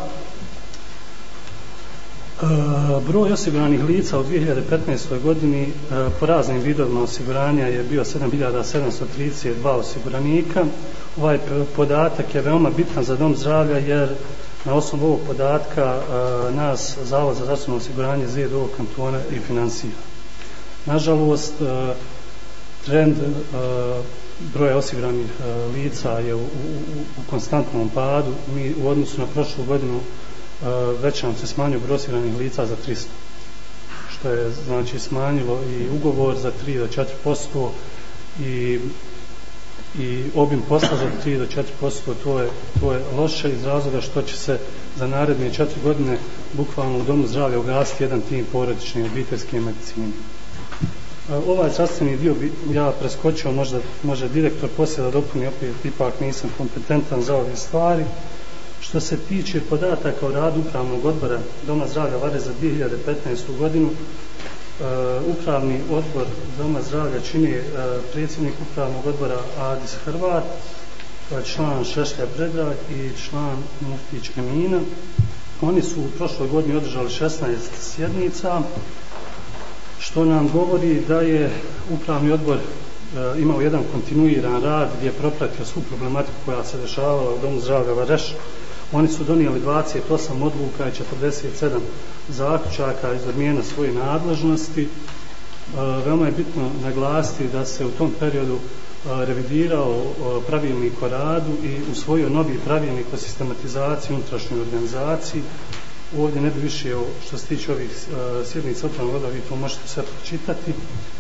E, broj osiguranih lica u dvije hiljade petnaestoj godini e, po raznim vidovima osiguranja je bio sedam hiljada sedamsto trideset dva osiguranika. Ovaj podatak je veoma bitan za dom zdravlja jer na osnovu ovog podatka e, nas Zavod za zdravstveno osiguranje Z D O kantona i finansira. Nažalost, e, trend e, broja osiguranih e, lica je u, u, u konstantnom padu. Mi u odnosu na prošlu godinu e, već nam se smanjio broj osiguranih lica za tristo, što je znači smanjilo i ugovor za tri do četiri posto i i obim posla za tri do četiri posto. To je, to je loše iz razloga što će se za naredne četiri godine bukvalno u domu zdravlja ugasiti jedan tim porodične obiteljske medicine. Ovaj zdravstveni dio bi ja preskočio, možda, možda direktor poslije da dopuni, opet ipak nisam kompetentan za ove stvari. Što se tiče podataka o radu upravnog odbora Doma zdravlja Vareš za dvije hiljade petnaestu godinu, Uh, upravni odbor Doma zdravlja čini uh, predsjednik upravnog odbora Adis Hrvat, član Šešlja Predrag i član Muftić Emina. Oni su u prošloj godini održali šesnaest sjednica, što nam govori da je upravni odbor uh, imao jedan kontinuiran rad gdje je propratio svu problematiku koja se dešavala u Domu zdravlja Vareš. Oni su donijeli dvadeset osam odluka i četrdeset sedam zaključaka iz domena svoje nadležnosti. E, veoma je bitno naglasiti da se u tom periodu e, revidirao e, pravilnik o radu i usvojio novi pravilnik o sistematizaciji unutrašnjoj organizaciji. Ovdje ne bi više o, što se tiče ovih e, sjednica upravnog odbora, vi to možete sve pročitati.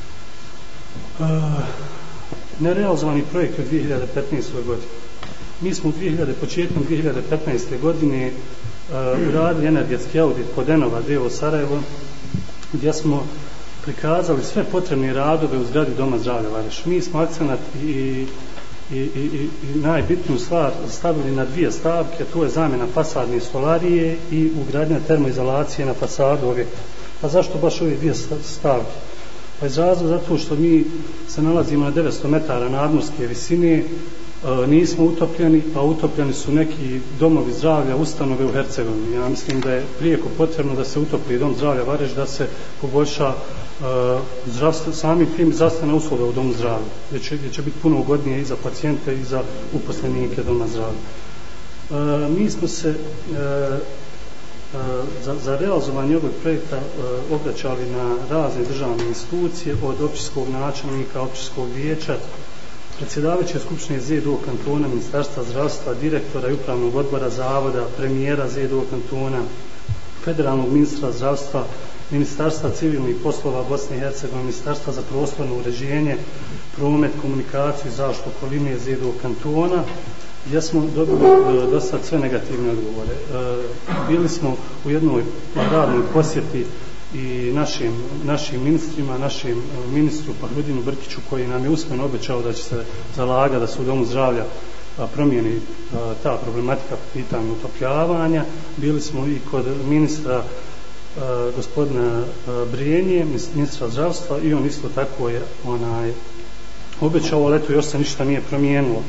E, nerealizovani projekt u dvije hiljade petnaestoj godini. Mi smo u dvije hiljade, početkom dvije hiljade petnaeste godine uh, uradili energetski audit kod Enova D O Sarajevo, gdje smo prikazali sve potrebne radove u zgradi Doma zdravlja Vareš. Mi smo akcenat i, i, i, i, i najbitniju stvar stavili na dvije stavke, to je zamjena fasadne stolarije i ugradnja termoizolacije na fasadu objekta. Pa zašto baš ove dvije stavke? Pa iz razloga zato što mi se nalazimo na devetsto metara nadmorske visine, E, nismo utopljeni, a utopljeni su neki domovi zdravlja, ustanove u Hercegovini. Ja mislim da je prijeko potrebno da se utopi dom zdravlja Vareš, da se poboljša e, zdravstvo, samim tim zdravstvena usluga u domu zdravlja, gdje će, gdje će biti puno ugodnije i za pacijente i za uposlenike doma zdravlja. E, mi smo se e, e, za, za realizovanje ovog projekta e, obraćali na razne državne institucije, od općinskog načelnika, općinskog vijeća, predsjedavajuće skupštine Z D O kantona, Ministarstva zdravstva, direktora i upravnog odbora zavoda, premijera Z D O kantona, federalnog ministra zdravstva, Ministarstva civilnih poslova Bosne i Hercegovine, Ministarstva za prostorno uređenje, promet, komunikaciju i zaštitu okoline Z D O kantona, gdje smo dobili e, do sad sve negativne odgovore. E, bili smo u jednoj radnoj posjeti i našim, našim ministrima, našim ministru Pahrudinu Brkiću, koji nam je usmeno obećao da će se zalagati da se u Domu zdravlja a, promijeni a, ta problematika po pitanju utopljavanja. Bili smo i kod ministra a, gospodina a, Brijenje, ministra zdravstva, i on isto tako je onaj, obećao, ali eto još se ništa nije promijenilo.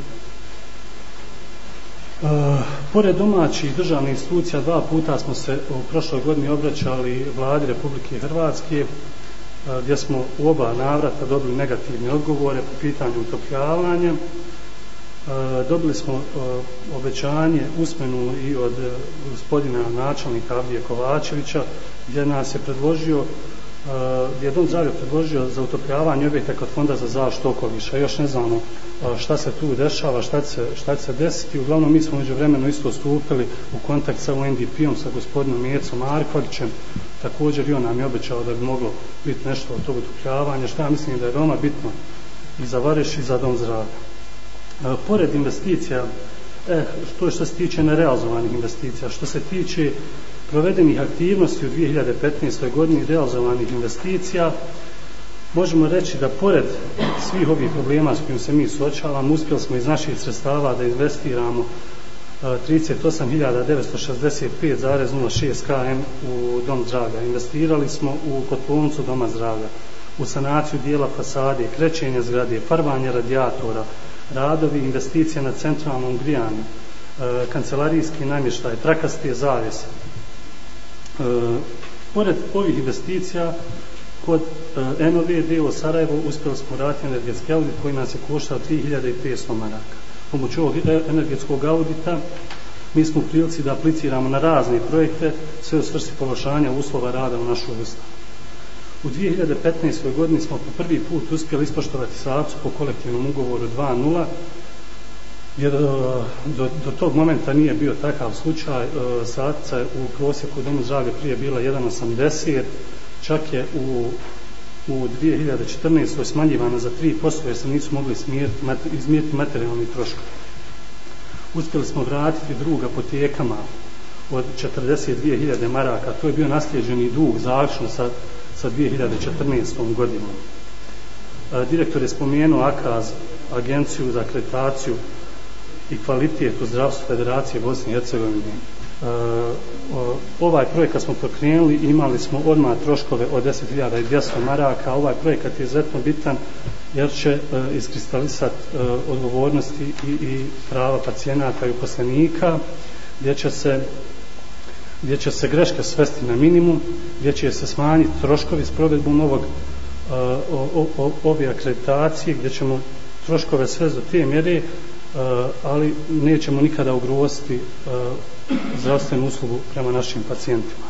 Uh, pored domaćih državnih institucija dva puta smo se u prošloj godini obraćali Vladi Republike Hrvatske, uh, gdje smo u oba navrata dobili negativne odgovore po pitanju utopljavanja. Uh, dobili smo uh, obećanje usmenu i od uh, gospodina načelnika Avdije Kovačevića, gdje nas je predložio Uh, gdje je Dom zdravlja predložio za utopljavanje objekta kod Fonda za zaštitu okoliša. Još ne znamo uh, šta se tu dešava, šta će se, šta će se desiti. Uglavnom mi smo međuvremeno isto stupili u kontakt sa U N D P-om, sa gospodinom Mircom Markovićem. Također i on nam je obećao da bi moglo biti nešto od tog utopljavanja, što ja mislim da je veoma bitno i za Vareš i za Dom zdravlja. Uh, pored investicija, eh, to je što se tiče nerealizovanih investicija, što se tiče provedenih aktivnosti u dvije hiljade petnaestoj godini, realizovanih investicija, možemo reći da pored svih ovih problema s kojim se mi suočavamo, uspjeli smo iz naših sredstava da investiramo trideset osam hiljada devetsto šezdeset pet zarez nula šest km u dom zdravlja. Investirali smo u kotlovnicu doma zdravlja, u sanaciju dijela fasade, krećenje zgrade, farbanje radijatora, radovi, investicije na centralnom grijanju, kancelarijski namještaj, trakaste zavjese. Pored ovih investicija, kod N O V D o Sarajevo uspjeli smo raditi energetski audit koji nas je koštao tri hiljade petsto maraka. Pomoću ovog energetskog audita mi smo u prilici da apliciramo na razne projekte, sve u svrsi poboljšanja uslova rada u našoj ustanovi. U dvije hiljade petnaestoj godini smo po prvi put uspjeli ispoštovati satnicu po kolektivnom ugovoru dva nula, jer do, do tog momenta nije bio takav slučaj. Satnica u prosjeku u domu zdravlja prije bila jedan osamdeset, čak je u, u dvije hiljade četrnaestoj smanjivana za tri posto jer se nisu mogli izmjeriti materijalni troškovi. Uspjeli smo vratiti dug apotekama od četrdeset dvije hiljade maraka, to je bio naslijeđeni dug završno sa, sa dvije hiljade četrnaestom godinom. Direktor je spomenuo A K A Z, Agenciju za akreditaciju i kvalitet u zdravstvu Federacije Bosne i Hercegovine. Ovaj projekat smo pokrenuli, imali smo odmah troškove od deset hiljada dvjesto maraka. Ovaj projekat je izuzetno bitan jer će iskristalisati odgovornosti i, i prava pacijenata i uposlenika, gdje će se gdje će se greške svesti na minimum, gdje će se smanjiti troškovi s provedbom ovog o, o, ove akreditacije, gdje ćemo troškove svesti do te mjere, ali nećemo nikada ugroziti zdravstvenu uslugu prema našim pacijentima.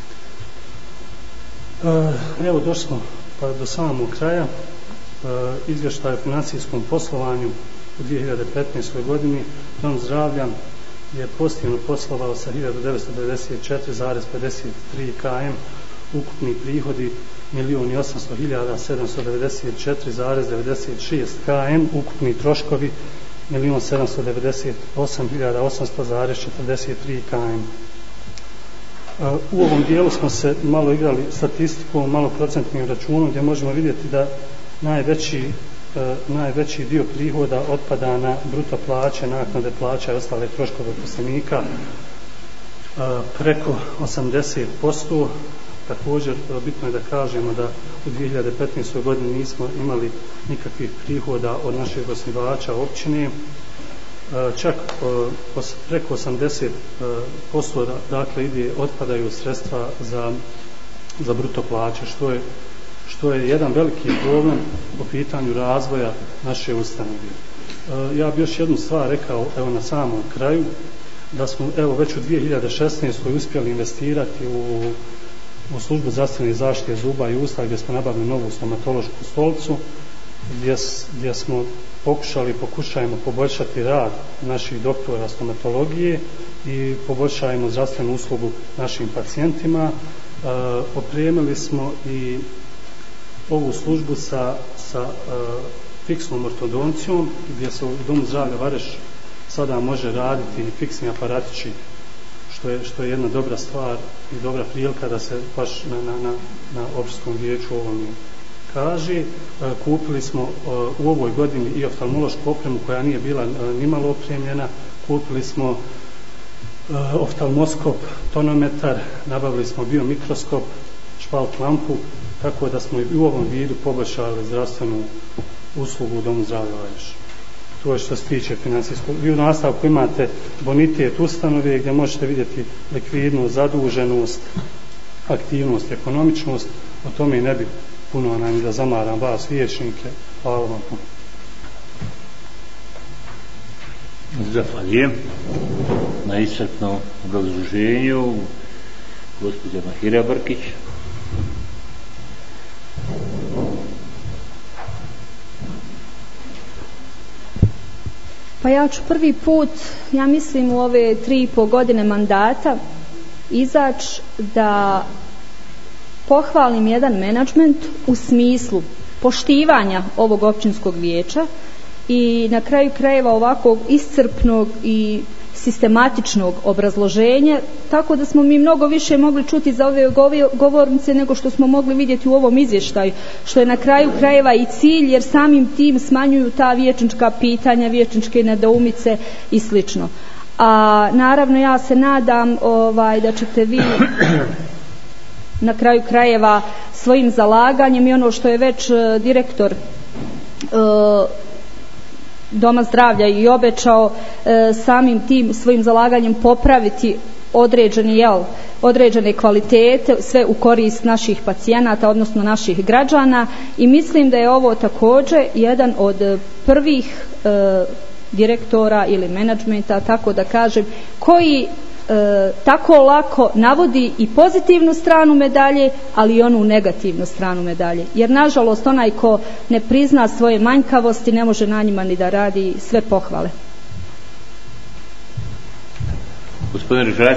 Evo došli smo pa do samog kraja. Izvještaj o financijskom poslovanju u dvije hiljade petnaestoj godini. Dom zdravlja je pozitivno poslovao sa hiljadu devetsto devedeset četiri zarez pedeset tri km, ukupni prihodi milijun i osamsto hiljada sedamsto devedeset četiri zarez devedeset šest km, ukupni troškovi milijun sedamsto devedeset osam hiljada osamsto zarez četrdeset tri km. U ovom dijelu smo se malo igrali statistikom, malo procentnim računom, gdje možemo vidjeti da najveći, najveći dio prihoda otpada na bruto plaće, naknade plaća i ostale troškove uposlenika, preko osamdeset posto. Također bitno je da kažemo da u dvije hiljade petnaestoj godini nismo imali nikakvih prihoda od našeg osnivača općine, čak preko osamdeset posto dakle ide, otpadaju sredstva za, za bruto plaće, što je, što je jedan veliki problem po pitanju razvoja naše ustanove. Ja bi još jednu stvar rekao evo na samom kraju, da smo evo već u dvije hiljade šesnaestoj uspjeli investirati u u službu zdravstvene zaštite zuba i usta, gdje smo nabavili novu stomatološku stolicu, gdje, gdje smo pokušali, pokušajemo poboljšati rad naših doktora stomatologije i poboljšajemo zdravstvenu uslugu našim pacijentima. E, opremili smo i ovu službu sa, sa e, fiksnom ortodoncijom, gdje se u domu zdravlja Vareš sada može raditi fiksni aparatići, što je, što je jedna dobra stvar i dobra prilika da se baš na, na, na, na općinskom vijeću ovom kaže. E, kupili smo e, u ovoj godini i oftalmološku opremu koja nije bila e, nimalo opremljena. Kupili smo e, oftalmoskop, tonometar, nabavili smo biomikroskop, špalt lampu, tako da smo i u ovom vidu poboljšali zdravstvenu uslugu u domu zdravlja Vareš. To je što se tiče financijskog. Vi u nastavku imate bonitet ustanove gdje možete vidjeti likvidnost, zaduženost, aktivnost, ekonomičnost. O tome i ne bi puno nam da zamaram vas vijećnike. Hvala vam puno. Zahvaljujem na iscrpnom obrazloženju gospođa Mahira Brkić. Pa ja ću prvi put, ja mislim u ove tri i pol godine mandata, izaći da pohvalim jedan menadžment u smislu poštivanja ovog općinskog vijeća i na kraju krajeva ovakvog iscrpnog i sistematičnog obrazloženja, tako da smo mi mnogo više mogli čuti za ove govornice nego što smo mogli vidjeti u ovom izvještaju, što je na kraju krajeva i cilj, jer samim tim smanjuju ta vijećnička pitanja, vijećničke nedoumice i slično. A naravno ja se nadam ovaj, da ćete vi na kraju krajeva svojim zalaganjem i ono što je već uh, direktor uh, Doma zdravlja i obećao, uh, samim tim svojim zalaganjem popraviti određeni, jel, određene kvalitete, sve u korist naših pacijenata, odnosno naših građana, i mislim da je ovo također jedan od prvih uh, direktora ili menadžmenta, tako da kažem, koji E, tako lako navodi i pozitivnu stranu medalje, ali i onu negativnu stranu medalje, jer nažalost onaj ko ne prizna svoje manjkavosti ne može na njima ni da radi sve pohvale. Gospodin Rižarac.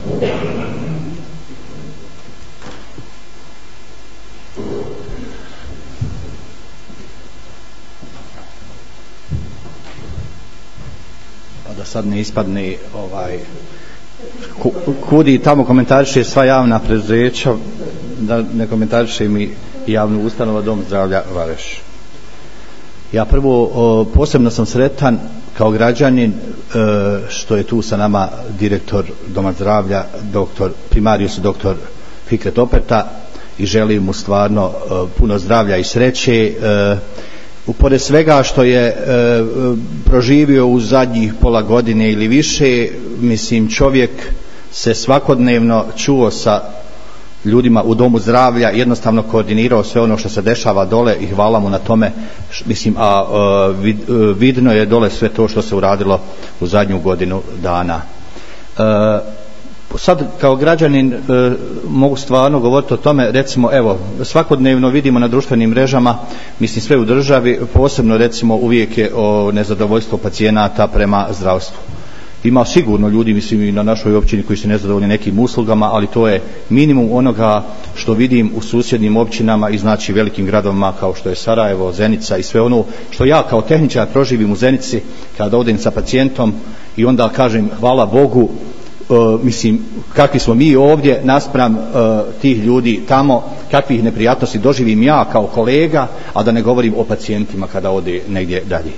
Pa da sad ne ispadne ovaj kudi tamo komentariše sva javna preduzeća, da ne komentariše mi javnu ustanovu Dom zdravlja Vareš. Ja prvo o, posebno sam sretan kao građanin e, što je tu sa nama direktor Doma zdravlja, doktor primarius doktor Fikret Opeta, i želim mu stvarno e, puno zdravlja i sreće. E, Pored svega što je e, proživio u zadnjih pola godine ili više, mislim, čovjek se svakodnevno čuo sa ljudima u Domu zdravlja, jednostavno koordinirao sve ono što se dešava dole i hvala mu na tome. Mislim, a e, vid, e, vidno je dole sve to što se uradilo u zadnju godinu dana. E, Sad kao građanin e, mogu stvarno govoriti o tome, recimo evo svakodnevno vidimo na društvenim mrežama, mislim sve u državi, posebno recimo uvijek je o nezadovoljstvu pacijenata prema zdravstvu. Ima sigurno ljudi, mislim, i na našoj općini koji su nezadovoljni nekim uslugama, ali to je minimum onoga što vidim u susjednim općinama i znači velikim gradovima kao što je Sarajevo, Zenica i sve ono što ja kao tehničar proživim u Zenici kada odem sa pacijentom i onda kažem hvala Bogu. Uh, mislim, kakvi smo mi ovdje naspram uh, tih ljudi tamo, kakvih neprijatnosti doživim ja kao kolega, a da ne govorim o pacijentima kada ode negdje dalje.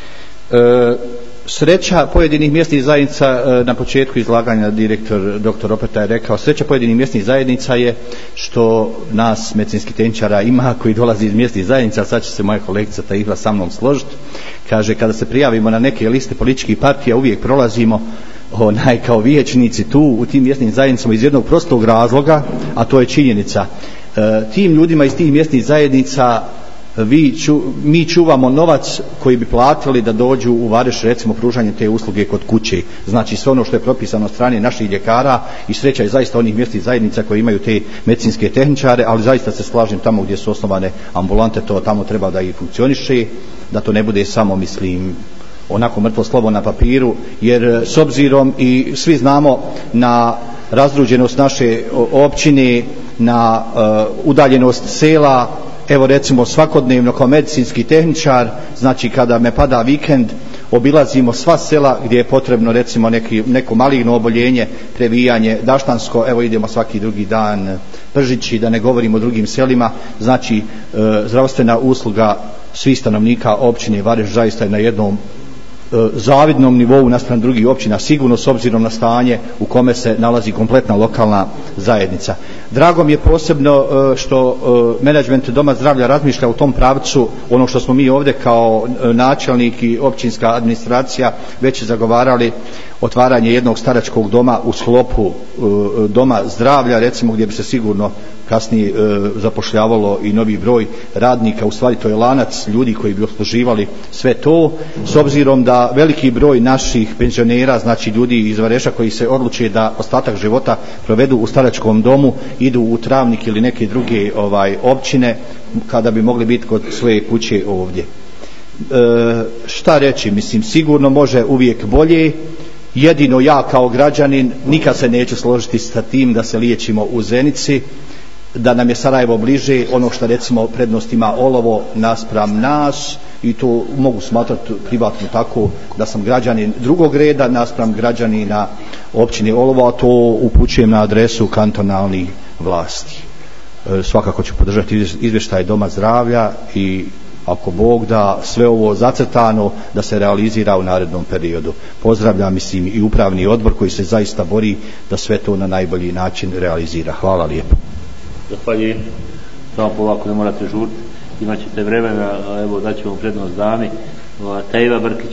Uh, sreća pojedinih mjesnih zajednica, uh, na početku izlaganja direktor doktor Opeta je rekao, sreća pojedinih mjesnih zajednica je što nas medicinskih tehničara ima koji dolazi iz mjesnih zajednica, sad će se moja kolegica Taihla sa mnom složiti. Kaže, kada se prijavimo na neke liste političkih partija uvijek prolazimo onaj kao vijećnici tu u tim mjesnim zajednicama iz jednog prostog razloga, a to je činjenica. E, tim ljudima iz tih mjesnih zajednica vi ču, mi čuvamo novac koji bi platili da dođu u Vareš, recimo pružanje te usluge kod kuće. Znači sve ono što je propisano od strane naših ljekara, i sreća je zaista onih mjesnih zajednica koji imaju te medicinske tehničare, ali zaista se slažem tamo gdje su osnovane ambulante, to tamo treba da i funkcioniše, da to ne bude samo, mislim, onako mrtvo slovo na papiru, jer s obzirom i svi znamo na razruđenost naše općine, na uh, udaljenost sela, evo recimo svakodnevno kao medicinski tehničar, znači kada me pada vikend, obilazimo sva sela gdje je potrebno recimo neki, neko maligno oboljenje, previjanje, Daštansko, evo idemo svaki drugi dan, Pržići, da ne govorimo o drugim selima, znači e, zdravstvena usluga svih stanovnika općine Vareš zaista je na jednom zavidnom nivou naspram drugih općina, sigurno s obzirom na stanje u kome se nalazi kompletna lokalna zajednica. Drago mi je posebno što menadžment Doma zdravlja razmišlja u tom pravcu, ono što smo mi ovdje kao načelnik i općinska administracija već zagovarali, otvaranje jednog staračkog doma u sklopu Doma zdravlja, recimo, gdje bi se sigurno kasnije zapošljavalo i novi broj radnika, u stvari to je lanac ljudi koji bi obsluživali sve to, s obzirom da veliki broj naših penzionera, znači ljudi iz Vareša koji se odluče da ostatak života provedu u staračkom domu, idu u Travnik ili neke druge ovaj općine kada bi mogli biti kod svoje kuće ovdje. E, šta reći, mislim, sigurno može uvijek bolje. Jedino ja kao građanin nikad se neću složiti sa tim da se liječimo u Zenici, da nam je Sarajevo bliže, ono što recimo prednost ima Olovo naspram nas, i to mogu smatrati privatno tako da sam građanin drugog reda naspram građanina općine Olovo, a to upućujem na adresu kantonalnih vlasti. E, svakako ću podržati izvještaj Doma zdravlja, i ako Bog da sve ovo zacrtano da se realizira u narednom periodu. Pozdravljam mislim i upravni odbor koji se zaista bori da sve to na najbolji način realizira. Hvala lijepo. Zahvaljujem. Samo polako, ne morate žuriti, imat ćete vremena, evo daćemo prednost dami. Tajiva Brkić.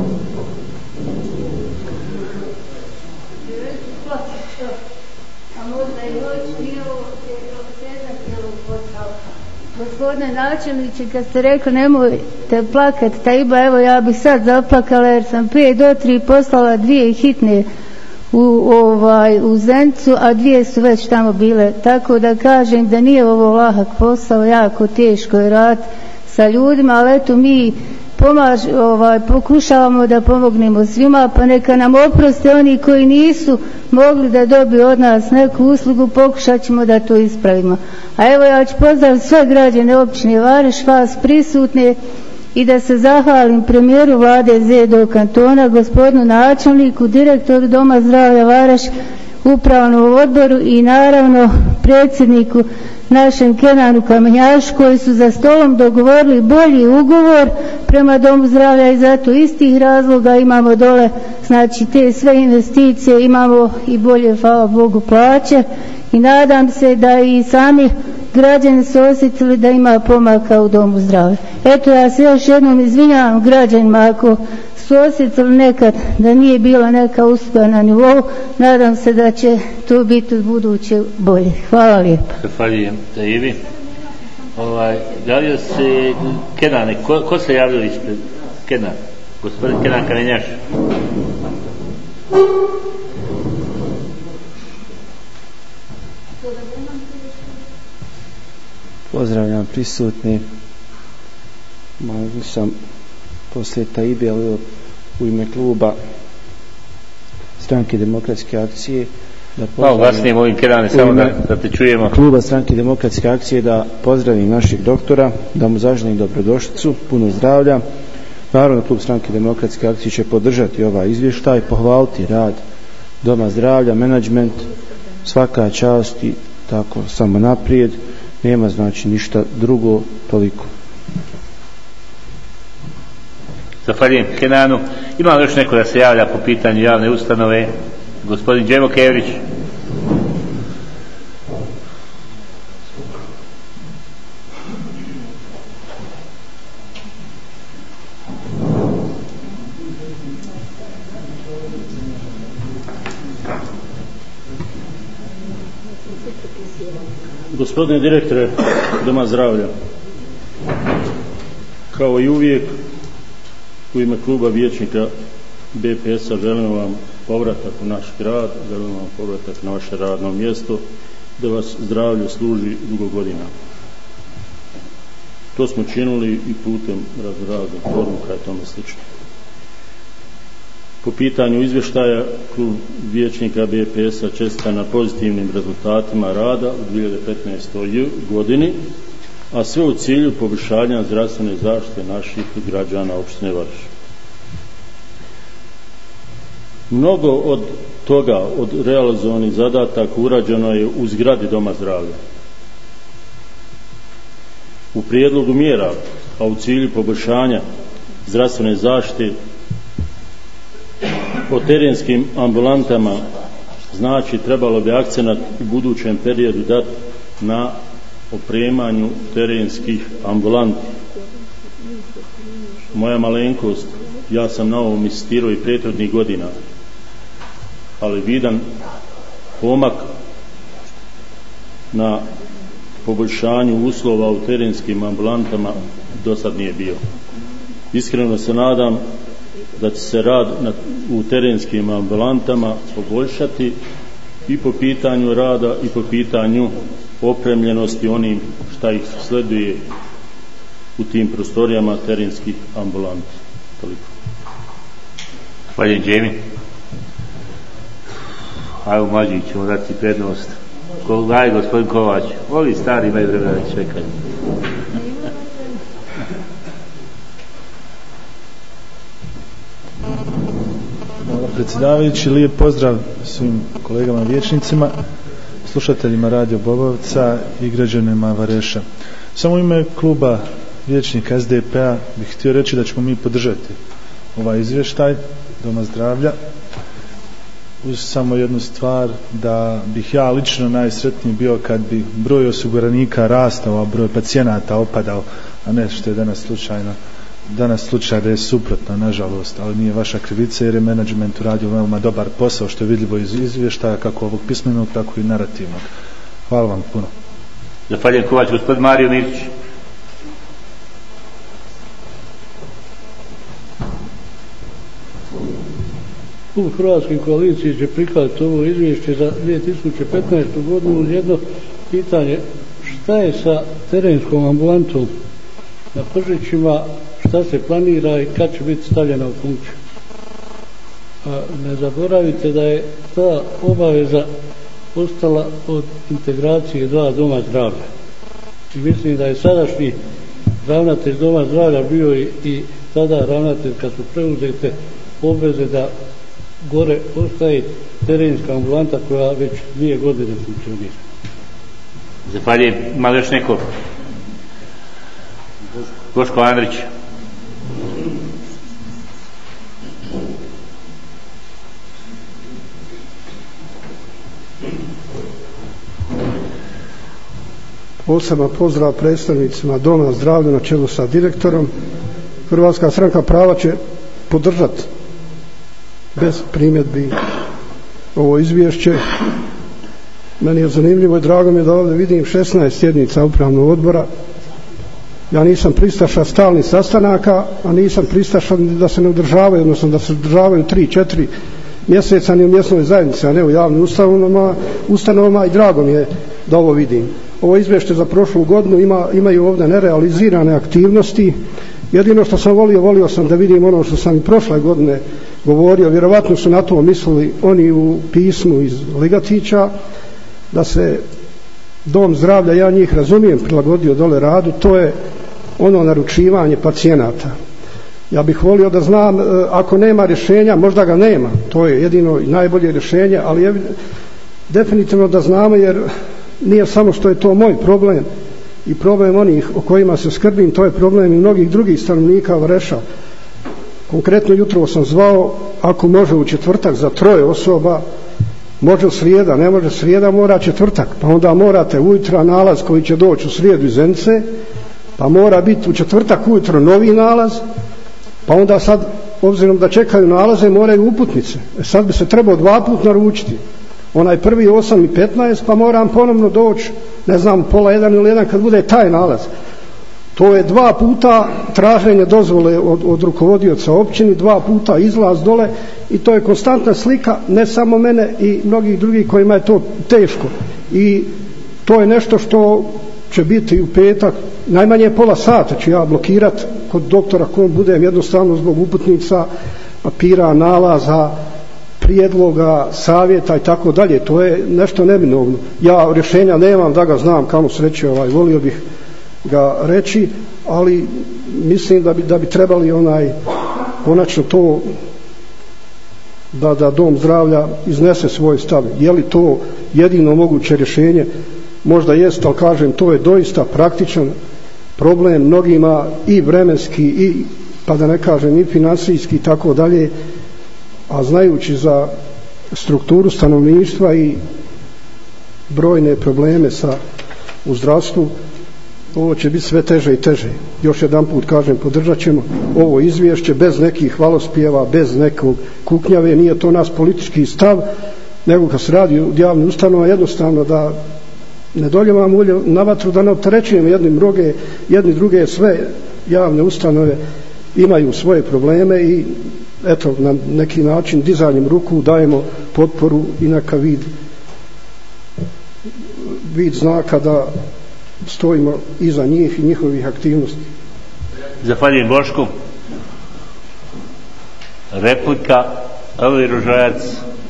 Gospodine načelniče, kad ste rekli nemojte plakat Tajiba, evo ja bih sad zaplakala jer sam prije do tri poslala dvije hitne u, ovaj, u Zenicu, a dvije su već tamo bile, tako da kažem da nije ovo lahak posao, jako teško je rad sa ljudima, ali eto mi pomaž, ovaj, pokušavamo da pomognemo svima, pa neka nam oproste oni koji nisu mogli da dobiju od nas neku uslugu, pokušat ćemo da to ispravimo. A evo ja ću pozdraviti sve građane općine Vareš, vas prisutne, i da se zahvalim premijeru vlade Zedo kantona, gospodinu načelniku, direktoru Doma zdravlja Vareš, upravnom odboru i naravno predsjedniku našem Kenanu Kamenjašu, koji su za stolom dogovorili bolji ugovor prema Domu zdravlja i zato istih razloga imamo dole, znači te sve investicije, imamo i bolje, hvala Bogu, plaće i nadam se da i sami građani su osjetili da ima pomaka u Domu zdravlja. Eto, ja se još jednom izvinjavam građanima ako su osjetili nekad da nije bila neka usluga na nivou, nadam se da će to biti u buduće bolje. Hvala lijepa. Zahvaljujem Tajivi. Ovaj, javio se Kenane, ko, ko se javio ispred Kenan? Gospodin Kenan Kamenjaš. Pozdravljam prisutni. Malo sam poslije Tajibe, ali u ime kluba Stranke demokratske akcije da malo glasnije molim Kenane, samo da, da te čujemo. Kluba Stranke demokratske akcije da pozdravim našeg doktora, da mu zaželim dobrodošlicu, puno zdravlja. Naravno, klub Stranke demokratske akcije će podržati ovaj izvještaj, pohvaliti rad Doma zdravlja, menadžment, svaka čast i tako samo naprijed. Nema znači ništa drugo, toliko. Zahvaljujem Kenanu. Ima li još neko da se javlja po pitanju javne ustanove? Gospodin Đevo Kevrić. Gospodine direktore Doma zdravlja, kao i uvijek u ime kluba vijećnika B P S-a želim vam povratak u naš grad, želim vam povratak na vaše radno mjesto, da vas zdravlje služi dugo godina. To smo činili i putem raznih poruka i tome slično. Po pitanju izvještaja, klub vijećnika B P S-a čestita na pozitivnim rezultatima rada u dvije hiljade petnaestoj godini, a sve u cilju poboljšanja zdravstvene zaštite naših građana opštine Vareš. Mnogo od toga, od realizovanih zadataka urađeno je u zgradi Doma zdravlja. U prijedlogu mjera, a u cilju poboljšanja zdravstvene zaštite po terenskim ambulantama, znači trebalo bi akcenat u budućem periodu dati na opremanju terenskih ambulanti. Moja malenkost, ja sam na ovom insistirao i prethodnih godina, ali vidan pomak na poboljšanju uslova u terenskim ambulantama do sad nije bio. Iskreno se nadam da će se rad na, u terenskim ambulantama poboljšati i po pitanju rada i po pitanju opremljenosti onim šta ih sleduje u tim prostorijama terenskih ambulanti. Toliko. Hvaljen Džemi. Ajmo mlađi ćemo dati prednost. Daj gospodin Kovač. Ovi stari imaju vremena da čekaju. Hvala predsjedavajući, lijep pozdrav svim kolegama vijećnicima, slušateljima Radio Bobovca i građanima Vareša. Samo u ime kluba vijećnika S D P-a bih htio reći da ćemo mi podržati ovaj izvještaj Doma zdravlja, uz samo jednu stvar, da bih ja lično najsretniji bio kad bi broj osiguranika rastao, a broj pacijenata opadao, a ne što je danas slučajno. Danas slučaj da je suprotno, nažalost, ali nije vaša krivica jer je menadžment uradio veoma dobar posao, što je vidljivo iz izvještaja, kako ovog pismenog, tako i narativnog. Hvala vam puno. Zahvaljujem. Kovač, gospod Mario Mirić. Klub Hrvatske koalicije će prihvatiti ovo izvješće za dvije tisuće petnaestu godinu uz jedno pitanje: šta je sa terenskom ambulantom na Pržićima, šta se planira i kad će biti stavljena u funkciju? A ne zaboravite da je ta obaveza ostala od integracije dva doma zdravlja. I mislim da je sadašnji ravnatelj doma zdravlja bio i, i tada ravnatelj kad su preuzete obveze da gore ostaje terenska ambulanta koja već dvije godine funkcionira. Zahvaljujem. Ima li još neko? Boško Andrić. Poseban pozdrav predstavnicima Doma zdravlja na čelu sa direktorom. Hrvatska stranka prava će podržati bez primjedbi ovo izvješće. Meni je zanimljivo i drago mi je da ovdje vidim šesnaest sjednica upravnog odbora. Ja nisam pristaša stalnih sastanaka, a nisam pristaša da se ne održavaju, odnosno da se održavaju tri, četiri mjeseca ni u mjesnoj zajednici, a ne u javnim ustanovama, ustanovama i drago mi je da ovo vidim. Ovo izvješće za prošlu godinu ima, imaju ovdje nerealizirane aktivnosti. Jedino što sam volio, volio sam da vidim ono što sam i prošle godine govorio, vjerovatno su na to mislili oni u pismu iz Ligatića, da se dom zdravlja, ja njih razumijem, prilagodio dole radu, to je ono naručivanje pacijenata. Ja bih volio da znam, ako nema rješenja, možda ga nema, to je jedino i najbolje rješenje, ali je definitivno da znamo, jer nije samo što je to moj problem i problem onih o kojima se skrbim, to je problem i mnogih drugih stanovnika Vareša. Konkretno jutro sam zvao, ako može u četvrtak za troje osoba, može u srijeda, ne može srijeda, mora četvrtak, pa onda morate ujutro nalaz koji će doći u srijedu iz Zenice, pa mora biti u četvrtak ujutro novi nalaz, pa onda sad, obzirom da čekaju nalaze, moraju uputnice. E sad bi se trebao dva put naručiti. Onaj prvi osam i petnaest, pa moram ponovno doći, ne znam, pola jedan ili jedan kad bude taj nalaz. To je dva puta traženje dozvole od, od rukovodioca općini, dva puta izlaz dole i to je konstantna slika, ne samo mene i mnogih drugih kojima je to teško. I to je nešto što će biti u petak, najmanje pola sata ću ja blokirati kod doktora kom budem, jednostavno zbog uputnica, papira, nalaza, prijedloga, savjeta i tako dalje. To je nešto neminovno. Ja rješenja nemam da ga znam, kamo sreće, ovaj, volio bih ga reći, ali mislim da bi, da bi trebali onaj konačno to da, da dom zdravlja iznese svoj stav. Je li to jedino moguće rješenje? Možda jest, ali kažem, to je doista praktičan problem mnogima i vremenski i, pa da ne kažem, i financijski i tako dalje, a znajući za strukturu stanovništva i brojne probleme sa u zdravstvu, ovo će biti sve teže i teže. Još jedan put kažem, podržat ćemo ovo izvješće bez nekih hvalospjeva, bez nekog kuknjave, nije to nas politički stav, nego kad se radi u javnim ustanovama, jednostavno da ne doljevamo ulje na vatru, da ne opterećujemo jedni druge, jedni druge, sve javne ustanove imaju svoje probleme i eto, na neki način dizanjem ruku dajemo potporu i neka vid vid znaka da stojimo iza njih i njihovih aktivnosti. Zahvaljujem Bošku. Replika, Eli Rožajac.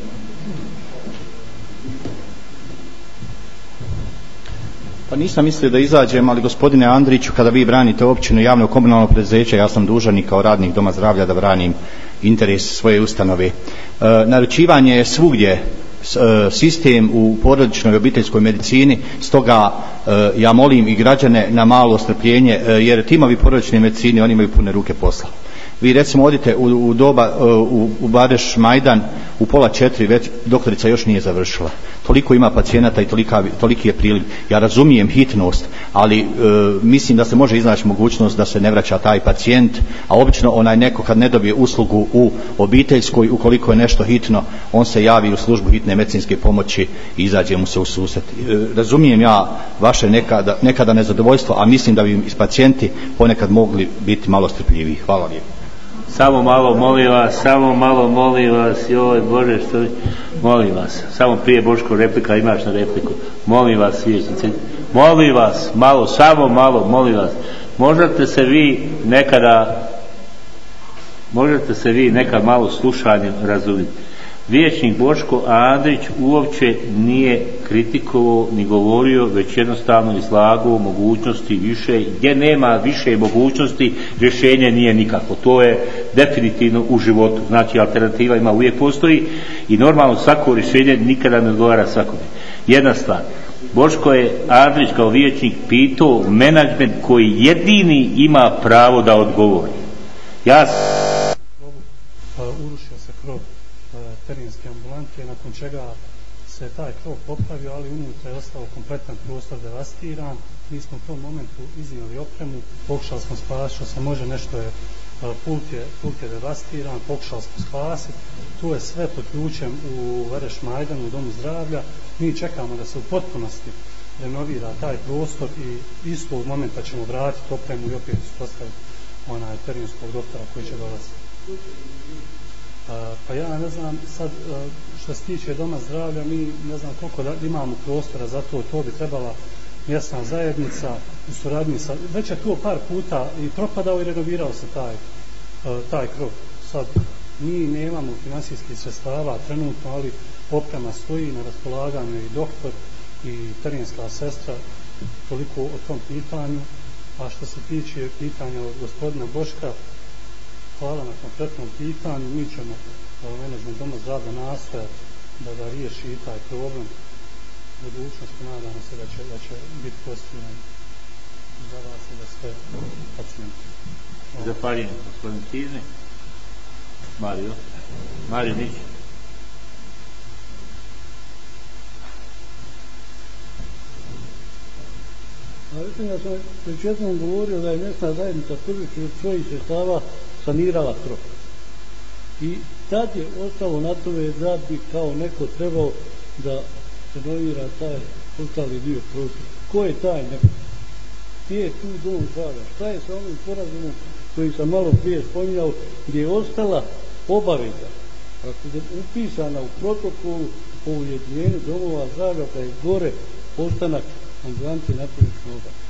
Pa nisam mislio da izađem, ali gospodine Andriću, kada vi branite općinu, javno komunalno preduzeće, ja sam dužan i kao radnik Doma zdravlja da branim interes svoje ustanove. E, naručivanje je svugdje sistem u porodičnoj obiteljskoj medicini, stoga ja molim i građane na malo strpljenje, jer timovi porodične medicine oni imaju pune ruke posla. Vi recimo odite u, u doba u, u Badeš Majdan u pola četiri, već doktorica još nije završila. Toliko ima pacijenata i tolika, toliki je priliv. Ja razumijem hitnost, ali e, mislim da se može iznaći mogućnost da se ne vraća taj pacijent, a obično onaj neko kad ne dobije uslugu u obiteljskoj, ukoliko je nešto hitno, on se javi u službu hitne medicinske pomoći i izađe mu se u susret. E, razumijem ja vaše nekada, nekada nezadovoljstvo, a mislim da bi pacijenti ponekad mogli biti malo strpljiviji. Hvala lijepo. Samo malo molim vas, samo malo molim vas, joj Bože što li, molim vas, samo prije Boško replika, imaš na repliku, molim vas vijećnice, molim vas, malo, samo malo, molim vas, možete se vi nekada, možete se vi nekad malo slušanjem razumjeti. Vijećnik Boško Andrić uopće nije kritikovao ni govorio, već jednostavno izlagao mogućnosti više, gdje nema više mogućnosti rješenje nije nikako. To je definitivno u životu. Znači alternativa ima, uvijek postoji i normalno svako rješenje nikada ne odgovara svakome. Jedna stvar, Boško je Andrić kao vijećnik pitao menadžment koji jedini ima pravo da odgovori. Ja urušio se krov terenske ambulante, nakon čega se taj krov popravio, ali unutra je ostao kompletan prostor devastiran. Mi smo u tom momentu iznijeli opremu, pokušali smo spasiti što se može, nešto je pult je, pult je devastiran, pokušali smo spasiti. Tu je sve pod ključem u Vareš Majdanu, u domu zdravlja. Mi čekamo da se u potpunosti renovira taj prostor i istog momenta ćemo vratiti opremu i opet postaviti onaj terenskog doktora koji će dolaziti. Pa ja ne znam sad što se tiče doma zdravlja, mi ne znam koliko da imamo prostora za to, to bi trebala mjesna zajednica u suradnji sa, već je to par puta i propadao i renovirao se taj, taj krov. Sad mi nemamo financijskih sredstava trenutno, ali oprema stoji na raspolaganju i doktor i terenska sestra, toliko o tom pitanju. A što se tiče pitanja od gospodina Boška, hvala na konkretnom pitanju. Mi ćemo menadžment doma zdravlja nastojati da ga riješi i taj problem. U budućnosti nadamo se da će, da će biti pozitivan za vas i za sve pacijente. Zahvaljujem gospodin Tizmi. Mario. Mario Nić. A mislim da sam već jednom govorio da je mjesna zajednica tržište od svojih sredstava sanirala krov. I tad je ostalo na tome da bi kao neko trebao da renovira taj ostali dio prostora. Ko je taj neko? Gdje je tu dom zdravlja? Šta je sa onim sporazumom koji sam malo prije spominjao, gdje je ostala obaveza, ako je upisana u protokolu o ujedinjenju domova zdravlja, da je gore ostanak ambulanti napravične obaveze.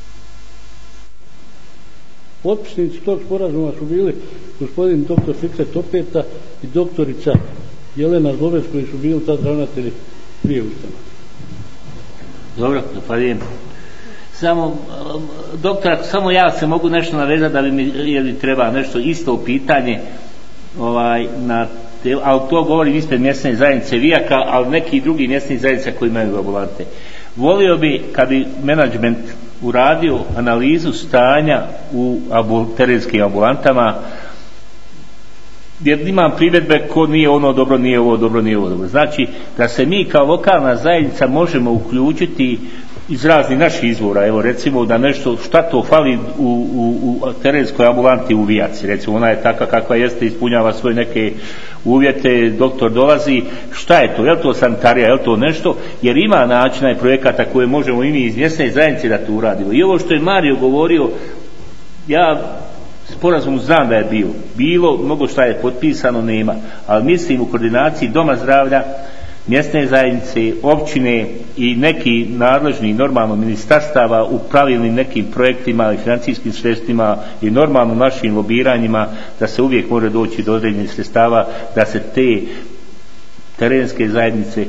Potpisnici tog sporazuma su bili gospodin doktor Fikret Topeta i doktorica Jelena Zlovec, koji su bili tad ravnatelji dvije ustanove. Dobro, zahvaljujem. Samo, doktor, samo ja se mogu nešto navezati da bi mi, jer mi treba nešto isto pitanje, ovaj, na te, ali to govorim ispred mjesne zajednice Vijaka, ali neki drugi mjesni zajednica koji imaju ambulante. Volio bi kad bi menadžment uradio analizu stanja u terenskim ambulantama, jer imam primjedbe ko nije ono dobro, nije ovo dobro, nije ovo dobro. Znači da se mi kao lokalna zajednica možemo uključiti iz raznih naših izvora, evo recimo da nešto, šta to fali u, u, u terenskoj ambulanti u Vijaci, recimo ona je takva kakva jeste, ispunjava svoje neke uvjete, doktor dolazi, šta je to, je li to sanitarija, je li to nešto, jer ima načina i projekata koje možemo i mi iz mjesne zajednice da to uradimo. I ovo što je Mario govorio, ja sporazum znam da je bio, bilo, mnogo šta je potpisano, nema, ali mislim u koordinaciji doma zdravlja, mjesne zajednice, općine i neki nadležni normalno ministarstava u pravilnim nekim projektima i financijskim sredstvima i normalno našim lobiranjima, da se uvijek može doći do određenih sredstava, da se te terenske zajednice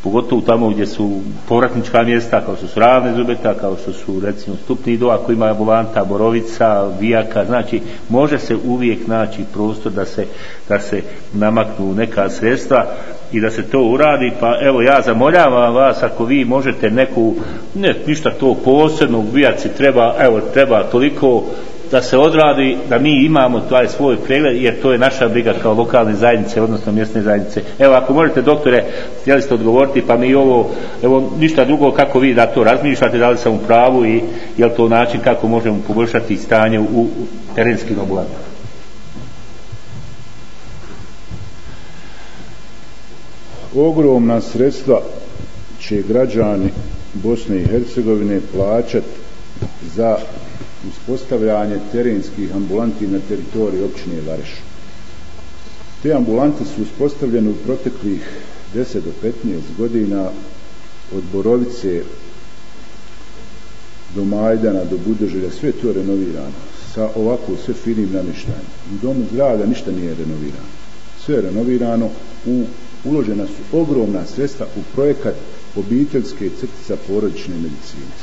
pogotovo tamo gdje su povratnička mjesta, kao što su Ravne Zubeta, kao što su recimo Stupni do, ako ima ambulanta, Borovica, Vijaka, znači može se uvijek naći prostor da se, da se namaknu neka sredstva i da se to uradi. Pa evo, ja zamoljavam vas, ako vi možete neku, ne ništa to posebno, u Vijaci treba, evo treba toliko da se odradi, da mi imamo taj svoj pregled, jer to je naša briga kao lokalne zajednice, odnosno mjesne zajednice. Evo, ako možete, doktore, htjeli ste odgovoriti, pa mi ovo, evo, ništa drugo, kako vi da to razmišljate, da li sam u pravu i je li to način kako možemo poboljšati stanje u, u terenskim ambulantama? Ogromna sredstva će građani Bosne i Hercegovine plaćati za uspostavljanje terenskih ambulanti na teritoriji općine Vareš. Te ambulante su uspostavljene u proteklih deset do petnaest godina, od Borovice do Majdana, do Budoželja, sve to renovirano sa ovako sve finim namještajem. U domu zdravlja ništa nije renovirano. Sve je renovirano, u, uložena su ogromna sredstva u projekat obiteljske crtica porodične medicine.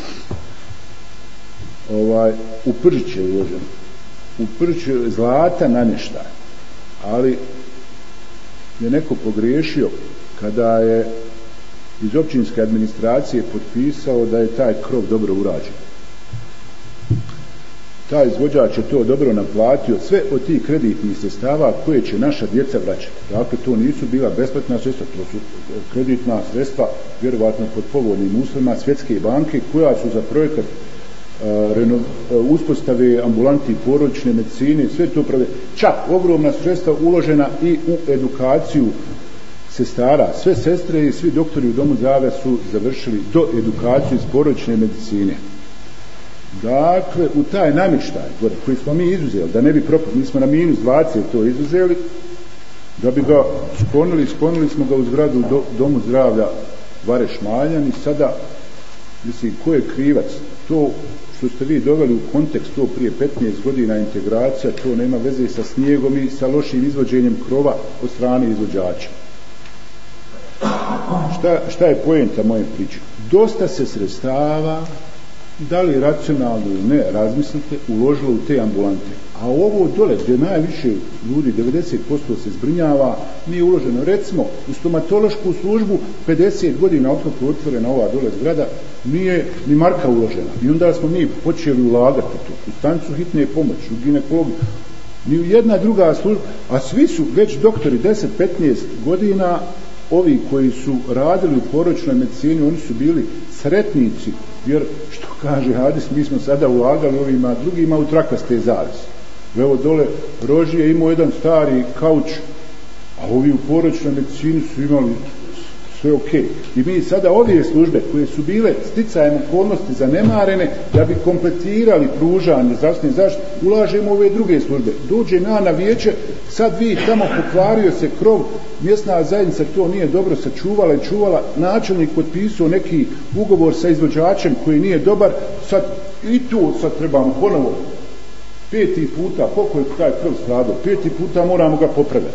Ovaj, u Pržiće je uloženo, u Pržiće je zlata namještaj, ali je neko pogriješio kada je iz općinske administracije potpisao da je taj krov dobro urađen. Taj izvođač je to dobro naplatio, sve od tih kreditnih sredstava koje će naša djeca vraćati. Dakle, to nisu bila besplatna sredstva, to su kreditna sredstva, vjerovatno pod povoljnim uslovima Svjetske banke, koja su za projekat Reno, uspostave ambulanti porodične medicine, sve to prave. Čak ogromna sredstva uložena i u edukaciju sestara. Sve sestre i svi doktori u domu zdravlja su završili do edukaciju iz porodične medicine. Dakle, u taj namještaj koji smo mi izuzeli, da ne bi propao, mi smo na minus dvadeset to izuzeli, da bi ga sklonili, sklonili smo ga u zgradu do, domu zdravlja Vareš Maljan i sada, mislim, ko je krivac? To što ste vi doveli u kontekst, to prije petnaest godina integracija, to nema veze sa snijegom i sa lošim izvođenjem krova od strane izvođača. Šta, šta je poenta moje priče? Dosta se sredstava, da li racionalno ili ne, razmislite, uložilo u te ambulante. A ovo dole, gdje najviše ljudi, devedeset posto se zbrinjava, nije uloženo. Recimo, u stomatološku službu pedeset godina od kako je otvorena ova dole zgrada, nije ni marka uložena. I onda smo mi počeli ulagati tu, u stanicu hitne pomoći, u ginekologiju, ni u jedna druga služba, a svi su već doktori deset do petnaest godina, ovi koji su radili u porodičnoj medicini, oni su bili sretnici, jer što kaže Hadis, mi smo sada ulagali ovima drugima u trakaste zavise. Evo dole Rožije imao jedan stari kauč, a ovi u porodičnoj medicini su imali sve ok. I mi sada ove službe koje su bile sticajem okolnosti zanemarene, da bi kompletirali pružanje zdravstvene zaštite, ulažemo u ove druge službe. Dođe na na vijeće, sad vi tamo pokvario se krov, mjesna zajednica to nije dobro sačuvala i čuvala, načelnik potpisao neki ugovor sa izvođačem koji nije dobar, sad i tu sad trebamo ponovo peti puta, koliko je taj krov stradao, peti puta moramo ga popraviti.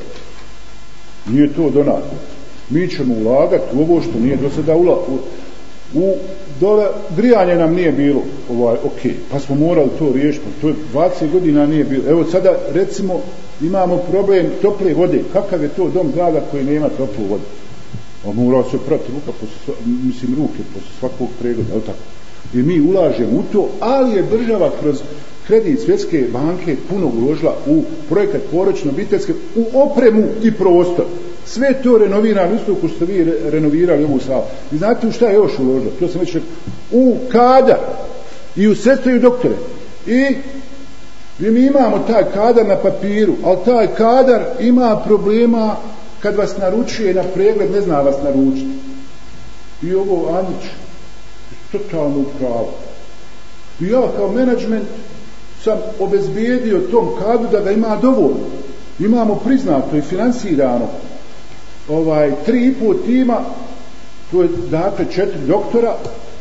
Nije to donato. Mi ćemo ulagati u ovo što nije do sada ulagati. U, u dole grijanje nam nije bilo ovaj, ok, pa smo morali to riješiti. To je dvadeset godina nije bilo. Evo sada recimo imamo problem tople vode. Kakav je to dom zdravlja koji nema toplu vodu? A mora se prati ruka, posle, mislim ruke posle svakog pregleda, tako. I mi ulažemo u to, ali je država kroz kredit Svjetske banke puno uložila u projekat porodično obiteljske, u opremu i prostor. Sve to renovirano, isto ko ste vi re, renovirali ovu salu. I znate u šta je još uložilo? To sam već rekao. U kadar i u sestre i u doktore. I mi imamo taj kadar na papiru, ali taj kadar ima problema kad vas naručuje na pregled, ne zna vas naručiti. I ovo Anić totalno upravo. I ja kao menadžment sam obezbijedio tom kadru da ga ima dovoljno. Imamo priznato i finansirano ovaj, tri i pol tima, to je dakle četiri doktora,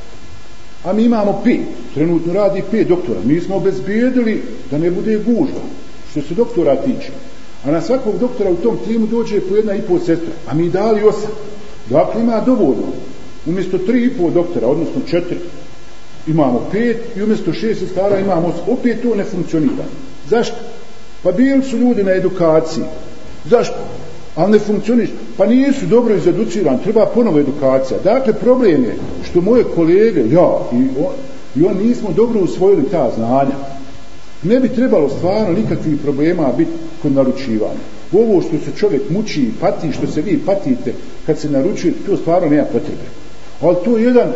a mi imamo pet. Trenutno radi pet doktora. Mi smo obezbijedili da ne bude gužva, što se doktora tiče. A na svakog doktora u tom timu dođe po jedna i pol sestra, a mi dali osam. Dakle, ima dovoljno. Umjesto tri i pol doktora, odnosno četiri, imamo pet i umjesto šest sestara imamo osam. Opet to ne funkcionira. Zašto? Pa bili su ljudi na edukaciji. Zašto? Ali ne funkcioniš. Pa nisu dobro izeducirani. Treba ponovo edukacija. Dakle, problem je što moje kolege, ja i on, i on nismo dobro usvojili ta znanja. Ne bi trebalo stvarno nikakvih problema biti kod naručivanja. Ovo što se čovjek muči i pati, što se vi patite kad se naručuje, to stvarno nema potrebe. Ali to je jedan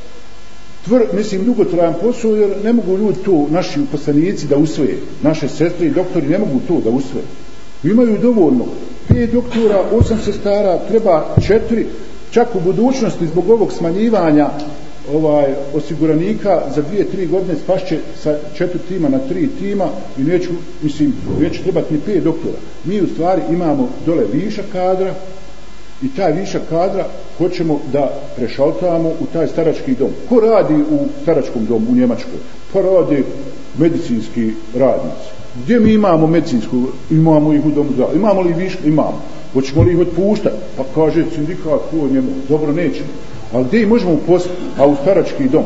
tvr, mislim, dugotrajan posao, jer ne mogu ljudi to, naši uposlenici da usvoje, naše sestre i doktori ne mogu to da usvoje. Imaju dovoljno pet doktora, osam sestara, treba četiri, čak u budućnosti zbog ovog smanjivanja ovaj osiguranika za dvije, tri godine spašće sa četiri tima na tri tima i neću, mislim, neće trebati ni pet doktora. Mi u stvari imamo dole višak kadra i taj višak kadra hoćemo da prešaltamo u taj starački dom. Ko radi u staračkom domu u Njemačkoj? Pa rade medicinski radnici. Gdje mi imamo medicinsku? Imamo ih u domu zdravlja. Imamo li viška? Imamo. Hoćemo li ih otpuštati? Pa kaže sindikat, ko njemu? Dobro, nećemo. Ali gdje možemo uposliti? A u starački dom.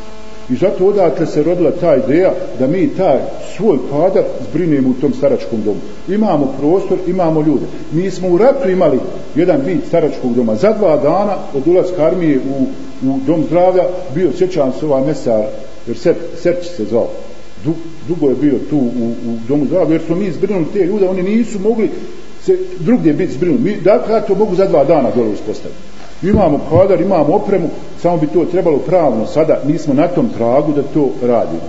I zato odatle se rodila ta ideja da mi taj svoj kadar zbrinemo u tom staračkom domu. Imamo prostor, imamo ljude. Mi smo u ratu imali jedan vid staračkog doma. Za dva dana od ulaska armije u, u dom zdravlja bio, sjećam se, ovaj mesar, jer Ser, Serč se zvao. Du, dugo je bio tu u, u domu zdravlja, jer smo mi zbrinuli te ljude, oni nisu mogli se drugdje biti zbrinuli. Mi, dakle, ja to mogu za dva dana dole uspostaviti. Imamo kadar, imamo opremu, samo bi to trebalo pravno sada, mi smo na tom tragu da to radimo.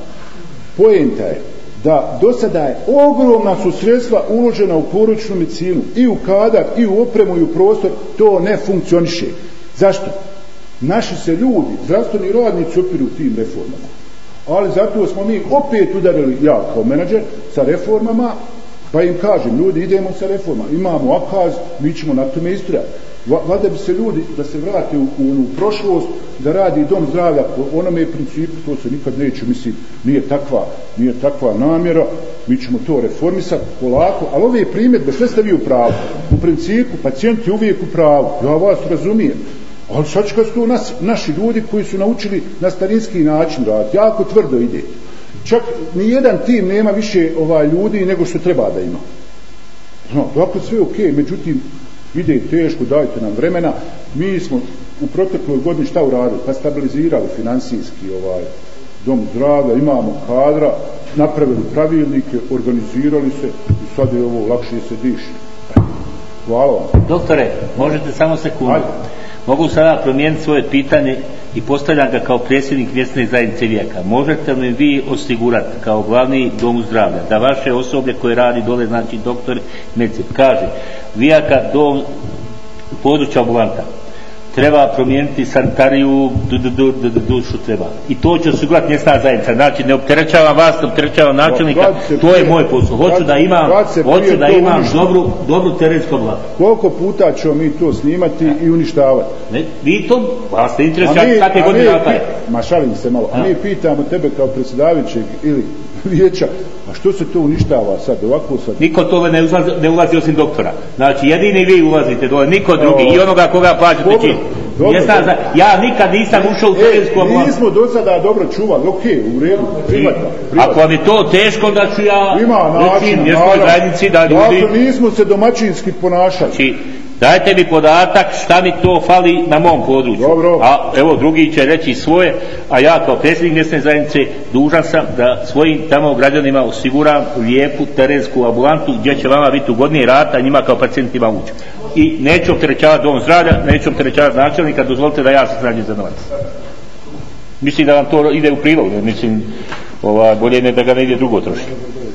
Poenta je da do sada je ogromna su sredstva uložena u porodičnu medicinu, i u kadar, i u opremu, i u prostor, to ne funkcioniše. Zašto? Naši se ljudi, zdravstveni radnici opiru tim reformama. Ali zato smo mi opet udarili, ja kao menadžer, sa reformama, pa im kažem, ljudi, idemo sa reformama, imamo akaz, mi ćemo na tome istrajati. Valjda bi se ljudi da se vrate u, u, u prošlost, da radi dom zdravlja po onome principu, to se nikad neće, mislim, nije takva, nije takva namjera, mi ćemo to reformisati polako, ali ove primjedbe, sve ste vi u pravu. U principu, pacijent je uvijek u pravu, ja vas razumijem, ali sad kad su to nas, naši ljudi koji su naučili na starinski način raditi, jako tvrdo ide. Čak nijedan tim nema više ovaj ljudi nego što treba da ima. No, dakle sve ok, međutim, ide teško, dajte nam vremena. Mi smo u protekloj godini šta uradili? Pa stabilizirali financijski ovaj dom zdravlja, imamo kadra, napravili pravilnike, organizirali se i sad je ovo lakše se diši. Hvala vam. Doktore, možete samo sekundu. Ajde. Mogu sada promijeniti svoje pitanje i postavljam ga kao predsjednik mjesne zajednice Vijaka. Možete li vi osigurati kao glavni dom zdravlja da vaše osoblje koje radi dole, znači doktor medicine, kaže Vijaka dom područja ambulanta treba promijeniti sanitariju, dušu treba. I to će osigurati mjesna zajednica. Znači, ne opterećavam vas, ne opterećavam načelnika, to je moj posao. Hoću da imam, hoću da imam dobru, dobru terensku oblast. Koliko puta ćemo mi to snimati i uništavati? Ne, vi to, vas ste interesujete kakve godine rataje. Ma šalim se malo. A mi pitamo tebe kao predsjedavajućeg ili vijeća, a što se to uništava sad, ovako sad? Niko tole ne ulazi, ne ulazi osim doktora. Znači, jedini vi ulazite dole, niko drugi. I onoga koga plaćate čim. Ja nikad nisam ušao u terensku ambulantu. Nismo do sada dobro čuvali, ok, u redu, privatno. Ako vam je to teško, da ću ja reći mjesnoj zajednici da ljudi... Dakle, nismo se domaćinski ponašali. Znači, dajte mi podatak šta mi to fali na mom području. Dobro. A evo drugi će reći svoje, a ja kao predsjednik mjesne zajednice dužan sam da svojim tamo građanima osiguram lijepu terensku ambulantu gdje će vama biti ugodniji rad, a njima kao pacijentima ući. I neću opterećavati dom zdravlja, neću opterećavati načelnika, dozvolite da ja se snađem za novac. Mislim da vam to ide u prilog, mislim, ova, bolje ne da ga ne ide drugo trošiti.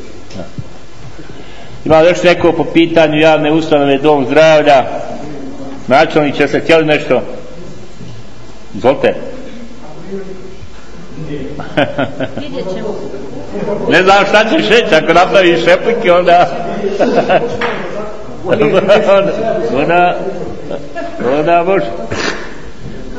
Ima još neko po pitanju javne ustanove dom zdravlja? Načelnik će se htjeli nešto? Izvolite. Ne znam šta ćeš reći, ako napraviš replike onda onda onda, onda može.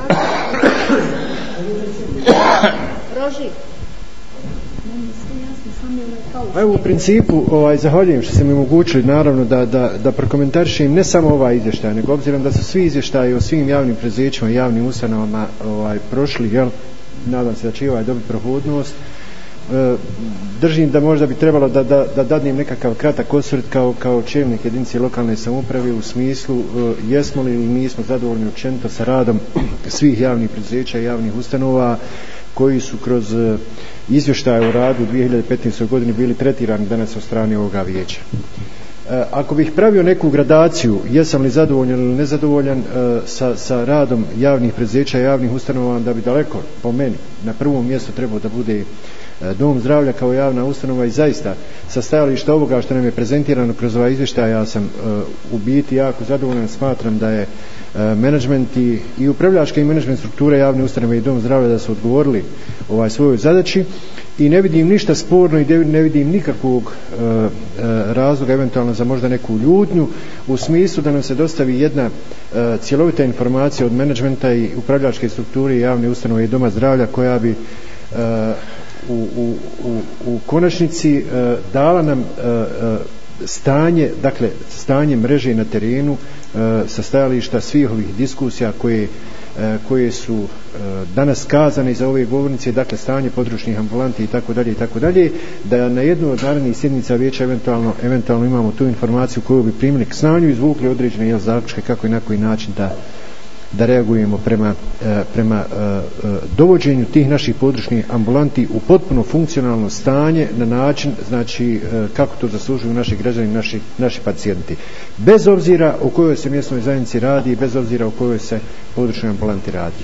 Roži. Pa evo u principu ovaj, zahvaljujem što ste mi omogućili naravno da, da, da prokomentarišem ne samo ovaj izvještaj, nego obzirom da su svi izvještaji o svim javnim preduzećima i javnim ustanovama ovaj, prošli, jel, nadam se da će ovaj dobiti prohodnost. E, držim da možda bi trebalo da, da, da dadnem nekakav kratak osvrt kao, kao čelnik jedinice lokalne samouprave u smislu e, jesmo li ili nismo zadovoljni općenito sa radom svih javnih preduzeća i javnih ustanova koji su kroz e, izvještaje o radu u dvije hiljade petnaestoj godini bili tretirani danas od strane ovoga vijeća. E, ako bih pravio neku gradaciju jesam li zadovoljan ili nezadovoljan e, sa, sa radom javnih preduzeća i javnih ustanova, da bi daleko po meni na prvom mjestu trebao da bude Dom zdravlja kao javna ustanova i zaista sa stajališta ovoga što nam je prezentirano kroz ovaj izvještaj ja sam uh, u biti jako zadovoljan. Smatram da je uh, menadžment i, i upravljačke i menadžment strukture javne ustanove i Dom zdravlja da su odgovorili ovaj svojoj zadaći i ne vidim ništa sporno i ne vidim nikakvog uh, uh, razloga eventualno za možda neku ljutnju u smislu da nam se dostavi jedna uh, cjelovita informacija od menadžmenta i upravljačke strukture i javne ustanove i Doma zdravlja koja bi uh, U, u, u, u konačnici uh, dala nam uh, uh, stanje, dakle stanje mreže na terenu uh, sa stajališta svih ovih diskusija koje, uh, koje su uh, danas kazane za ove govornice, dakle stanje područnih ambulanti i tako dalje i tako dalje, da na jednu od narednih sjednica vijeća eventualno, eventualno imamo tu informaciju koju bi primili k znanju i izvukli određene jel, zaključke kako i na koji način da da reagujemo prema, prema dovođenju tih naših područnih ambulanti u potpuno funkcionalno stanje na način znači kako to zaslužuju naši građani, naši, naši pacijenti. Bez obzira o kojoj se mjesnoj zajednici radi i bez obzira o kojoj se područnoj ambulanti radi.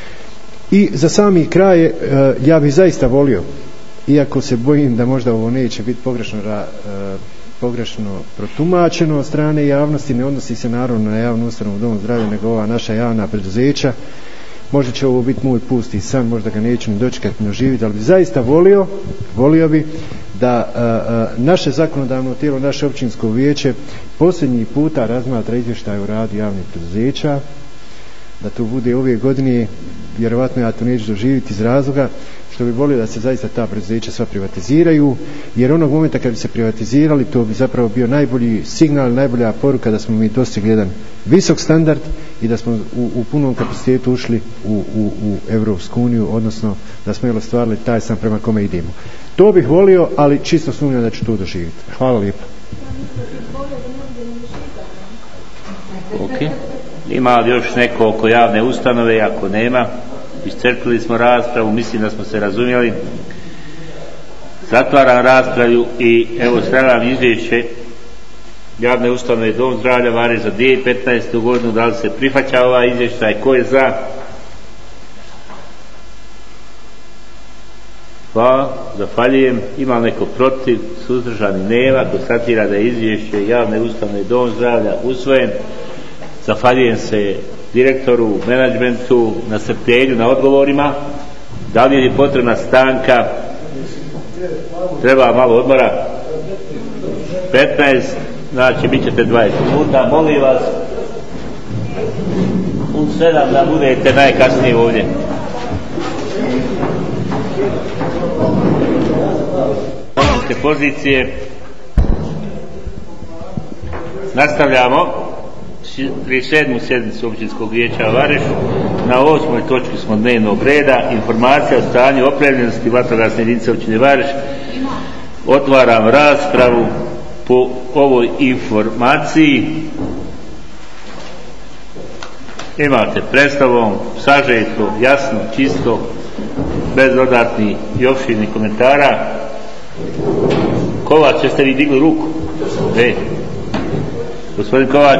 I za sami kraj ja bih zaista volio, iako se bojim da možda ovo neće biti pogrešno ra, pogrešno protumačeno od strane javnosti, ne odnosi se naravno na javnu ustanovu Dom zdravlja, nego ova naša javna preduzeća. Možda će ovo biti moj pusti san, možda ga neću ni dočekati ni doživjeti, ali bi zaista volio, volio bi da a, a, naše zakonodavno tijelo, naše općinsko vijeće posljednji puta razmatra izvještaj o radu javnih preduzeća, da to bude ove godine, vjerovatno ja to neću doživjeti iz razloga što bi volio da se zaista ta preduzeća sva privatiziraju, jer onog momenta kad bi se privatizirali to bi zapravo bio najbolji signal, najbolja poruka da smo mi dostigli jedan visok standard i da smo u, u punom kapacitetu ušli u, u, u Europsku uniju, odnosno da smo jel ostvarili taj san prema kome idemo. To bih volio, ali čisto sumnjam da ću to doživjeti. Hvala lijepo. Ok. Ima li još neko oko javne ustanove? Ako nema, iscrpili smo raspravu, mislim da smo se razumjeli. Zatvaram raspravu i evo stavljam izvješće javne ustanove Dom zdravlja Vareš za dvije hiljade petnaestu godinu. Da li se prihvaća ovaj izvještaj? Ko je za? Hvala, zahvaljujem. Ima neko protiv? Suzdržani nema. Konstatira da je izvješće javne ustanove Dom zdravlja usvojen. Zahvaljujem se direktoru, menadžmentu na strpljenju, na odgovorima. Da li je potrebna stanka? Treba malo odmora. petnaest, znači bit ćete dvadeset minuta. Molim vas u sedam da budete najkasnije ovdje. Molimste pozicije. Nastavljamo trideset sedmu sjednicu općinskog vijeća Vareš. Na osmoj točki smo dnevnog reda, informacija o stanju opremljenosti vatrogasne jedinice općine Vareš. Otvaram raspravu po ovoj informaciji. Imate predstavom sažeto, jasno, čisto, bez dodatnih i opširnih komentara. Kovač, jeste vi digli ruku? E, gospodin Kovač.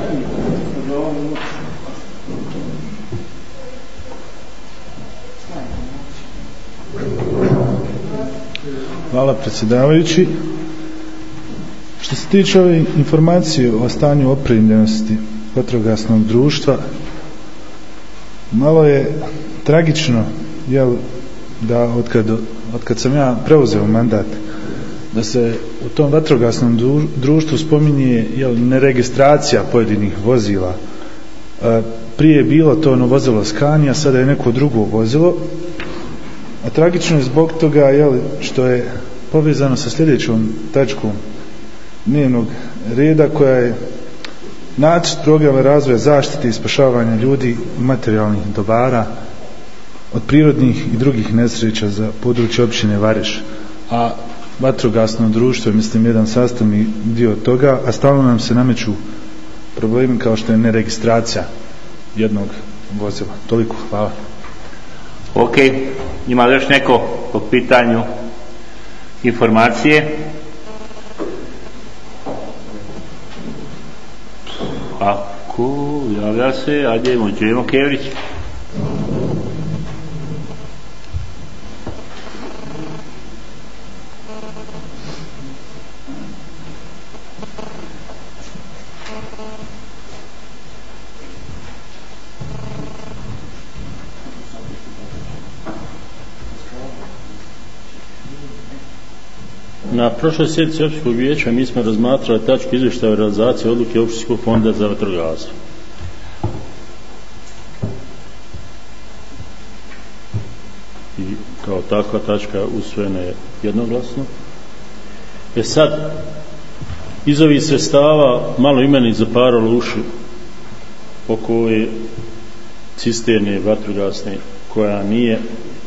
Hvala predsjedavajući. Što se tiče ove informacije o stanju opremljenosti vatrogasnog društva, malo je tragično, jel, da otkad, otkad sam ja preuzeo mandat, da se u tom vatrogasnom društvu spominje, jel, neregistracija pojedinih vozila. E, prije je bilo to ono vozilo Scania, sada je neko drugo vozilo. A tragično je zbog toga, jel, što je povezano sa sljedećom tačkom dnevnog reda koja je nacrt programa razvoja zaštite i spašavanja ljudi i materijalnih dobara od prirodnih i drugih nesreća za područje općine Vareš, a vatrogasno društvo je, mislim, jedan sastavni dio toga, a stalno nam se nameću problemi kao što je neregistracija jednog vozila. Toliko, hvala. Ok, ima li još neko po pitanju informacije? Ako javlja se, ajde, možemo Kevrić. Na prošloj sjednici općinskog vijeća mi smo razmatrali tačku izvještaja o realizaciji odluke općinskog fonda za vatrogastvo. I kao takva tačka usvojena je jednoglasno. E sad, iz ovih sredstava malo i meni zaparalo uši oko ove cisterne vatrogasne koja nije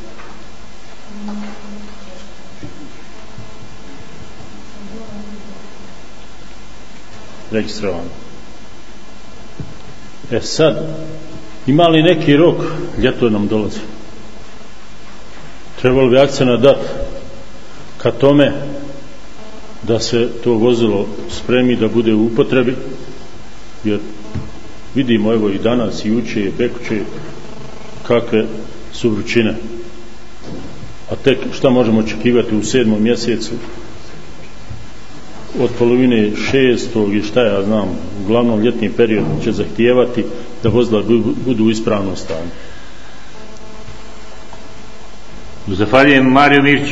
registrovano. E sad, ima li neki rok, ljeto nam dolazi, trebalo bi akcena dati ka tome da se to vozilo spremi da bude u upotrebi, jer vidimo evo i danas i juče i prekuče kakve su vrućine, a tek šta možemo očekivati u sedmom mjesecu od polovine šestog i šta ja znam, uglavnom ljetni period će zahtijevati da vozila budu u ispravnom stanju. Zahvaljujem. Mario Mirć.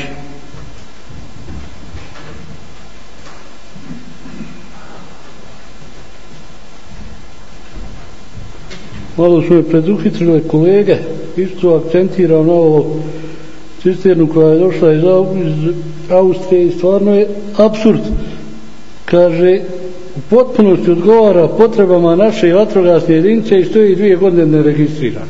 Malo su me preduhitrile kolege, isto akcentiram na ovo cisternu koja je došla iz Austrije i stvarno je apsurd. Kaže, u potpunosti odgovara potrebama naše vatrogasne jedinice i stoji dvije godine neregistriran.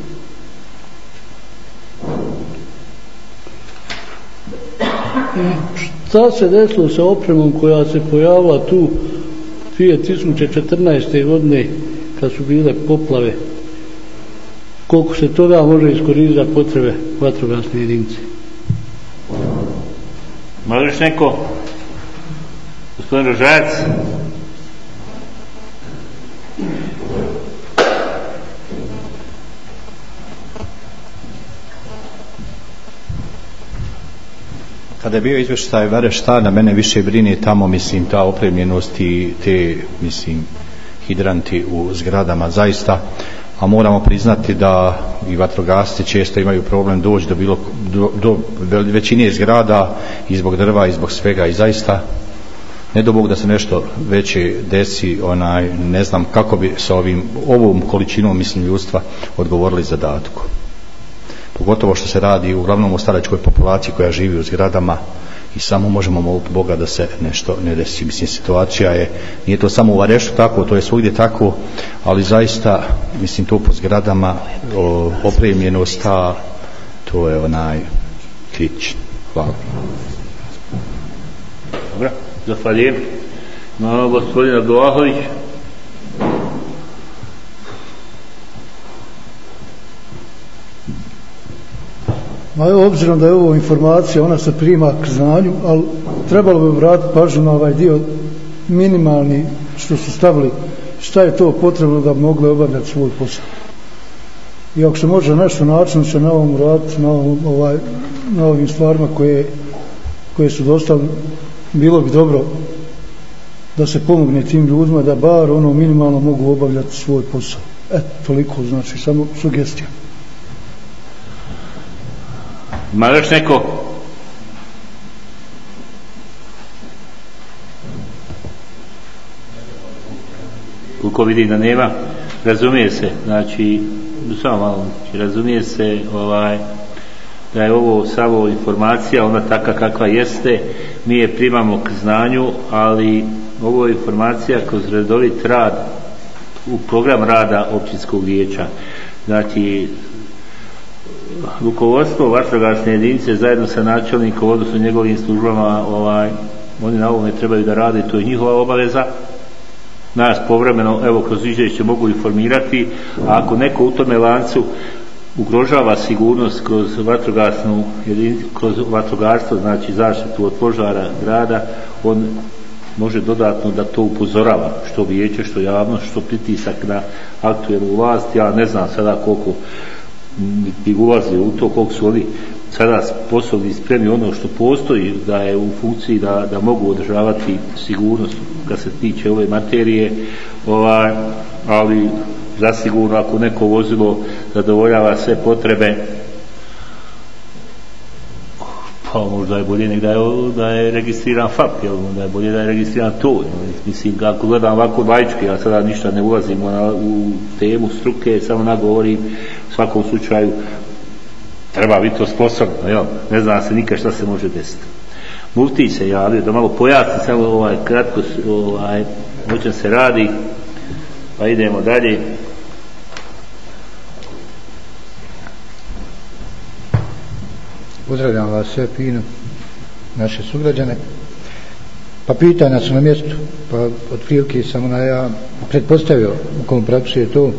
Šta se desilo sa opremom koja se pojavila tu dvije tisuće četrnaeste. godine kad su bile poplave? Koliko se toga može iskoristiti za potrebe vatrogasne jedinice? Može još neko? Gospodin Rožajac. Kada je bio izvještaj Varešta, na mene više brine tamo, mislim, ta opremljenost i te, mislim, hidranti u zgradama zaista, a moramo priznati da i vatrogasci često imaju problem doći do, bilo, do, do većine zgrada i zbog drva i zbog svega i zaista ne do Bog da se nešto veće desi, onaj, ne znam kako bi sa ovim, ovom količinom, mislim, ljudstva odgovorili zadatku. Pogotovo što se radi uglavnom o staračkoj populaciji koja živi u zgradama i samo možemo moliti Boga da se nešto ne desi. Mislim, situacija je, nije to samo u Varešu tako, to je svugdje tako, ali zaista, mislim, to po zgradama, o, opremljenost, ta, to je onaj kritično. Hvala. Dobro, zahvaljujem. No, gospodin Abdullahović. Ma evo, obzirom da je ovo informacija, ona se prima k znanju, ali trebalo bi vratiti pažnju na ovaj dio minimalni što su stavili, šta je to potrebno da bi mogli obavljati svoj posao. I ako se može nešto način se na ovom raditi, na, ovom, ovaj, na ovim stvarima koje, koje su dostavili, bilo bi dobro da se pomogne tim ljudima da bar ono minimalno mogu obavljati svoj posao. Eto, toliko, znači, samo sugestija. Ima još neko? Koliko vidim da nema, razumije se, znači, samo malo, razumije se ovaj, da je ovo samo informacija, ona taka kakva jeste, mi je primamo k znanju, ali ovo je informacija kroz redovit rad u program rada općinskog vijeća. Znači, rukovodstvo vatrogasne jedinice zajedno sa načelnikom, odnosno njegovim službama, ovaj, oni na ovome trebaju da rade, to je njihova obaveza. Nas povremeno, evo, kroz izvješće mogu informirati, a ako neko u tome lancu ugrožava sigurnost kroz vatrogasnu jedinicu, kroz vatrogarstvo, znači zaštitu od požara grada, on može dodatno da to upozorava, što vijeće, što javnost, što pritisak na aktuelnu vlast. Ja ne znam sada koliko bi ulazio u to, koliko su oni sada sposobni spremni ono što postoji da je u funkciji da, da mogu održavati sigurnost kad se tiče ove materije, ovaj, ali zasigurno ako neko vozilo zadovoljava sve potrebe, pa možda je bolje nek da je, da je registriran F A P, jel, da je bolje da je registriran to. Mislim, ako gledam ovako laički, ja sada ništa ne ulazim na, u temu struke, samo nagovorim, u svakom slučaju treba biti to sposobno, jel? Ne zna se nikad šta se može desiti. Mufti se javio da malo pojasni samo ovaj kratko ovaj, o čem se radi, pa idemo dalje. Pozdravljam vas sve fino, naše sugrađane. Pa pitanja su na mjestu, pa otprilike sam ona ja pretpostavio u kom praksu je to,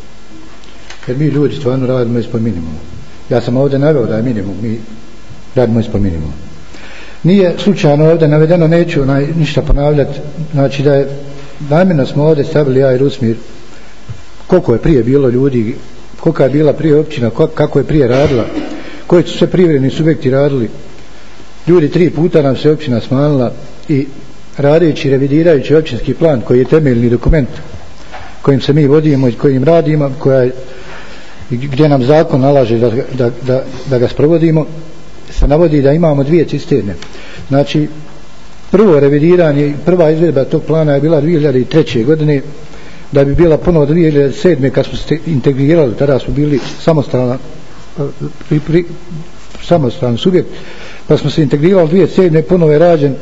jer mi ljudi stvarno radimo ispod minimuma. Ja sam ovdje naveo da je minimum, mi radimo ispod minimuma. Nije slučajno ovdje navedeno, neću onaj, ništa ponavljati, znači da je namjerno smo ovdje stavili ja i Rusmir koliko je prije bilo ljudi, kolika je bila prije općina, kako je prije radila, koji su sve privredni subjekti radili. Ljudi, tri puta nam se općina smanjila i radeći, revidirajući općinski plan koji je temeljni dokument kojim se mi vodimo i kojim radimo, koja je, gdje nam zakon nalaže da, da, da, da ga sprovodimo, se navodi da imamo dvije cisterne. Znači, prvo revidiranje, prva izvedba tog plana je bila dvije hiljade treće. godine, da bi bila ponovo dvije hiljade sedme. kad smo se integrirali, tada smo bili samostalna pri, pri, samostalan subjekt, pa smo se integrirali dvije hiljade sedme. ponovo je rađen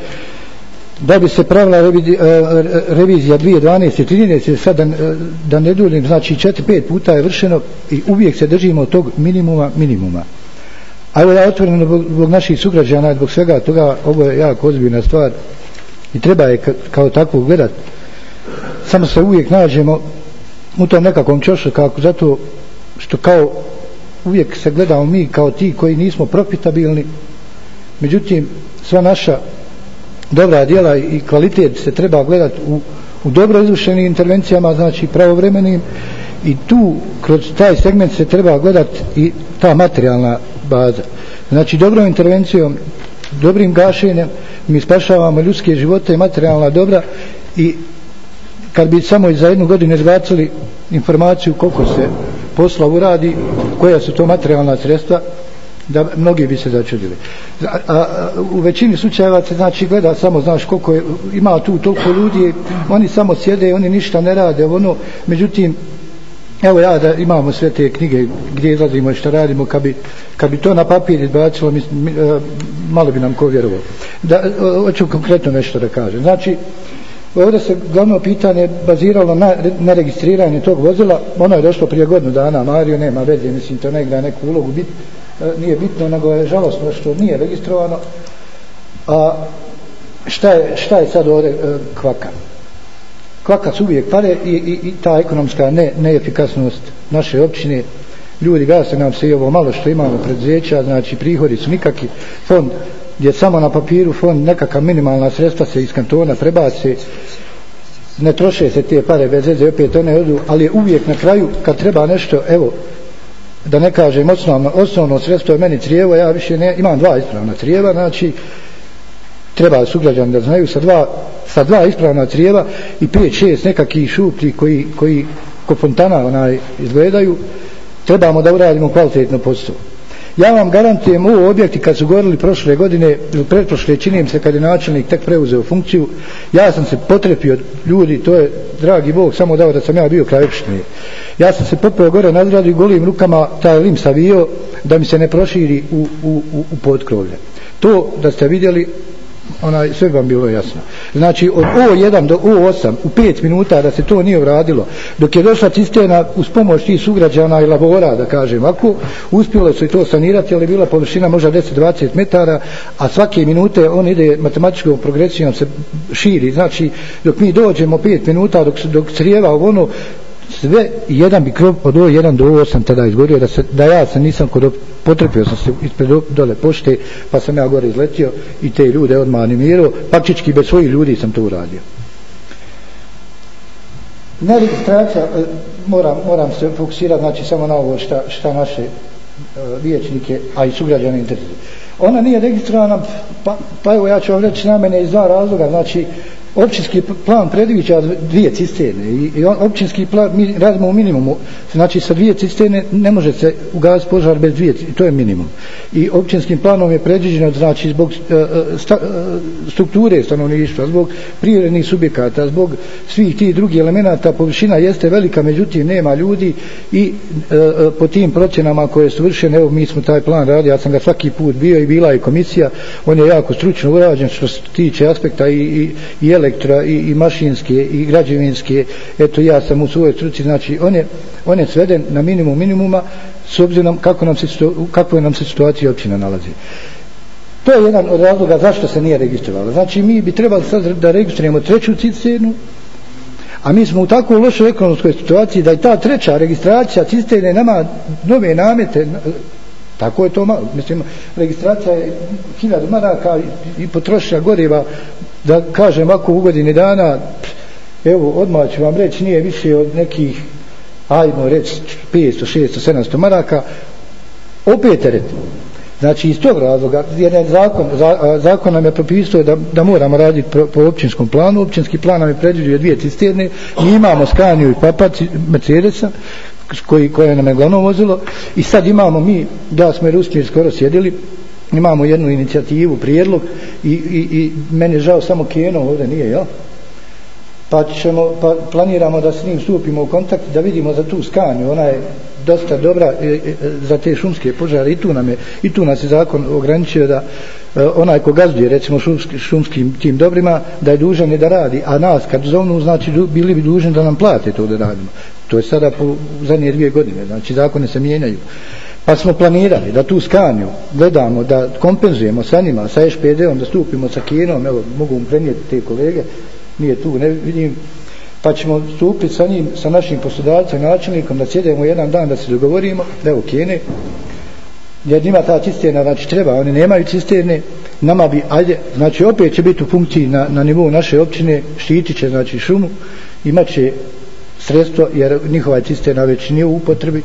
da bi se pravila revidi, revizija dvije hiljade dvanaeste. trinaeste. sad da, da ne duljim, znači četiri pet puta je vršeno i uvijek se držimo tog minimuma minimuma. A evo ja otvoreno zbog, zbog naših sugrađana, zbog svega toga, ovo je jako ozbiljna stvar i treba je ka, kao takvu gledati. Samo se uvijek nađemo u tom nekakvom čošu, kako zato što kao uvijek se gledamo mi kao ti koji nismo profitabilni, međutim sva naša dobra djela i kvalitet se treba gledati u, u dobro izvršenim intervencijama, znači pravovremenim, i tu kroz taj segment se treba gledati i ta materijalna baza. Znači dobrom intervencijom, dobrim gašenjem mi spašavamo ljudske živote i materijalna dobra, i kad bi samo za jednu godinu izbacili informaciju koliko se posla uradi, koja su to materijalna sredstva, da mnogi bi se začudili. A, a u većini slučajeva se znači gleda samo, znaš koliko je, ima tu toliko ljudi, oni samo sjede, oni ništa ne rade, ono, međutim evo ja da imamo sve te knjige gdje izlazimo i što radimo, kad bi, kad bi to na papir izbacilo, mi, mi, malo bi nam ko vjerovao. Da, hoću konkretno nešto da kažem. Znači, ovdje se glavno pitanje baziralo na, na registriranje tog vozila. Ono je došlo prije godinu dana, Mario, nema veze, mislim to ne igra neku ulogu, bit, nije bitno, nego je žalosno što nije registrovano. A šta je, šta je sad ovdje kvaka? Kvaka su uvijek pare i, i, i ta ekonomska ne, neefikasnost naše općine. Ljudi gase nam se i ovo malo što imamo preduzeća, znači prihodi su nikakvi, fond gdje samo na papiru fond nekakva minimalna sredstva se iz kantona prebaci, ne troše se te pare bez veze, opet one odu, ali je uvijek na kraju kad treba nešto, evo da ne kažem osnovno, osnovno sredstvo je meni crijevo, ja više ne, imam dva ispravna crijeva, znači treba sugrađani da znaju, sa dva, sa dva ispravna crijeva i pet šest nekakvih šuplji koji, koji ko fontana onaj izgledaju, trebamo da uradimo kvalitetno posao. Ja vam garantujem, u objekti kad su govorili prošle godine, pretprošle, čini mi se kad je načelnik tek preuzeo funkciju, ja sam se potrepio, ljudi, to je dragi Bog samo dao da sam ja bio kraj opštine. Ja sam se popeo gore na zgradu i golim rukama taj lim savio da mi se ne proširi u, u, u, u potkrovlje. To da ste vidjeli, onaj, sve vam bilo jasno. Znači od O jedan do O osam u pet minuta da se to nije uradilo, dok je došla cisterna uz pomoć tih sugrađana i labora, da kažem ako, uspjelo su i to sanirati, ali bila površina možda deset do dvadeset metara, a svake minute on ide matematičkom progresijom se širi. Znači dok mi dođemo pet minuta, dok, dok crijeva ono, sve jedan bi krov od O jedan do O osam tada izgorio, da, se, da ja sam nisam kod potrepio sam se ispred dole pošte, pa sam ja gore izletio i te ljude odmah animirao, praktički bez svojih ljudi sam to uradio. Na registracija moram, moram se fokusirati znači samo na ovo šta, šta naše uh, vijećnike, a i sugrađane interesuje. Ona nije registrovana, pa, pa evo ja ću vam reći na mene iz dva razloga. Znači općinski plan predviđa dvije cisterne i, i općinski plan, mi radimo u minimumu, znači sa dvije cisterne ne može se ugasiti požar bez dvije, to je minimum. I općinskim planom je predviđeno, znači zbog sta, strukture stanovništva, zbog privrednih subjekata, zbog svih tih drugih elemenata, površina jeste velika, međutim nema ljudi i e, po tim procjenama koje su vršene, evo mi smo taj plan radili, ja sam ga svaki put bio i bila i komisija, on je jako stručno urađen što se tiče aspekta i, i, i elektra i, i mašinske i građevinske, eto ja sam u svojoj struci, znači on je, on je sveden na minimum minimuma s obzirom kako nam se, kako nam se situacija općina nalazi. To je jedan od razloga zašto se nije registrovalo. Znači mi bi trebali sad da registrujemo treću cisternu, a mi smo u takvoj lošoj ekonomskoj situaciji da i ta treća registracija cisterne nama nove namete, tako je to malo, mislim registracija je hiljadu maraka i potrošnja goriva, da kažem ovako u godini dana, evo odmah ću vam reći, nije više od nekih, ajmo reći petsto, šesto, sedamsto maraka, opet teret. Znači iz tog razloga, jedan zakon, zakon nam je propisao da, da moramo raditi po, po općinskom planu, općinski plan nam je predvidio dvije cisterne, mi imamo Scaniu i Papac Mercedesa, koji, koje nam je glavno vozilo, i sad imamo mi, da smo jer uspjeli skoro sjedili, imamo jednu inicijativu, prijedlog i, i, i meni je žao samo Keno ovdje nije, jel? Pa ćemo, pa planiramo da s njim stupimo u kontakt, da vidimo za tu Scaniu, ona je dosta dobra e, e, za te šumske požare i tu nam je, i tu nas je zakon ograničio da e, onaj ko gazduje recimo šumski, šumskim tim dobrima, da je dužan je da radi, a nas kad zovnu znači bili bi dužni da nam plate to da radimo. To je sada po zadnje dvije godine, znači zakone se mijenjaju. Pa smo planirali da tu Scaniu gledamo, da kompenzujemo sa njima, sa Š P D-om, da stupimo sa Kenom, evo mogu vam prenijeti te kolege, nije tu, ne vidim, pa ćemo stupiti sa njim, sa našim poslodavcem, načelnikom, da sjedemo jedan dan da se dogovorimo, da evo Kene, jer njima ta cisterna, znači treba, oni nemaju cisterne, nama bi, ajde, znači opet će biti u funkciji na, na nivou naše općine, štitit će znači šumu, imat će sredstvo, jer njihova cisterna već nije u upotrebi,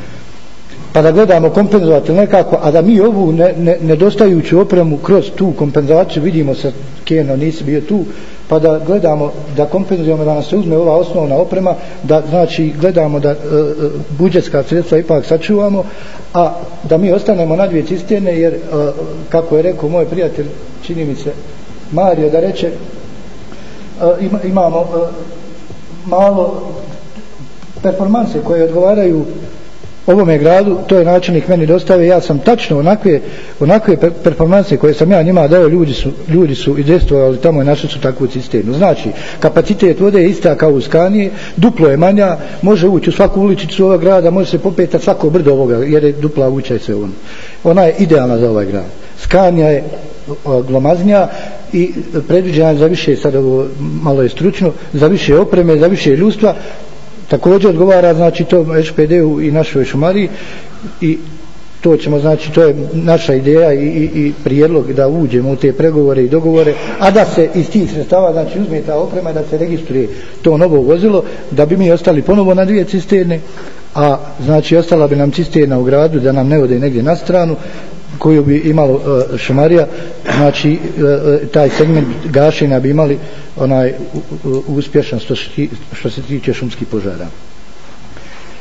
pa da gledamo kompenzovati nekako, a da mi ovu ne, ne, nedostajuću opremu kroz tu kompenzaciju, vidimo sa Keno, nisi bio tu, pa da gledamo, da kompenzujemo, da nam se uzme ova osnovna oprema, da znači gledamo da e, budžetska sredstva ipak sačuvamo, a da mi ostanemo na dvije cisterne, jer e, kako je rekao moj prijatelj, čini mi se Mario, da reče, e, ima, imamo e, malo performanse koje odgovaraju ovome gradu, to je načelnik meni dostavio, ja sam tačno onakve, onakve performanse koje sam ja njima dao, ljudi su, ljudi su i destovali tamo i našli su takvu cisternu. Znači, kapacitet vode je ista kao u Skaniji, duplo je manja, može ući u svaku uličicu ovog grada, može se popetati svako brdo ovoga, jer je dupla uća i sve ono. Ona je idealna za ovaj grad. Skanija je glomaznija i predviđena za više, sad ovo malo je stručno, za više opreme, za više ljudstva, također odgovara znači to Š P D-u i našoj šumariji i to ćemo, znači to je naša ideja i, i, i prijedlog da uđemo u te pregovore i dogovore, a da se iz tih sredstava znači uzme ta oprema, da se registruje to novo vozilo, da bi mi ostali ponovo na dvije cisterne, a znači ostala bi nam cisterna u gradu, da nam ne ode negdje na stranu, koju bi imalo uh, šumarija, znači uh, taj segment gašenja bi imali onaj uh, uh, uspješan što, što se tiče šumskih požara.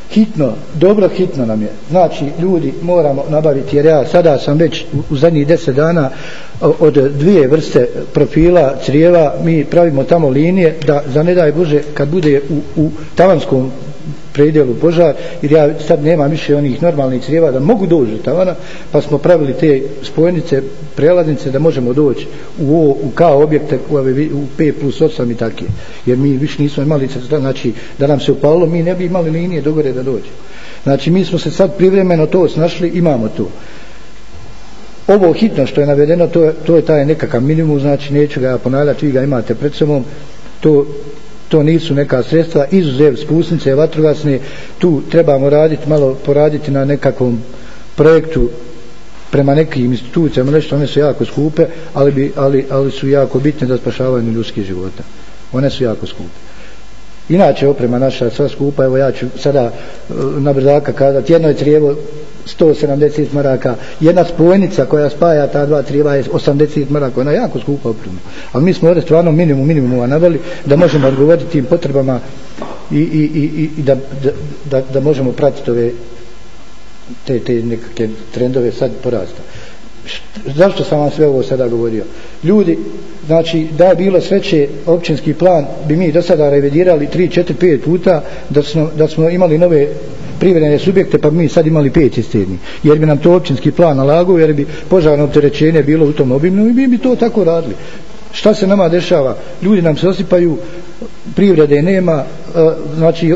hitno, dobro hitno nam je. Znači, ljudi moramo nabaviti, jer ja sada sam već u, u zadnjih deset dana od dvije vrste profila crijeva, mi pravimo tamo linije da, za ne daj Bože, kad bude u, u tavanskom predjelu požar, jer ja sad nemam više onih normalnih crijeva da mogu doći do tavana, pa smo pravili te spojnice, prelaznice da možemo doći u, u kao objekte u, u pet plus osam i takve, jer mi više nismo imali, znači da nam se upalilo, mi ne bi imali linije dogore da dođe. Znači mi smo se sad privremeno to snašli, imamo to. Ovo hitno što je navedeno, to je, to je taj nekakav minimum, znači neću ga ponavljati, vi ga imate pred sobom, to to nisu neka sredstva, izuzev spusnice vatrogasne, tu trebamo raditi, malo poraditi na nekakvom projektu prema nekim institucijama, nešto, one su jako skupe, ali, bi, ali, ali su jako bitne za spašavanje ljudskih života. One su jako skupe. Inače, oprema naša sva skupa, evo ja ću sada na brzaka kazati, jedno je crijevo sto sedamdeset maraka, jedna spojnica koja spaja ta dva crijeva je osamdeset maraka, ona je jako skupa oprema. Ali mi smo ovdje stvarno minimum minimuma naveli da možemo odgovoriti tim potrebama i, i, i, i da, da, da možemo pratiti ove te, te nekakve trendove sad porasta. Zašto sam vam sve ovo sada govorio? Ljudi, znači da je bilo sreće, općinski plan bi mi do sada revidirali tri, četiri, pet puta, da smo, da smo imali nove privredne subjekte, pa bi mi sad imali pet cisterni, jer bi nam to općinski plan nalagao, jer bi požarno opterećenje bilo u tom obimu i mi bi to tako radili. Šta se nama dešava? Ljudi nam se osipaju, privrede nema, znači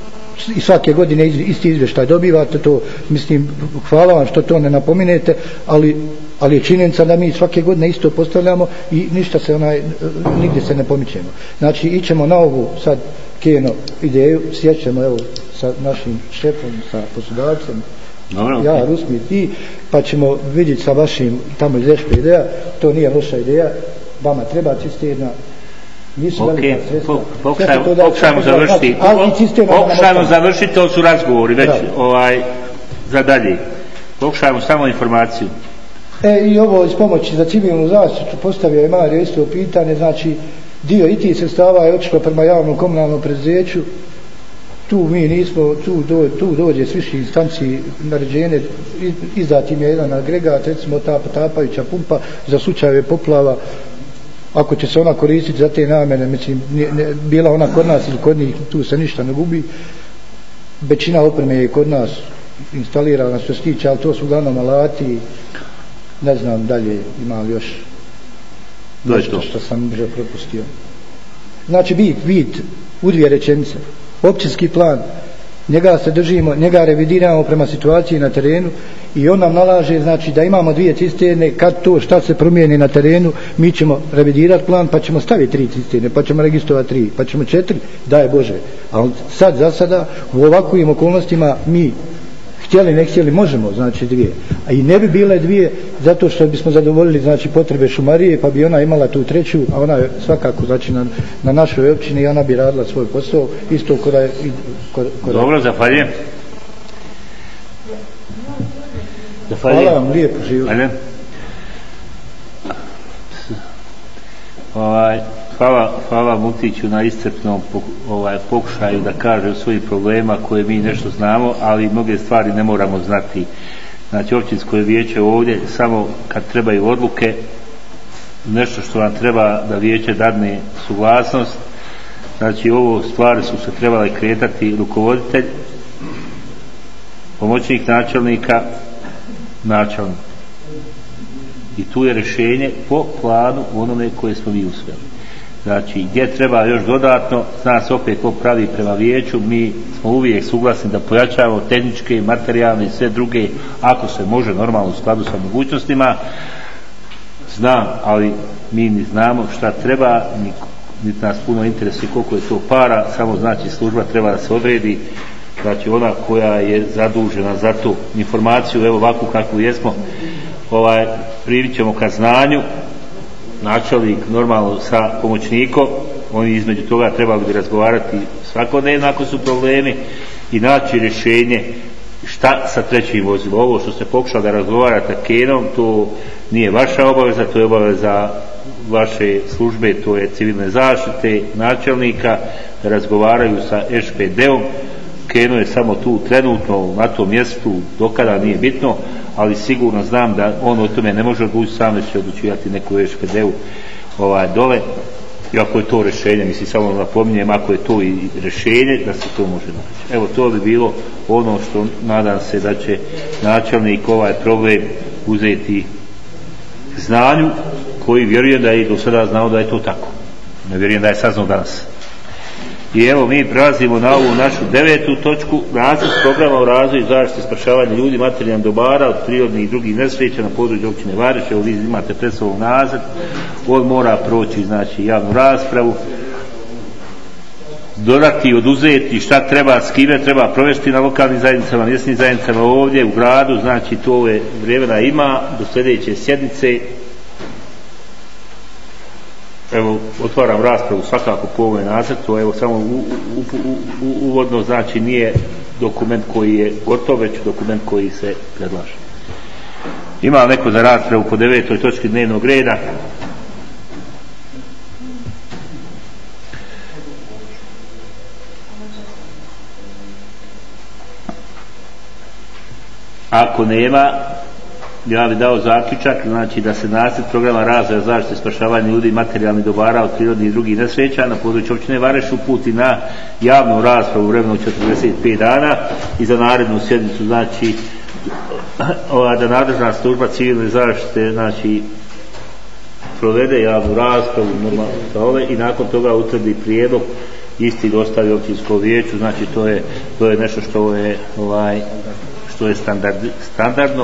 i svake godine isti izvještaj dobivate, to mislim, hvala vam što to ne napominete, ali, ali je činjenica da mi svake godine isto postavljamo i ništa se onaj, nigdje se ne pomičemo. Znači ićemo na ovu sad Keno ideju, sjećamo evo sa našim šefom, sa poslodavcem, no, ja, Rusmi, ti, pa ćemo vidjeti sa vašim tamo iz S P D-a, to nije loša ideja, vama treba cisterna, nisu okay. velika sredstva. Pokušajmo završiti, pokušajmo završiti, to su razgovori već ovaj, za dalje. Pokušajmo samo informaciju. E, i ovo iz pomoći za civilnu zaštitu postavio je Mario isto pitanje, znači dio i tih sredstava je otišlo prema javnom komunalnom preduzeću, tu mi nismo, tu, do, tu dođe s viših instanci naređenje, izdat im je jedan agregat, recimo ta potapajuća pumpa za slučajeve poplava, ako će se ona koristiti za te namjene, mislim, ne, ne, bila ona kod nas ili kod njih, tu se ništa ne gubi, većina opreme je kod nas instalirana što se tiče, ali to su uglavnom alati, ne znam dalje ima li još nešto što sam brže propustio. Znači bit, bit u dvije rečenice, općinski plan, njega se držimo, njega revidiramo prema situaciji na terenu i on nam nalaže, znači da imamo dvije cisterne, kad to šta se promijeni na terenu, mi ćemo revidirati plan, pa ćemo staviti tri cisterne, pa ćemo registrovati tri, pa ćemo četiri, daj Bože. A sad za sada u ovakvim okolnostima mi htjeli, ne htjeli, možemo, znači dvije. A i ne bi bile dvije zato što bismo zadovoljili, znači, potrebe šumarije, pa bi ona imala tu treću, a ona je svakako, znači, na, na našoj općini i ona bi radila svoj posao, isto kod je... Kod, kod Dobro, zahvaljujem. Zahvaljujem. Hvala vam, lijepo živjeti. Ovaj, hvala, hvala Mutiću na iscrpnom ovaj, pokušaju da kaže o svojih problema koje mi nešto znamo, ali mnoge stvari ne moramo znati. Znači općinsko vijeće ovdje samo kad trebaju odluke, nešto što vam treba da vijeće dadne suglasnost, znači ovo stvari su se trebale kretati rukovoditelj, pomoćnik načelnika, načelnik. I tu je rješenje po planu onome koje smo mi usveli. Znači gdje treba još dodatno, zna se opet ko pravi prema vijeću, mi smo uvijek suglasni da pojačavamo tehničke, materijalne i sve druge, ako se može normalno u skladu sa mogućnostima. Znam, ali mi ni znamo šta treba, niti nas puno interesuje koliko je to para, samo znači služba treba da se odredi, znači ona koja je zadužena za tu informaciju, evo ovakvu kakvu jesmo, ovaj, primit ćemo ka znanju, načelnik normalno sa pomoćnikom, oni između toga trebali bi razgovarati svakodnevno ako su problemi i naći rješenje šta sa trećim vozilom. Ovo što se pokušali da razgovarate Kenom, to nije vaša obaveza, to je obaveza vaše službe, to je civilne zaštite, načelnika, da razgovaraju sa S P D-om krenuo je samo tu trenutno na tom mjestu, dokada nije bitno, ali sigurno znam da on o tome ne može odlučiti sam, već će odlučivati neku V Š P D-u ovaj, dole. I ako je to rješenje, mislim samo napominjem, ako je to i rješenje, da se to može naći. Evo, to bi bilo ono što nadam se da će načelnik ovaj problem uzeti znanju, koji vjerujem da je i do sada znao da je to tako. Ne vjerujem da je saznao danas. I evo, mi prelazimo na ovu našu devetu točku, nacrt programa o razvoju zaštite spašavanja ljudi, materijalnih dobara od prirodnih i drugih nesreća na području općine Vareš. Evo, vi imate pred sobom nacrt, on mora proći, znači, javnu raspravu, dodati, oduzeti šta treba, s kime treba provesti na lokalnim zajednicama, mjesnim zajednicama ovdje u gradu, znači to je vremena ima do sljedeće sjednice. Evo, otvaram raspravu svakako po ovoj nacrtu, evo samo u, u, u, u, uvodno, znači nije dokument koji je gotov, već dokument koji se predlaže. Ima neko za raspravu po devetoj točki dnevnog reda? Ako nema, ja bih dao zaključak, znači da se nacrt programa razvoja zaštite spašavanja ljudi i materijalnih dobara od prirodnih i drugih nesreća na području općine Vareš uputi na javnu raspravu u vremenu četrdeset pet dana i za narednu sjednicu, znači ova, da nadležna služba civilne zaštite, znači provede javnu raspravu normalno, i nakon toga utvrdi prijedlog, isti dostavi općinskom vijeću, znači to je, to je nešto što je ovaj, što je standard, standardno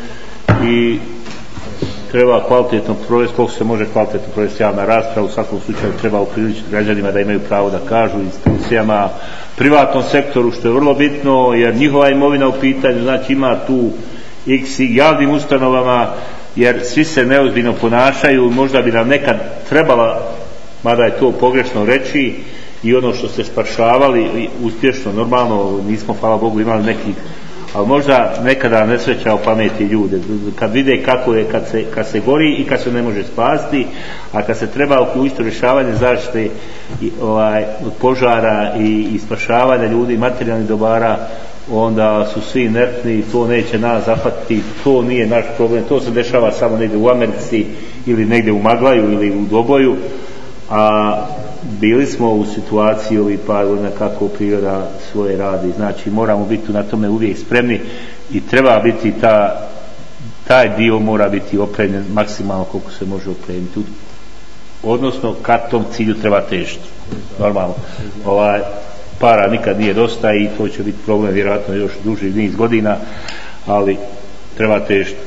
i treba kvalitetno provesti, koliko se može kvalitetno provesti javna rasprava. U svakom slučaju treba upriličiti građanima da imaju pravo da kažu, institucijama, privatnom sektoru, što je vrlo bitno jer njihova imovina u pitanju, znači ima tu x i javnim ustanovama, jer svi se neozbiljno ponašaju. Možda bi nam nekad trebala, mada je to pogrešno reći, i ono što ste spašavali uspješno, normalno nismo, hvala Bogu, imali nekih, ali možda nekada nesreća o pameti ljude, kad vide kako je kad se, kad se gori i kad se ne može spasti, a kad se treba uključiti rješavanje zaštite i, ovaj, od požara i, i spašavanja ljudi, materijalnih dobara, onda su svi inertni, to neće nas zahvatiti, to nije naš problem, to se dešava samo negdje u Americi ili negdje u Maglaju ili u Doboju, a bili smo u situaciji ovih par godina kako priroda svoje radi, znači moramo biti na tome uvijek spremni i treba biti ta, taj dio mora biti opremljen maksimalno koliko se može opremiti, odnosno kad tom cilju treba težiti. Normalno, ovaj, para nikad nije dosta i to će biti problem vjerojatno još duži niz godina, ali treba težiti.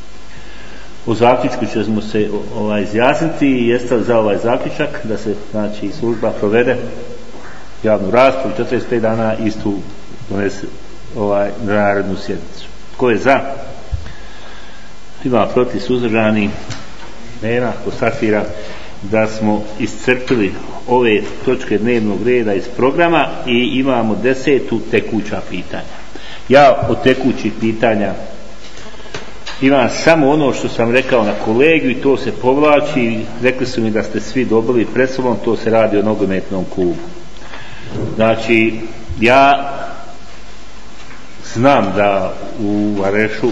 O zaključku ćemo se ovaj, izjasniti i jeste li za ovaj zaključak da se, znači, služba provede javnu raspravu četrdeset pet dana, istu donese ovaj, na narednu sjednicu. Tko je za? Ima protiv, suzdržani? Nema. Konstatiram da smo iscrpili ove točke dnevnog reda iz programa i imamo desetu tekuća pitanja. Ja od tekućih pitanja imam samo ono što sam rekao na kolegiju i to se povlači. Rekli su mi da ste svi dobili pred sobom, to se radi o nogometnom klubu. Znači, ja znam da u Varešu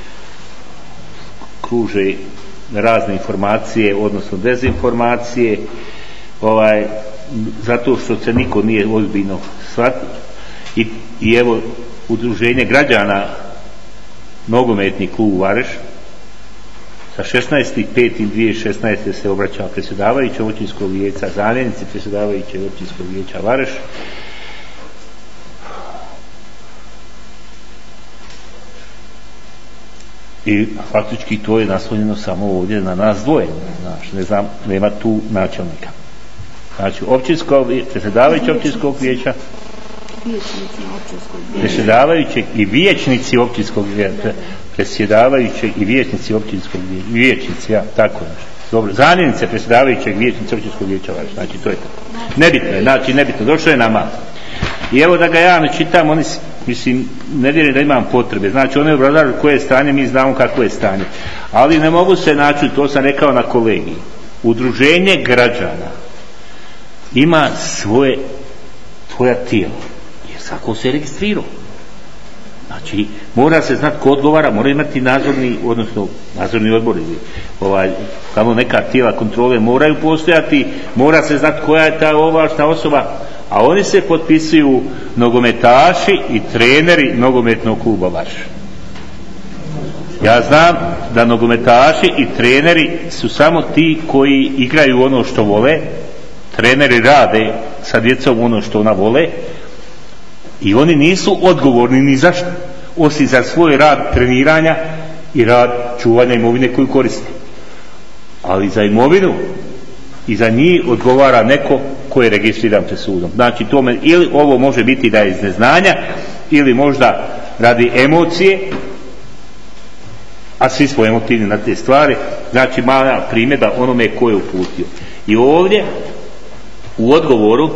kruže razne informacije, odnosno dezinformacije, ovaj, zato što se niko nije ozbiljno shvatio. I, i evo, udruženje građana nogometni klub Vareš sa šesnaesti peti dvije tisuće šesnaeste se obraća predsjedavajućem općinskog vijeća, zamjenici predsjedavajućeg općinskog vijeća Vareš, i faktički to je naslonjeno samo ovdje na nas dvoje, znači, ne znam, nema tu načelnika. Znači, općinsko, predsjedavajući općinskog vijeća, predsjedavajućeg i vijećnici općinskog vijeća, predsjedavajućeg i vijećnici općinskog vijeća, vijećnici, ja, tako je. Dobro, zamjenice predsjedavajućeg vijećnici općinskog vijeća, znači to je tako. Nebitno je, znači nebitno, došlo je nama. I evo da ga ja ne čitam, oni, mislim, ne vjerujem da imam potrebe. Znači, oni obrazlažu koje je stanje, mi znamo kako je stanje. Ali ne mogu se naći, to sam rekao na kolegiji. Udruženje građana ima svoje, svoja tijela. svako se registrirao. Znači, mora se znati ko odgovara, mora imati nadzorni, odnosno nadzorni odbor ili ovaj, tamo neka tijela kontrole moraju postojati, mora se znati koja je ta ovlaštena osoba, a oni se potpisuju nogometaši i treneri nogometnog kluba Varš. Ja znam da nogometaši i treneri su samo ti koji igraju ono što vole, treneri rade sa djecom ono što ona vole, i oni nisu odgovorni ni za što, osim za svoj rad treniranja i rad čuvanja imovine koju koriste. Ali za imovinu i za njih odgovara neko ko je registriran pred sudom. Znači, tome, ili ovo može biti da je iz neznanja, ili možda radi emocije, a svi smo emotivni na te stvari. Znači, mala primjedba onome ko je uputio. I ovdje u odgovoru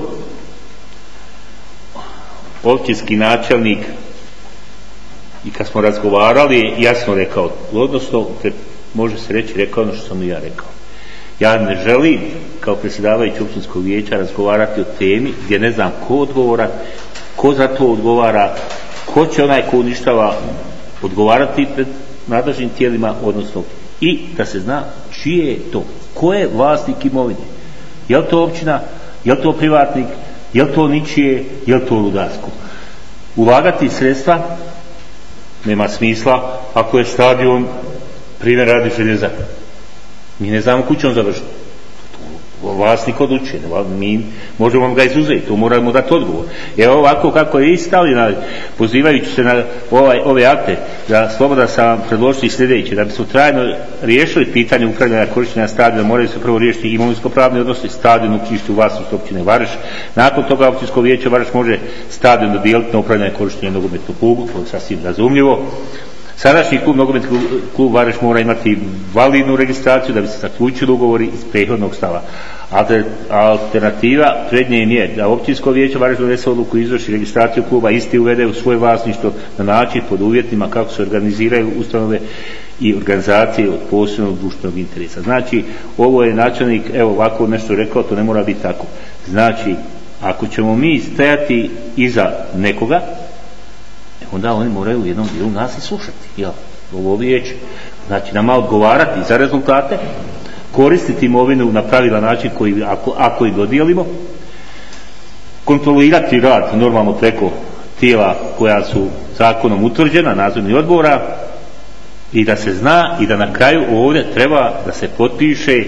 općinski načelnik, i kad smo razgovarali, jasno rekao, odnosno može se reći rekao ono što sam i ja rekao. Ja ne želim kao predsjedavajući općinskog vijeća razgovarati o temi gdje ne znam ko odgovara, ko za to odgovara, ko će onaj ko uništava odgovarati pred nadležnim tijelima, odnosno i da se zna čije je to, ko je vlasnik imovine, je li to općina, je li to privatnik, je li to ničije, je li to ludarsko. Ulagati sredstva nema smisla ako je stadion, primjer radi Željezar, mi ne znamo kuće on završiti, vlasnik odlučuje, mi možemo ga izuzeti, to moramo dati odgovor. Evo ovako kako je istavljeno, pozivajući se na ovaj, ove akte, da sloboda sam vam predložiti sljedeće, da bi su trajno riješili pitanje upravljanja korištenja stadiona, moraju se prvo riješiti imovinsko-pravni odnosi, stadion uknjižiti u vlasništvu općine Vareš. Nakon toga općinsko vijeće Vareš može stadion dodijeliti na upravljanje korištenja nogometnog klubu, to je sasvim razumljivo. Sadašnji klub, nogometni klub Vareš mora imati validnu registraciju da bi se zaključili ugovori iz prethodnog stava. Alternativa pred njim je da općinsko vijeće Vareš donese odluku i izvrši registraciju kluba, isti uvede u svoje vlasništvo na način pod uvjetima kako se organiziraju ustanove i organizacije od posebnog društvenog interesa. Znači, ovo je načelnik, evo ovako nešto rekao, to ne mora biti tako. Znači, ako ćemo mi stajati iza nekoga, onda oni moraju u jednom dijelu nas i slušati, jel, ovo vijeće. Znači, nama odgovarati za rezultate, koristiti imovinu na pravilan način koji, ako, ako i dodijelimo, kontrolirati rad normalno preko tijela koja su zakonom utvrđena, nadzornih odbora, i da se zna i da na kraju ovdje treba da se potpiše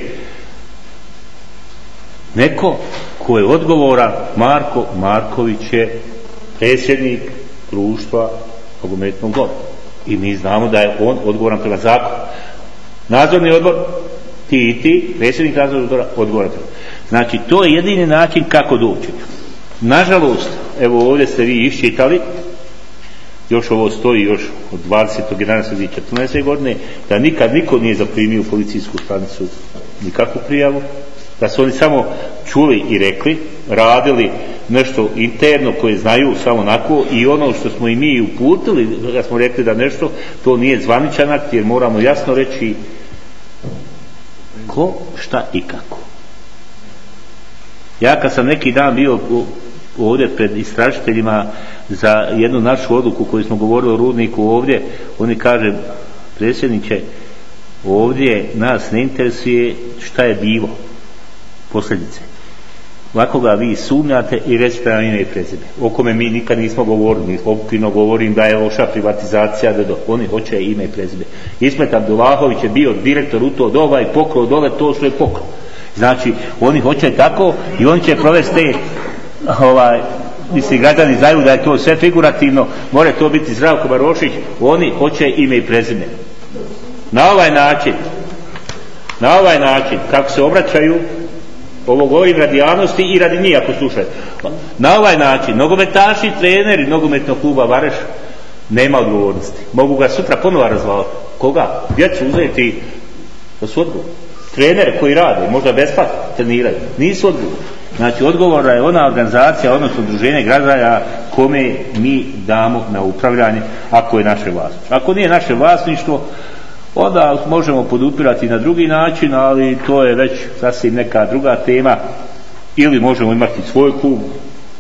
neko ko je odgovoran. Marko Marković je predsjednik društva nogometnog kluba i mi znamo da je on odgovoran prema zakonu. Nadzorni odbor, ti i ti, predsjednik nadzornog odbora, odgovoran prema. Znači, to je jedini način kako doći. Nažalost, evo ovdje ste vi iščitali, još ovo stoji još od dvadesetog jedanaestog dvije tisuće četrnaeste. godine, da nikad niko nije zaprimio u policijsku stanicu nikakvu prijavu, da su oni samo čuli i rekli, radili nešto interno koje znaju samo onako, i ono što smo i mi uputili, da smo rekli da nešto, to nije zvaničan akt, jer moramo jasno reći ko, šta i kako. Ja kad sam neki dan bio ovdje pred istražiteljima za jednu našu odluku koju smo govorili o rudniku ovdje, oni kaže, predsjedniče, ovdje nas ne interesuje šta je bilo, posljedice. Ovako ga vi sumnjate i recite nam ime i prezime, o kome mi nikad nismo govorili. Okvirno govorim da je loša privatizacija, da do, oni hoće ime i prezime. Ismet Abdullahović je bio direktor u to doba i pokrao dole to što je pokrao. Znači, oni hoće tako i oni će provesti ovaj, mislim, građani znaju da je to sve figurativno, more to biti Zdravko Barošić, oni hoće ime i prezime. Na ovaj način, na ovaj način, kako se obraćaju, ovo govorim radi javnosti i radi njih ako slušaju, na ovaj način nogometaši, treneri nogometnog kluba Vareš nema odgovornosti. Mogu ga sutra ponovo razvaliti. Koga? Djecu uzeti da su odgovorni. Trenere koji rade, možda besplatno treniraju, nisu odgovorni. Znači, odgovorna je ona organizacija, odnosno udruženje građana kome mi damo na upravljanje, ako je naše vlasništvo. Ako nije naše vlasništvo, onda možemo podupirati na drugi način, ali to je već sasvim neka druga tema. Ili možemo imati svoj klub,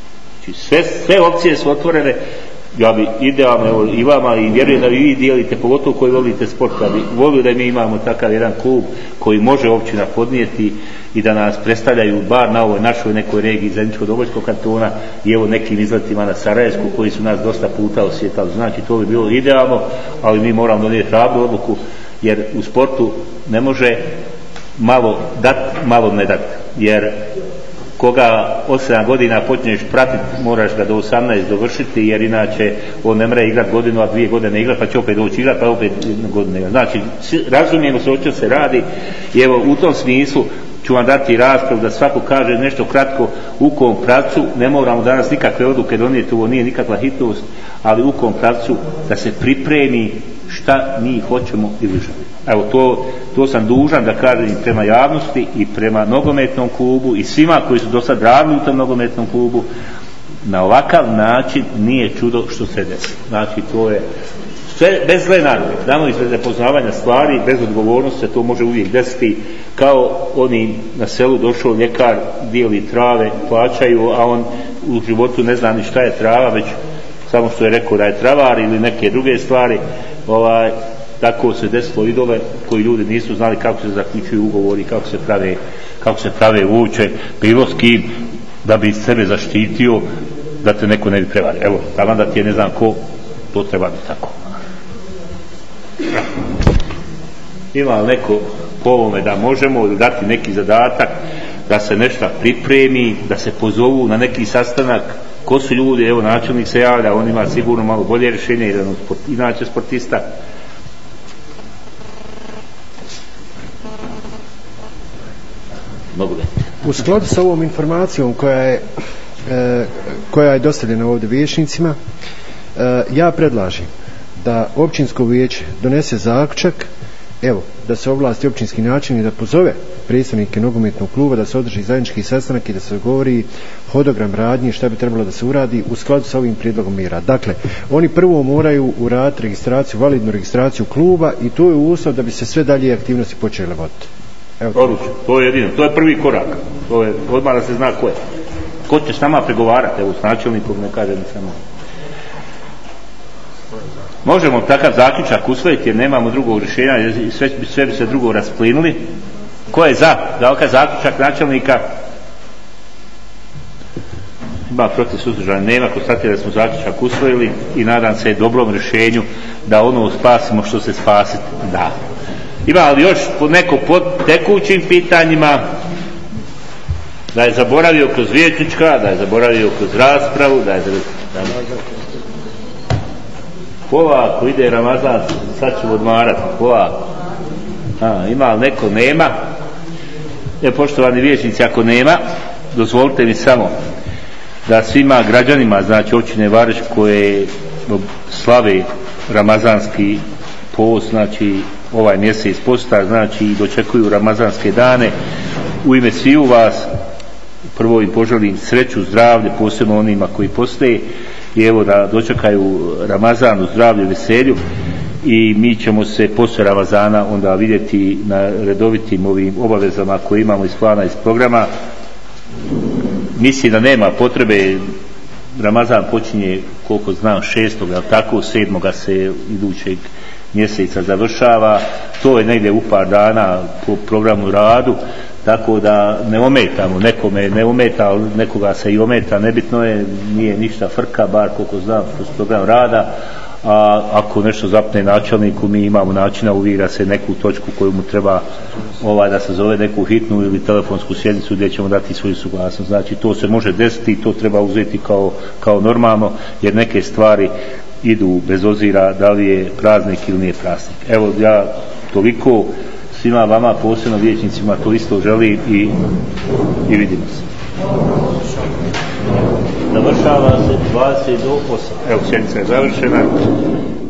Znači sve, sve opcije su otvorene. Ja bi idealno, evo, i vama, i vjerujem da vi dijelite, pogotovo koji volite sport, da bi volio da mi imamo takav jedan klub koji može općina podnijeti i da nas predstavljaju bar na ovoj našoj nekoj regiji Zeničko-Dobojskog kantona i evo nekim izletima na Sarajevsku koji su nas dosta puta osjetali. Znači to bi bilo idealno, ali mi moramo donijeti hrabru odluku, jer u sportu ne može malo dat, malo ne dat, jer koga od sedam godina počneš pratiti, moraš ga do osamnaest dovršiti, jer inače on ne mre igrati godinu, a dvije godine ne igrati, pa će opet doći igrati, pa opet godinu igrati. Znači, razumijemo se o čemu se radi i evo u tom smislu ću vam dati raspravu da svako kaže nešto kratko u kom pravcu. Ne moramo danas nikakve odluke donijeti, ovo nije nikakva hitnost, ali u kom pravcu da se pripremi šta mi hoćemo ili želimo. Evo to, to sam dužan da kažem i prema javnosti i prema nogometnom klubu i svima koji su do sad radili u tom nogometnom klubu. Na ovakav način nije čudo što se desi. Znači to je sve bez zle namjere, znamo iz nepoznavanja stvari, bez odgovornosti se to može uvijek desiti, kao oni na selu došao ljekar, dijeli trave, plaćaju, a on u životu ne zna ni šta je trava, već samo što je rekao da je travar ili neke druge stvari. Ovaj, tako se desilo idole koji ljudi nisu znali kako se zaključuju ugovori, kako se prave, kako se prave uopće bilo s kim, da bi sebe zaštitio, da te neko ne bi prevario. Evo, tamo da ti je ne znam ko, to treba biti tako. Ima li neko po ovome da možemo dati neki zadatak da se nešto pripremi, da se pozovu na neki sastanak, ko su ljudi, evo načelnik se javlja, on ima sigurno malo bolje rješenje, jedan od sport, inače sportista. Mogu biti. U skladu sa ovom informacijom koja je, e, koja je dostavljena ovdje vijećnicima, e, ja predlažem da općinsko vijeće donese zaključak, evo, da se ovlasti općinski načelnik da pozove predstavnike nogometnog kluba, da se održi zajednički sastanak i da se govori hodogram radnji, šta bi trebalo da se uradi u skladu sa ovim prijedlogom mjera. Dakle, oni prvo moraju uraditi registraciju, validnu registraciju kluba i to je uslov da bi se sve dalje aktivnosti počele voditi. Evo to. Odlično, to je jedino, to je prvi korak. To je odmah da se zna ko je. Ko će s nama pregovarati, evo s načelnikom, ne kaže ni samo. Možemo takav zaključak usvojiti jer nemamo drugog rješenja i sve, sve bi se drugo rasplinuli. Ko je za? Da ovakav zaključak načelnika? Ima protiv suzdržan? Nema. Konstatira da smo zaključak usvojili i nadam se dobrom rješenju da ono spasimo što se spasiti da. Ima li još neko pod tekućim pitanjima? Da je zaboravio kroz vijećnička, da je zaboravio kroz raspravu, da je zaboravio... Polako ide Ramazan, sad ću odmarati, polako. A, ima li neko? Nema. E, poštovani vijećnici, ako nema, dozvolite mi samo da svima građanima, znači općine Vareš koje slave Ramazanski post, znači ovaj mjesec posta, znači i dočekuju Ramazanske dane, u ime sviju vas prvo im poželim sreću, zdravlje, posebno onima koji poste i evo da dočekaju Ramazan u zdravlju i veselju i mi ćemo se poslije Ramazana onda vidjeti na redovitim ovim obavezama koje imamo iz plana, iz programa. Mislim da nema potrebe, Ramazan počinje koliko znam šestog, ali tako sedmoga se idućeg mjeseca završava, to je negdje u par dana po programu radu, tako da ne ometamo nekome, ne ometa, ali nekoga se i ometa, nebitno je, nije ništa frka, bar koliko znam kroz program rada, a ako nešto zapne načelniku, mi imamo načina uvira se neku točku koju mu treba ovaj, da se zove neku hitnu ili telefonsku sjednicu gdje ćemo dati svoju suglasnost. Znači to se može desiti i to treba uzeti kao, kao normalno, jer neke stvari idu bez obzira da li je praznik ili nije praznik. Evo ja toliko, svima vama, posebno vijećnicima, to isto želim i, i vidimo se. Završava se dvadeset do osam. Evo, sjednica je završena.